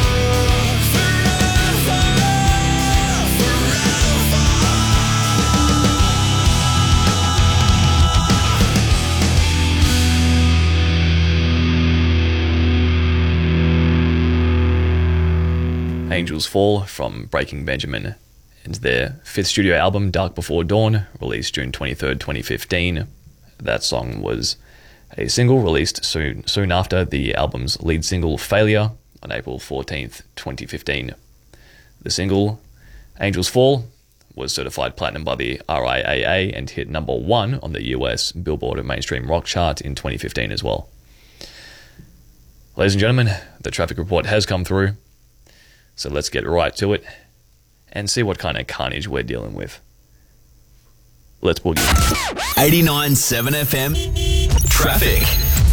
Angels Fall from Breaking Benjamin and their fifth studio album, Dark Before Dawn, released June 23rd, 2015. That song was a single released soon after the album's lead single, Failure, on April 14th, 2015. The single, Angels Fall, was certified platinum by the RIAA and hit number 1 on the US Billboard Mainstream Rock chart in 2015 as well. Ladies and gentlemen, the traffic report has come through. So let's get right to it and see what kind of carnage we're dealing with. Let's boogie. 89.7 FM Traffic.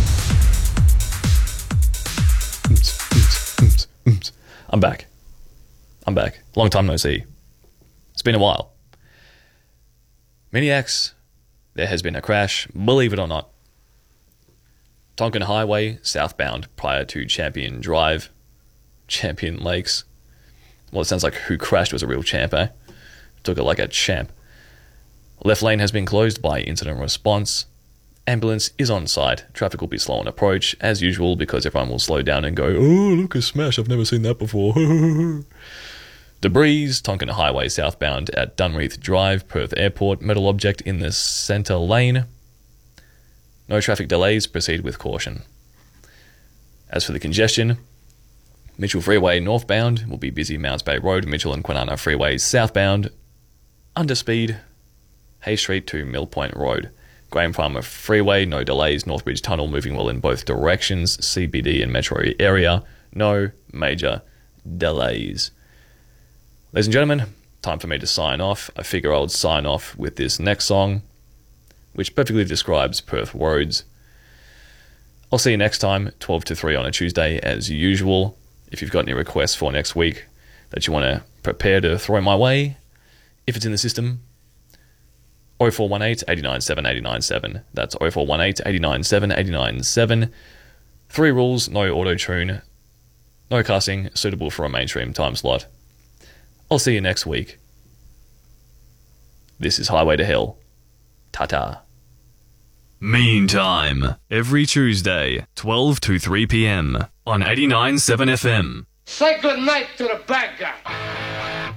I'm back. Long time no see. It's been a while. Maniacs, there has been a crash, believe it or not. Tonkin Highway, southbound, prior to Champion Drive, Champion Lakes. Well, it sounds like who crashed was a real champ, eh? Took it like a champ. Left lane has been closed by incident response. Ambulance is on site. Traffic will be slow on approach, as usual, because everyone will slow down and go, oh, look, a smash, I've never seen that before. Debris, Tonkin Highway southbound at Dunreath Drive, Perth Airport, metal object in the centre lane. No traffic delays, proceed with caution. As for the congestion, Mitchell Freeway northbound will be busy Mounts Bay Road, Mitchell and Kwinana Freeway southbound, under speed, Hay Street to Mill Point Road. Graham Farmer Freeway, no delays, Northbridge Tunnel moving well in both directions, CBD and metro area, no major delays. Ladies and gentlemen, time for me to sign off. I figure I would sign off with this next song, which perfectly describes Perth roads. I'll see you next time, 12 to 3 on a Tuesday as usual. If you've got any requests for next week that you want to prepare to throw my way, if it's in the system, 0418 897 897. That's 0418 897 897. 3 rules, no auto-tune, no cussing, suitable for a mainstream time slot. I'll see you next week. This is Highway to Hell. Ta-ta. Meantime, every Tuesday, 12 to 3 p.m. on 89.7 FM. Say good night to the bad guy.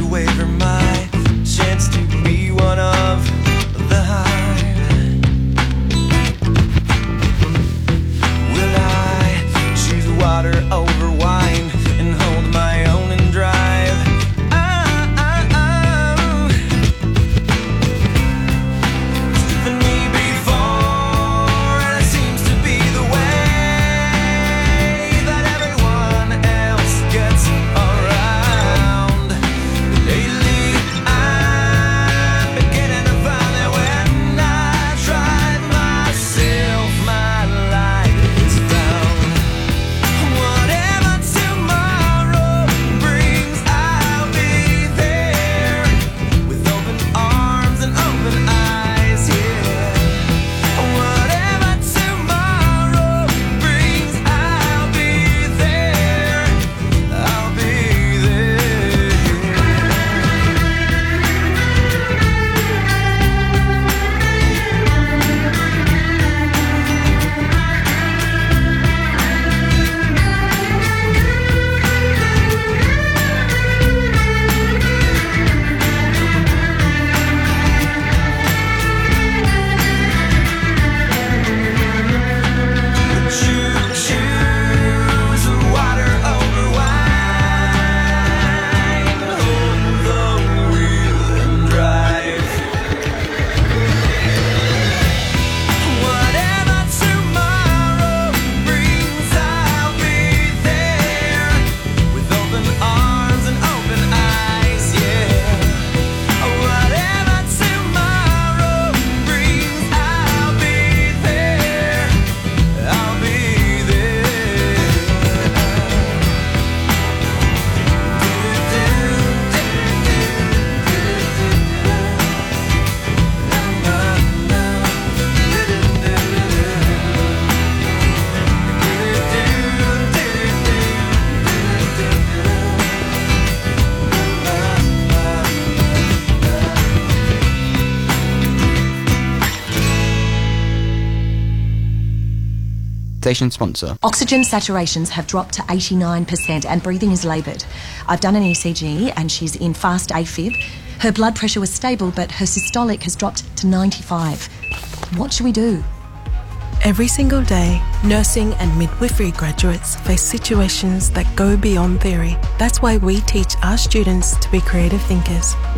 away from my chance to be one of the hive. Will I choose water over wine and hold my own and drive? Station sponsor. Oxygen saturations have dropped to 89% and breathing is laboured. I've done an ECG and she's in fast AFib. Her blood pressure was stable, but her systolic has dropped to 95. What should we do? Every single day, nursing and midwifery graduates face situations that go beyond theory. That's why we teach our students to be creative thinkers.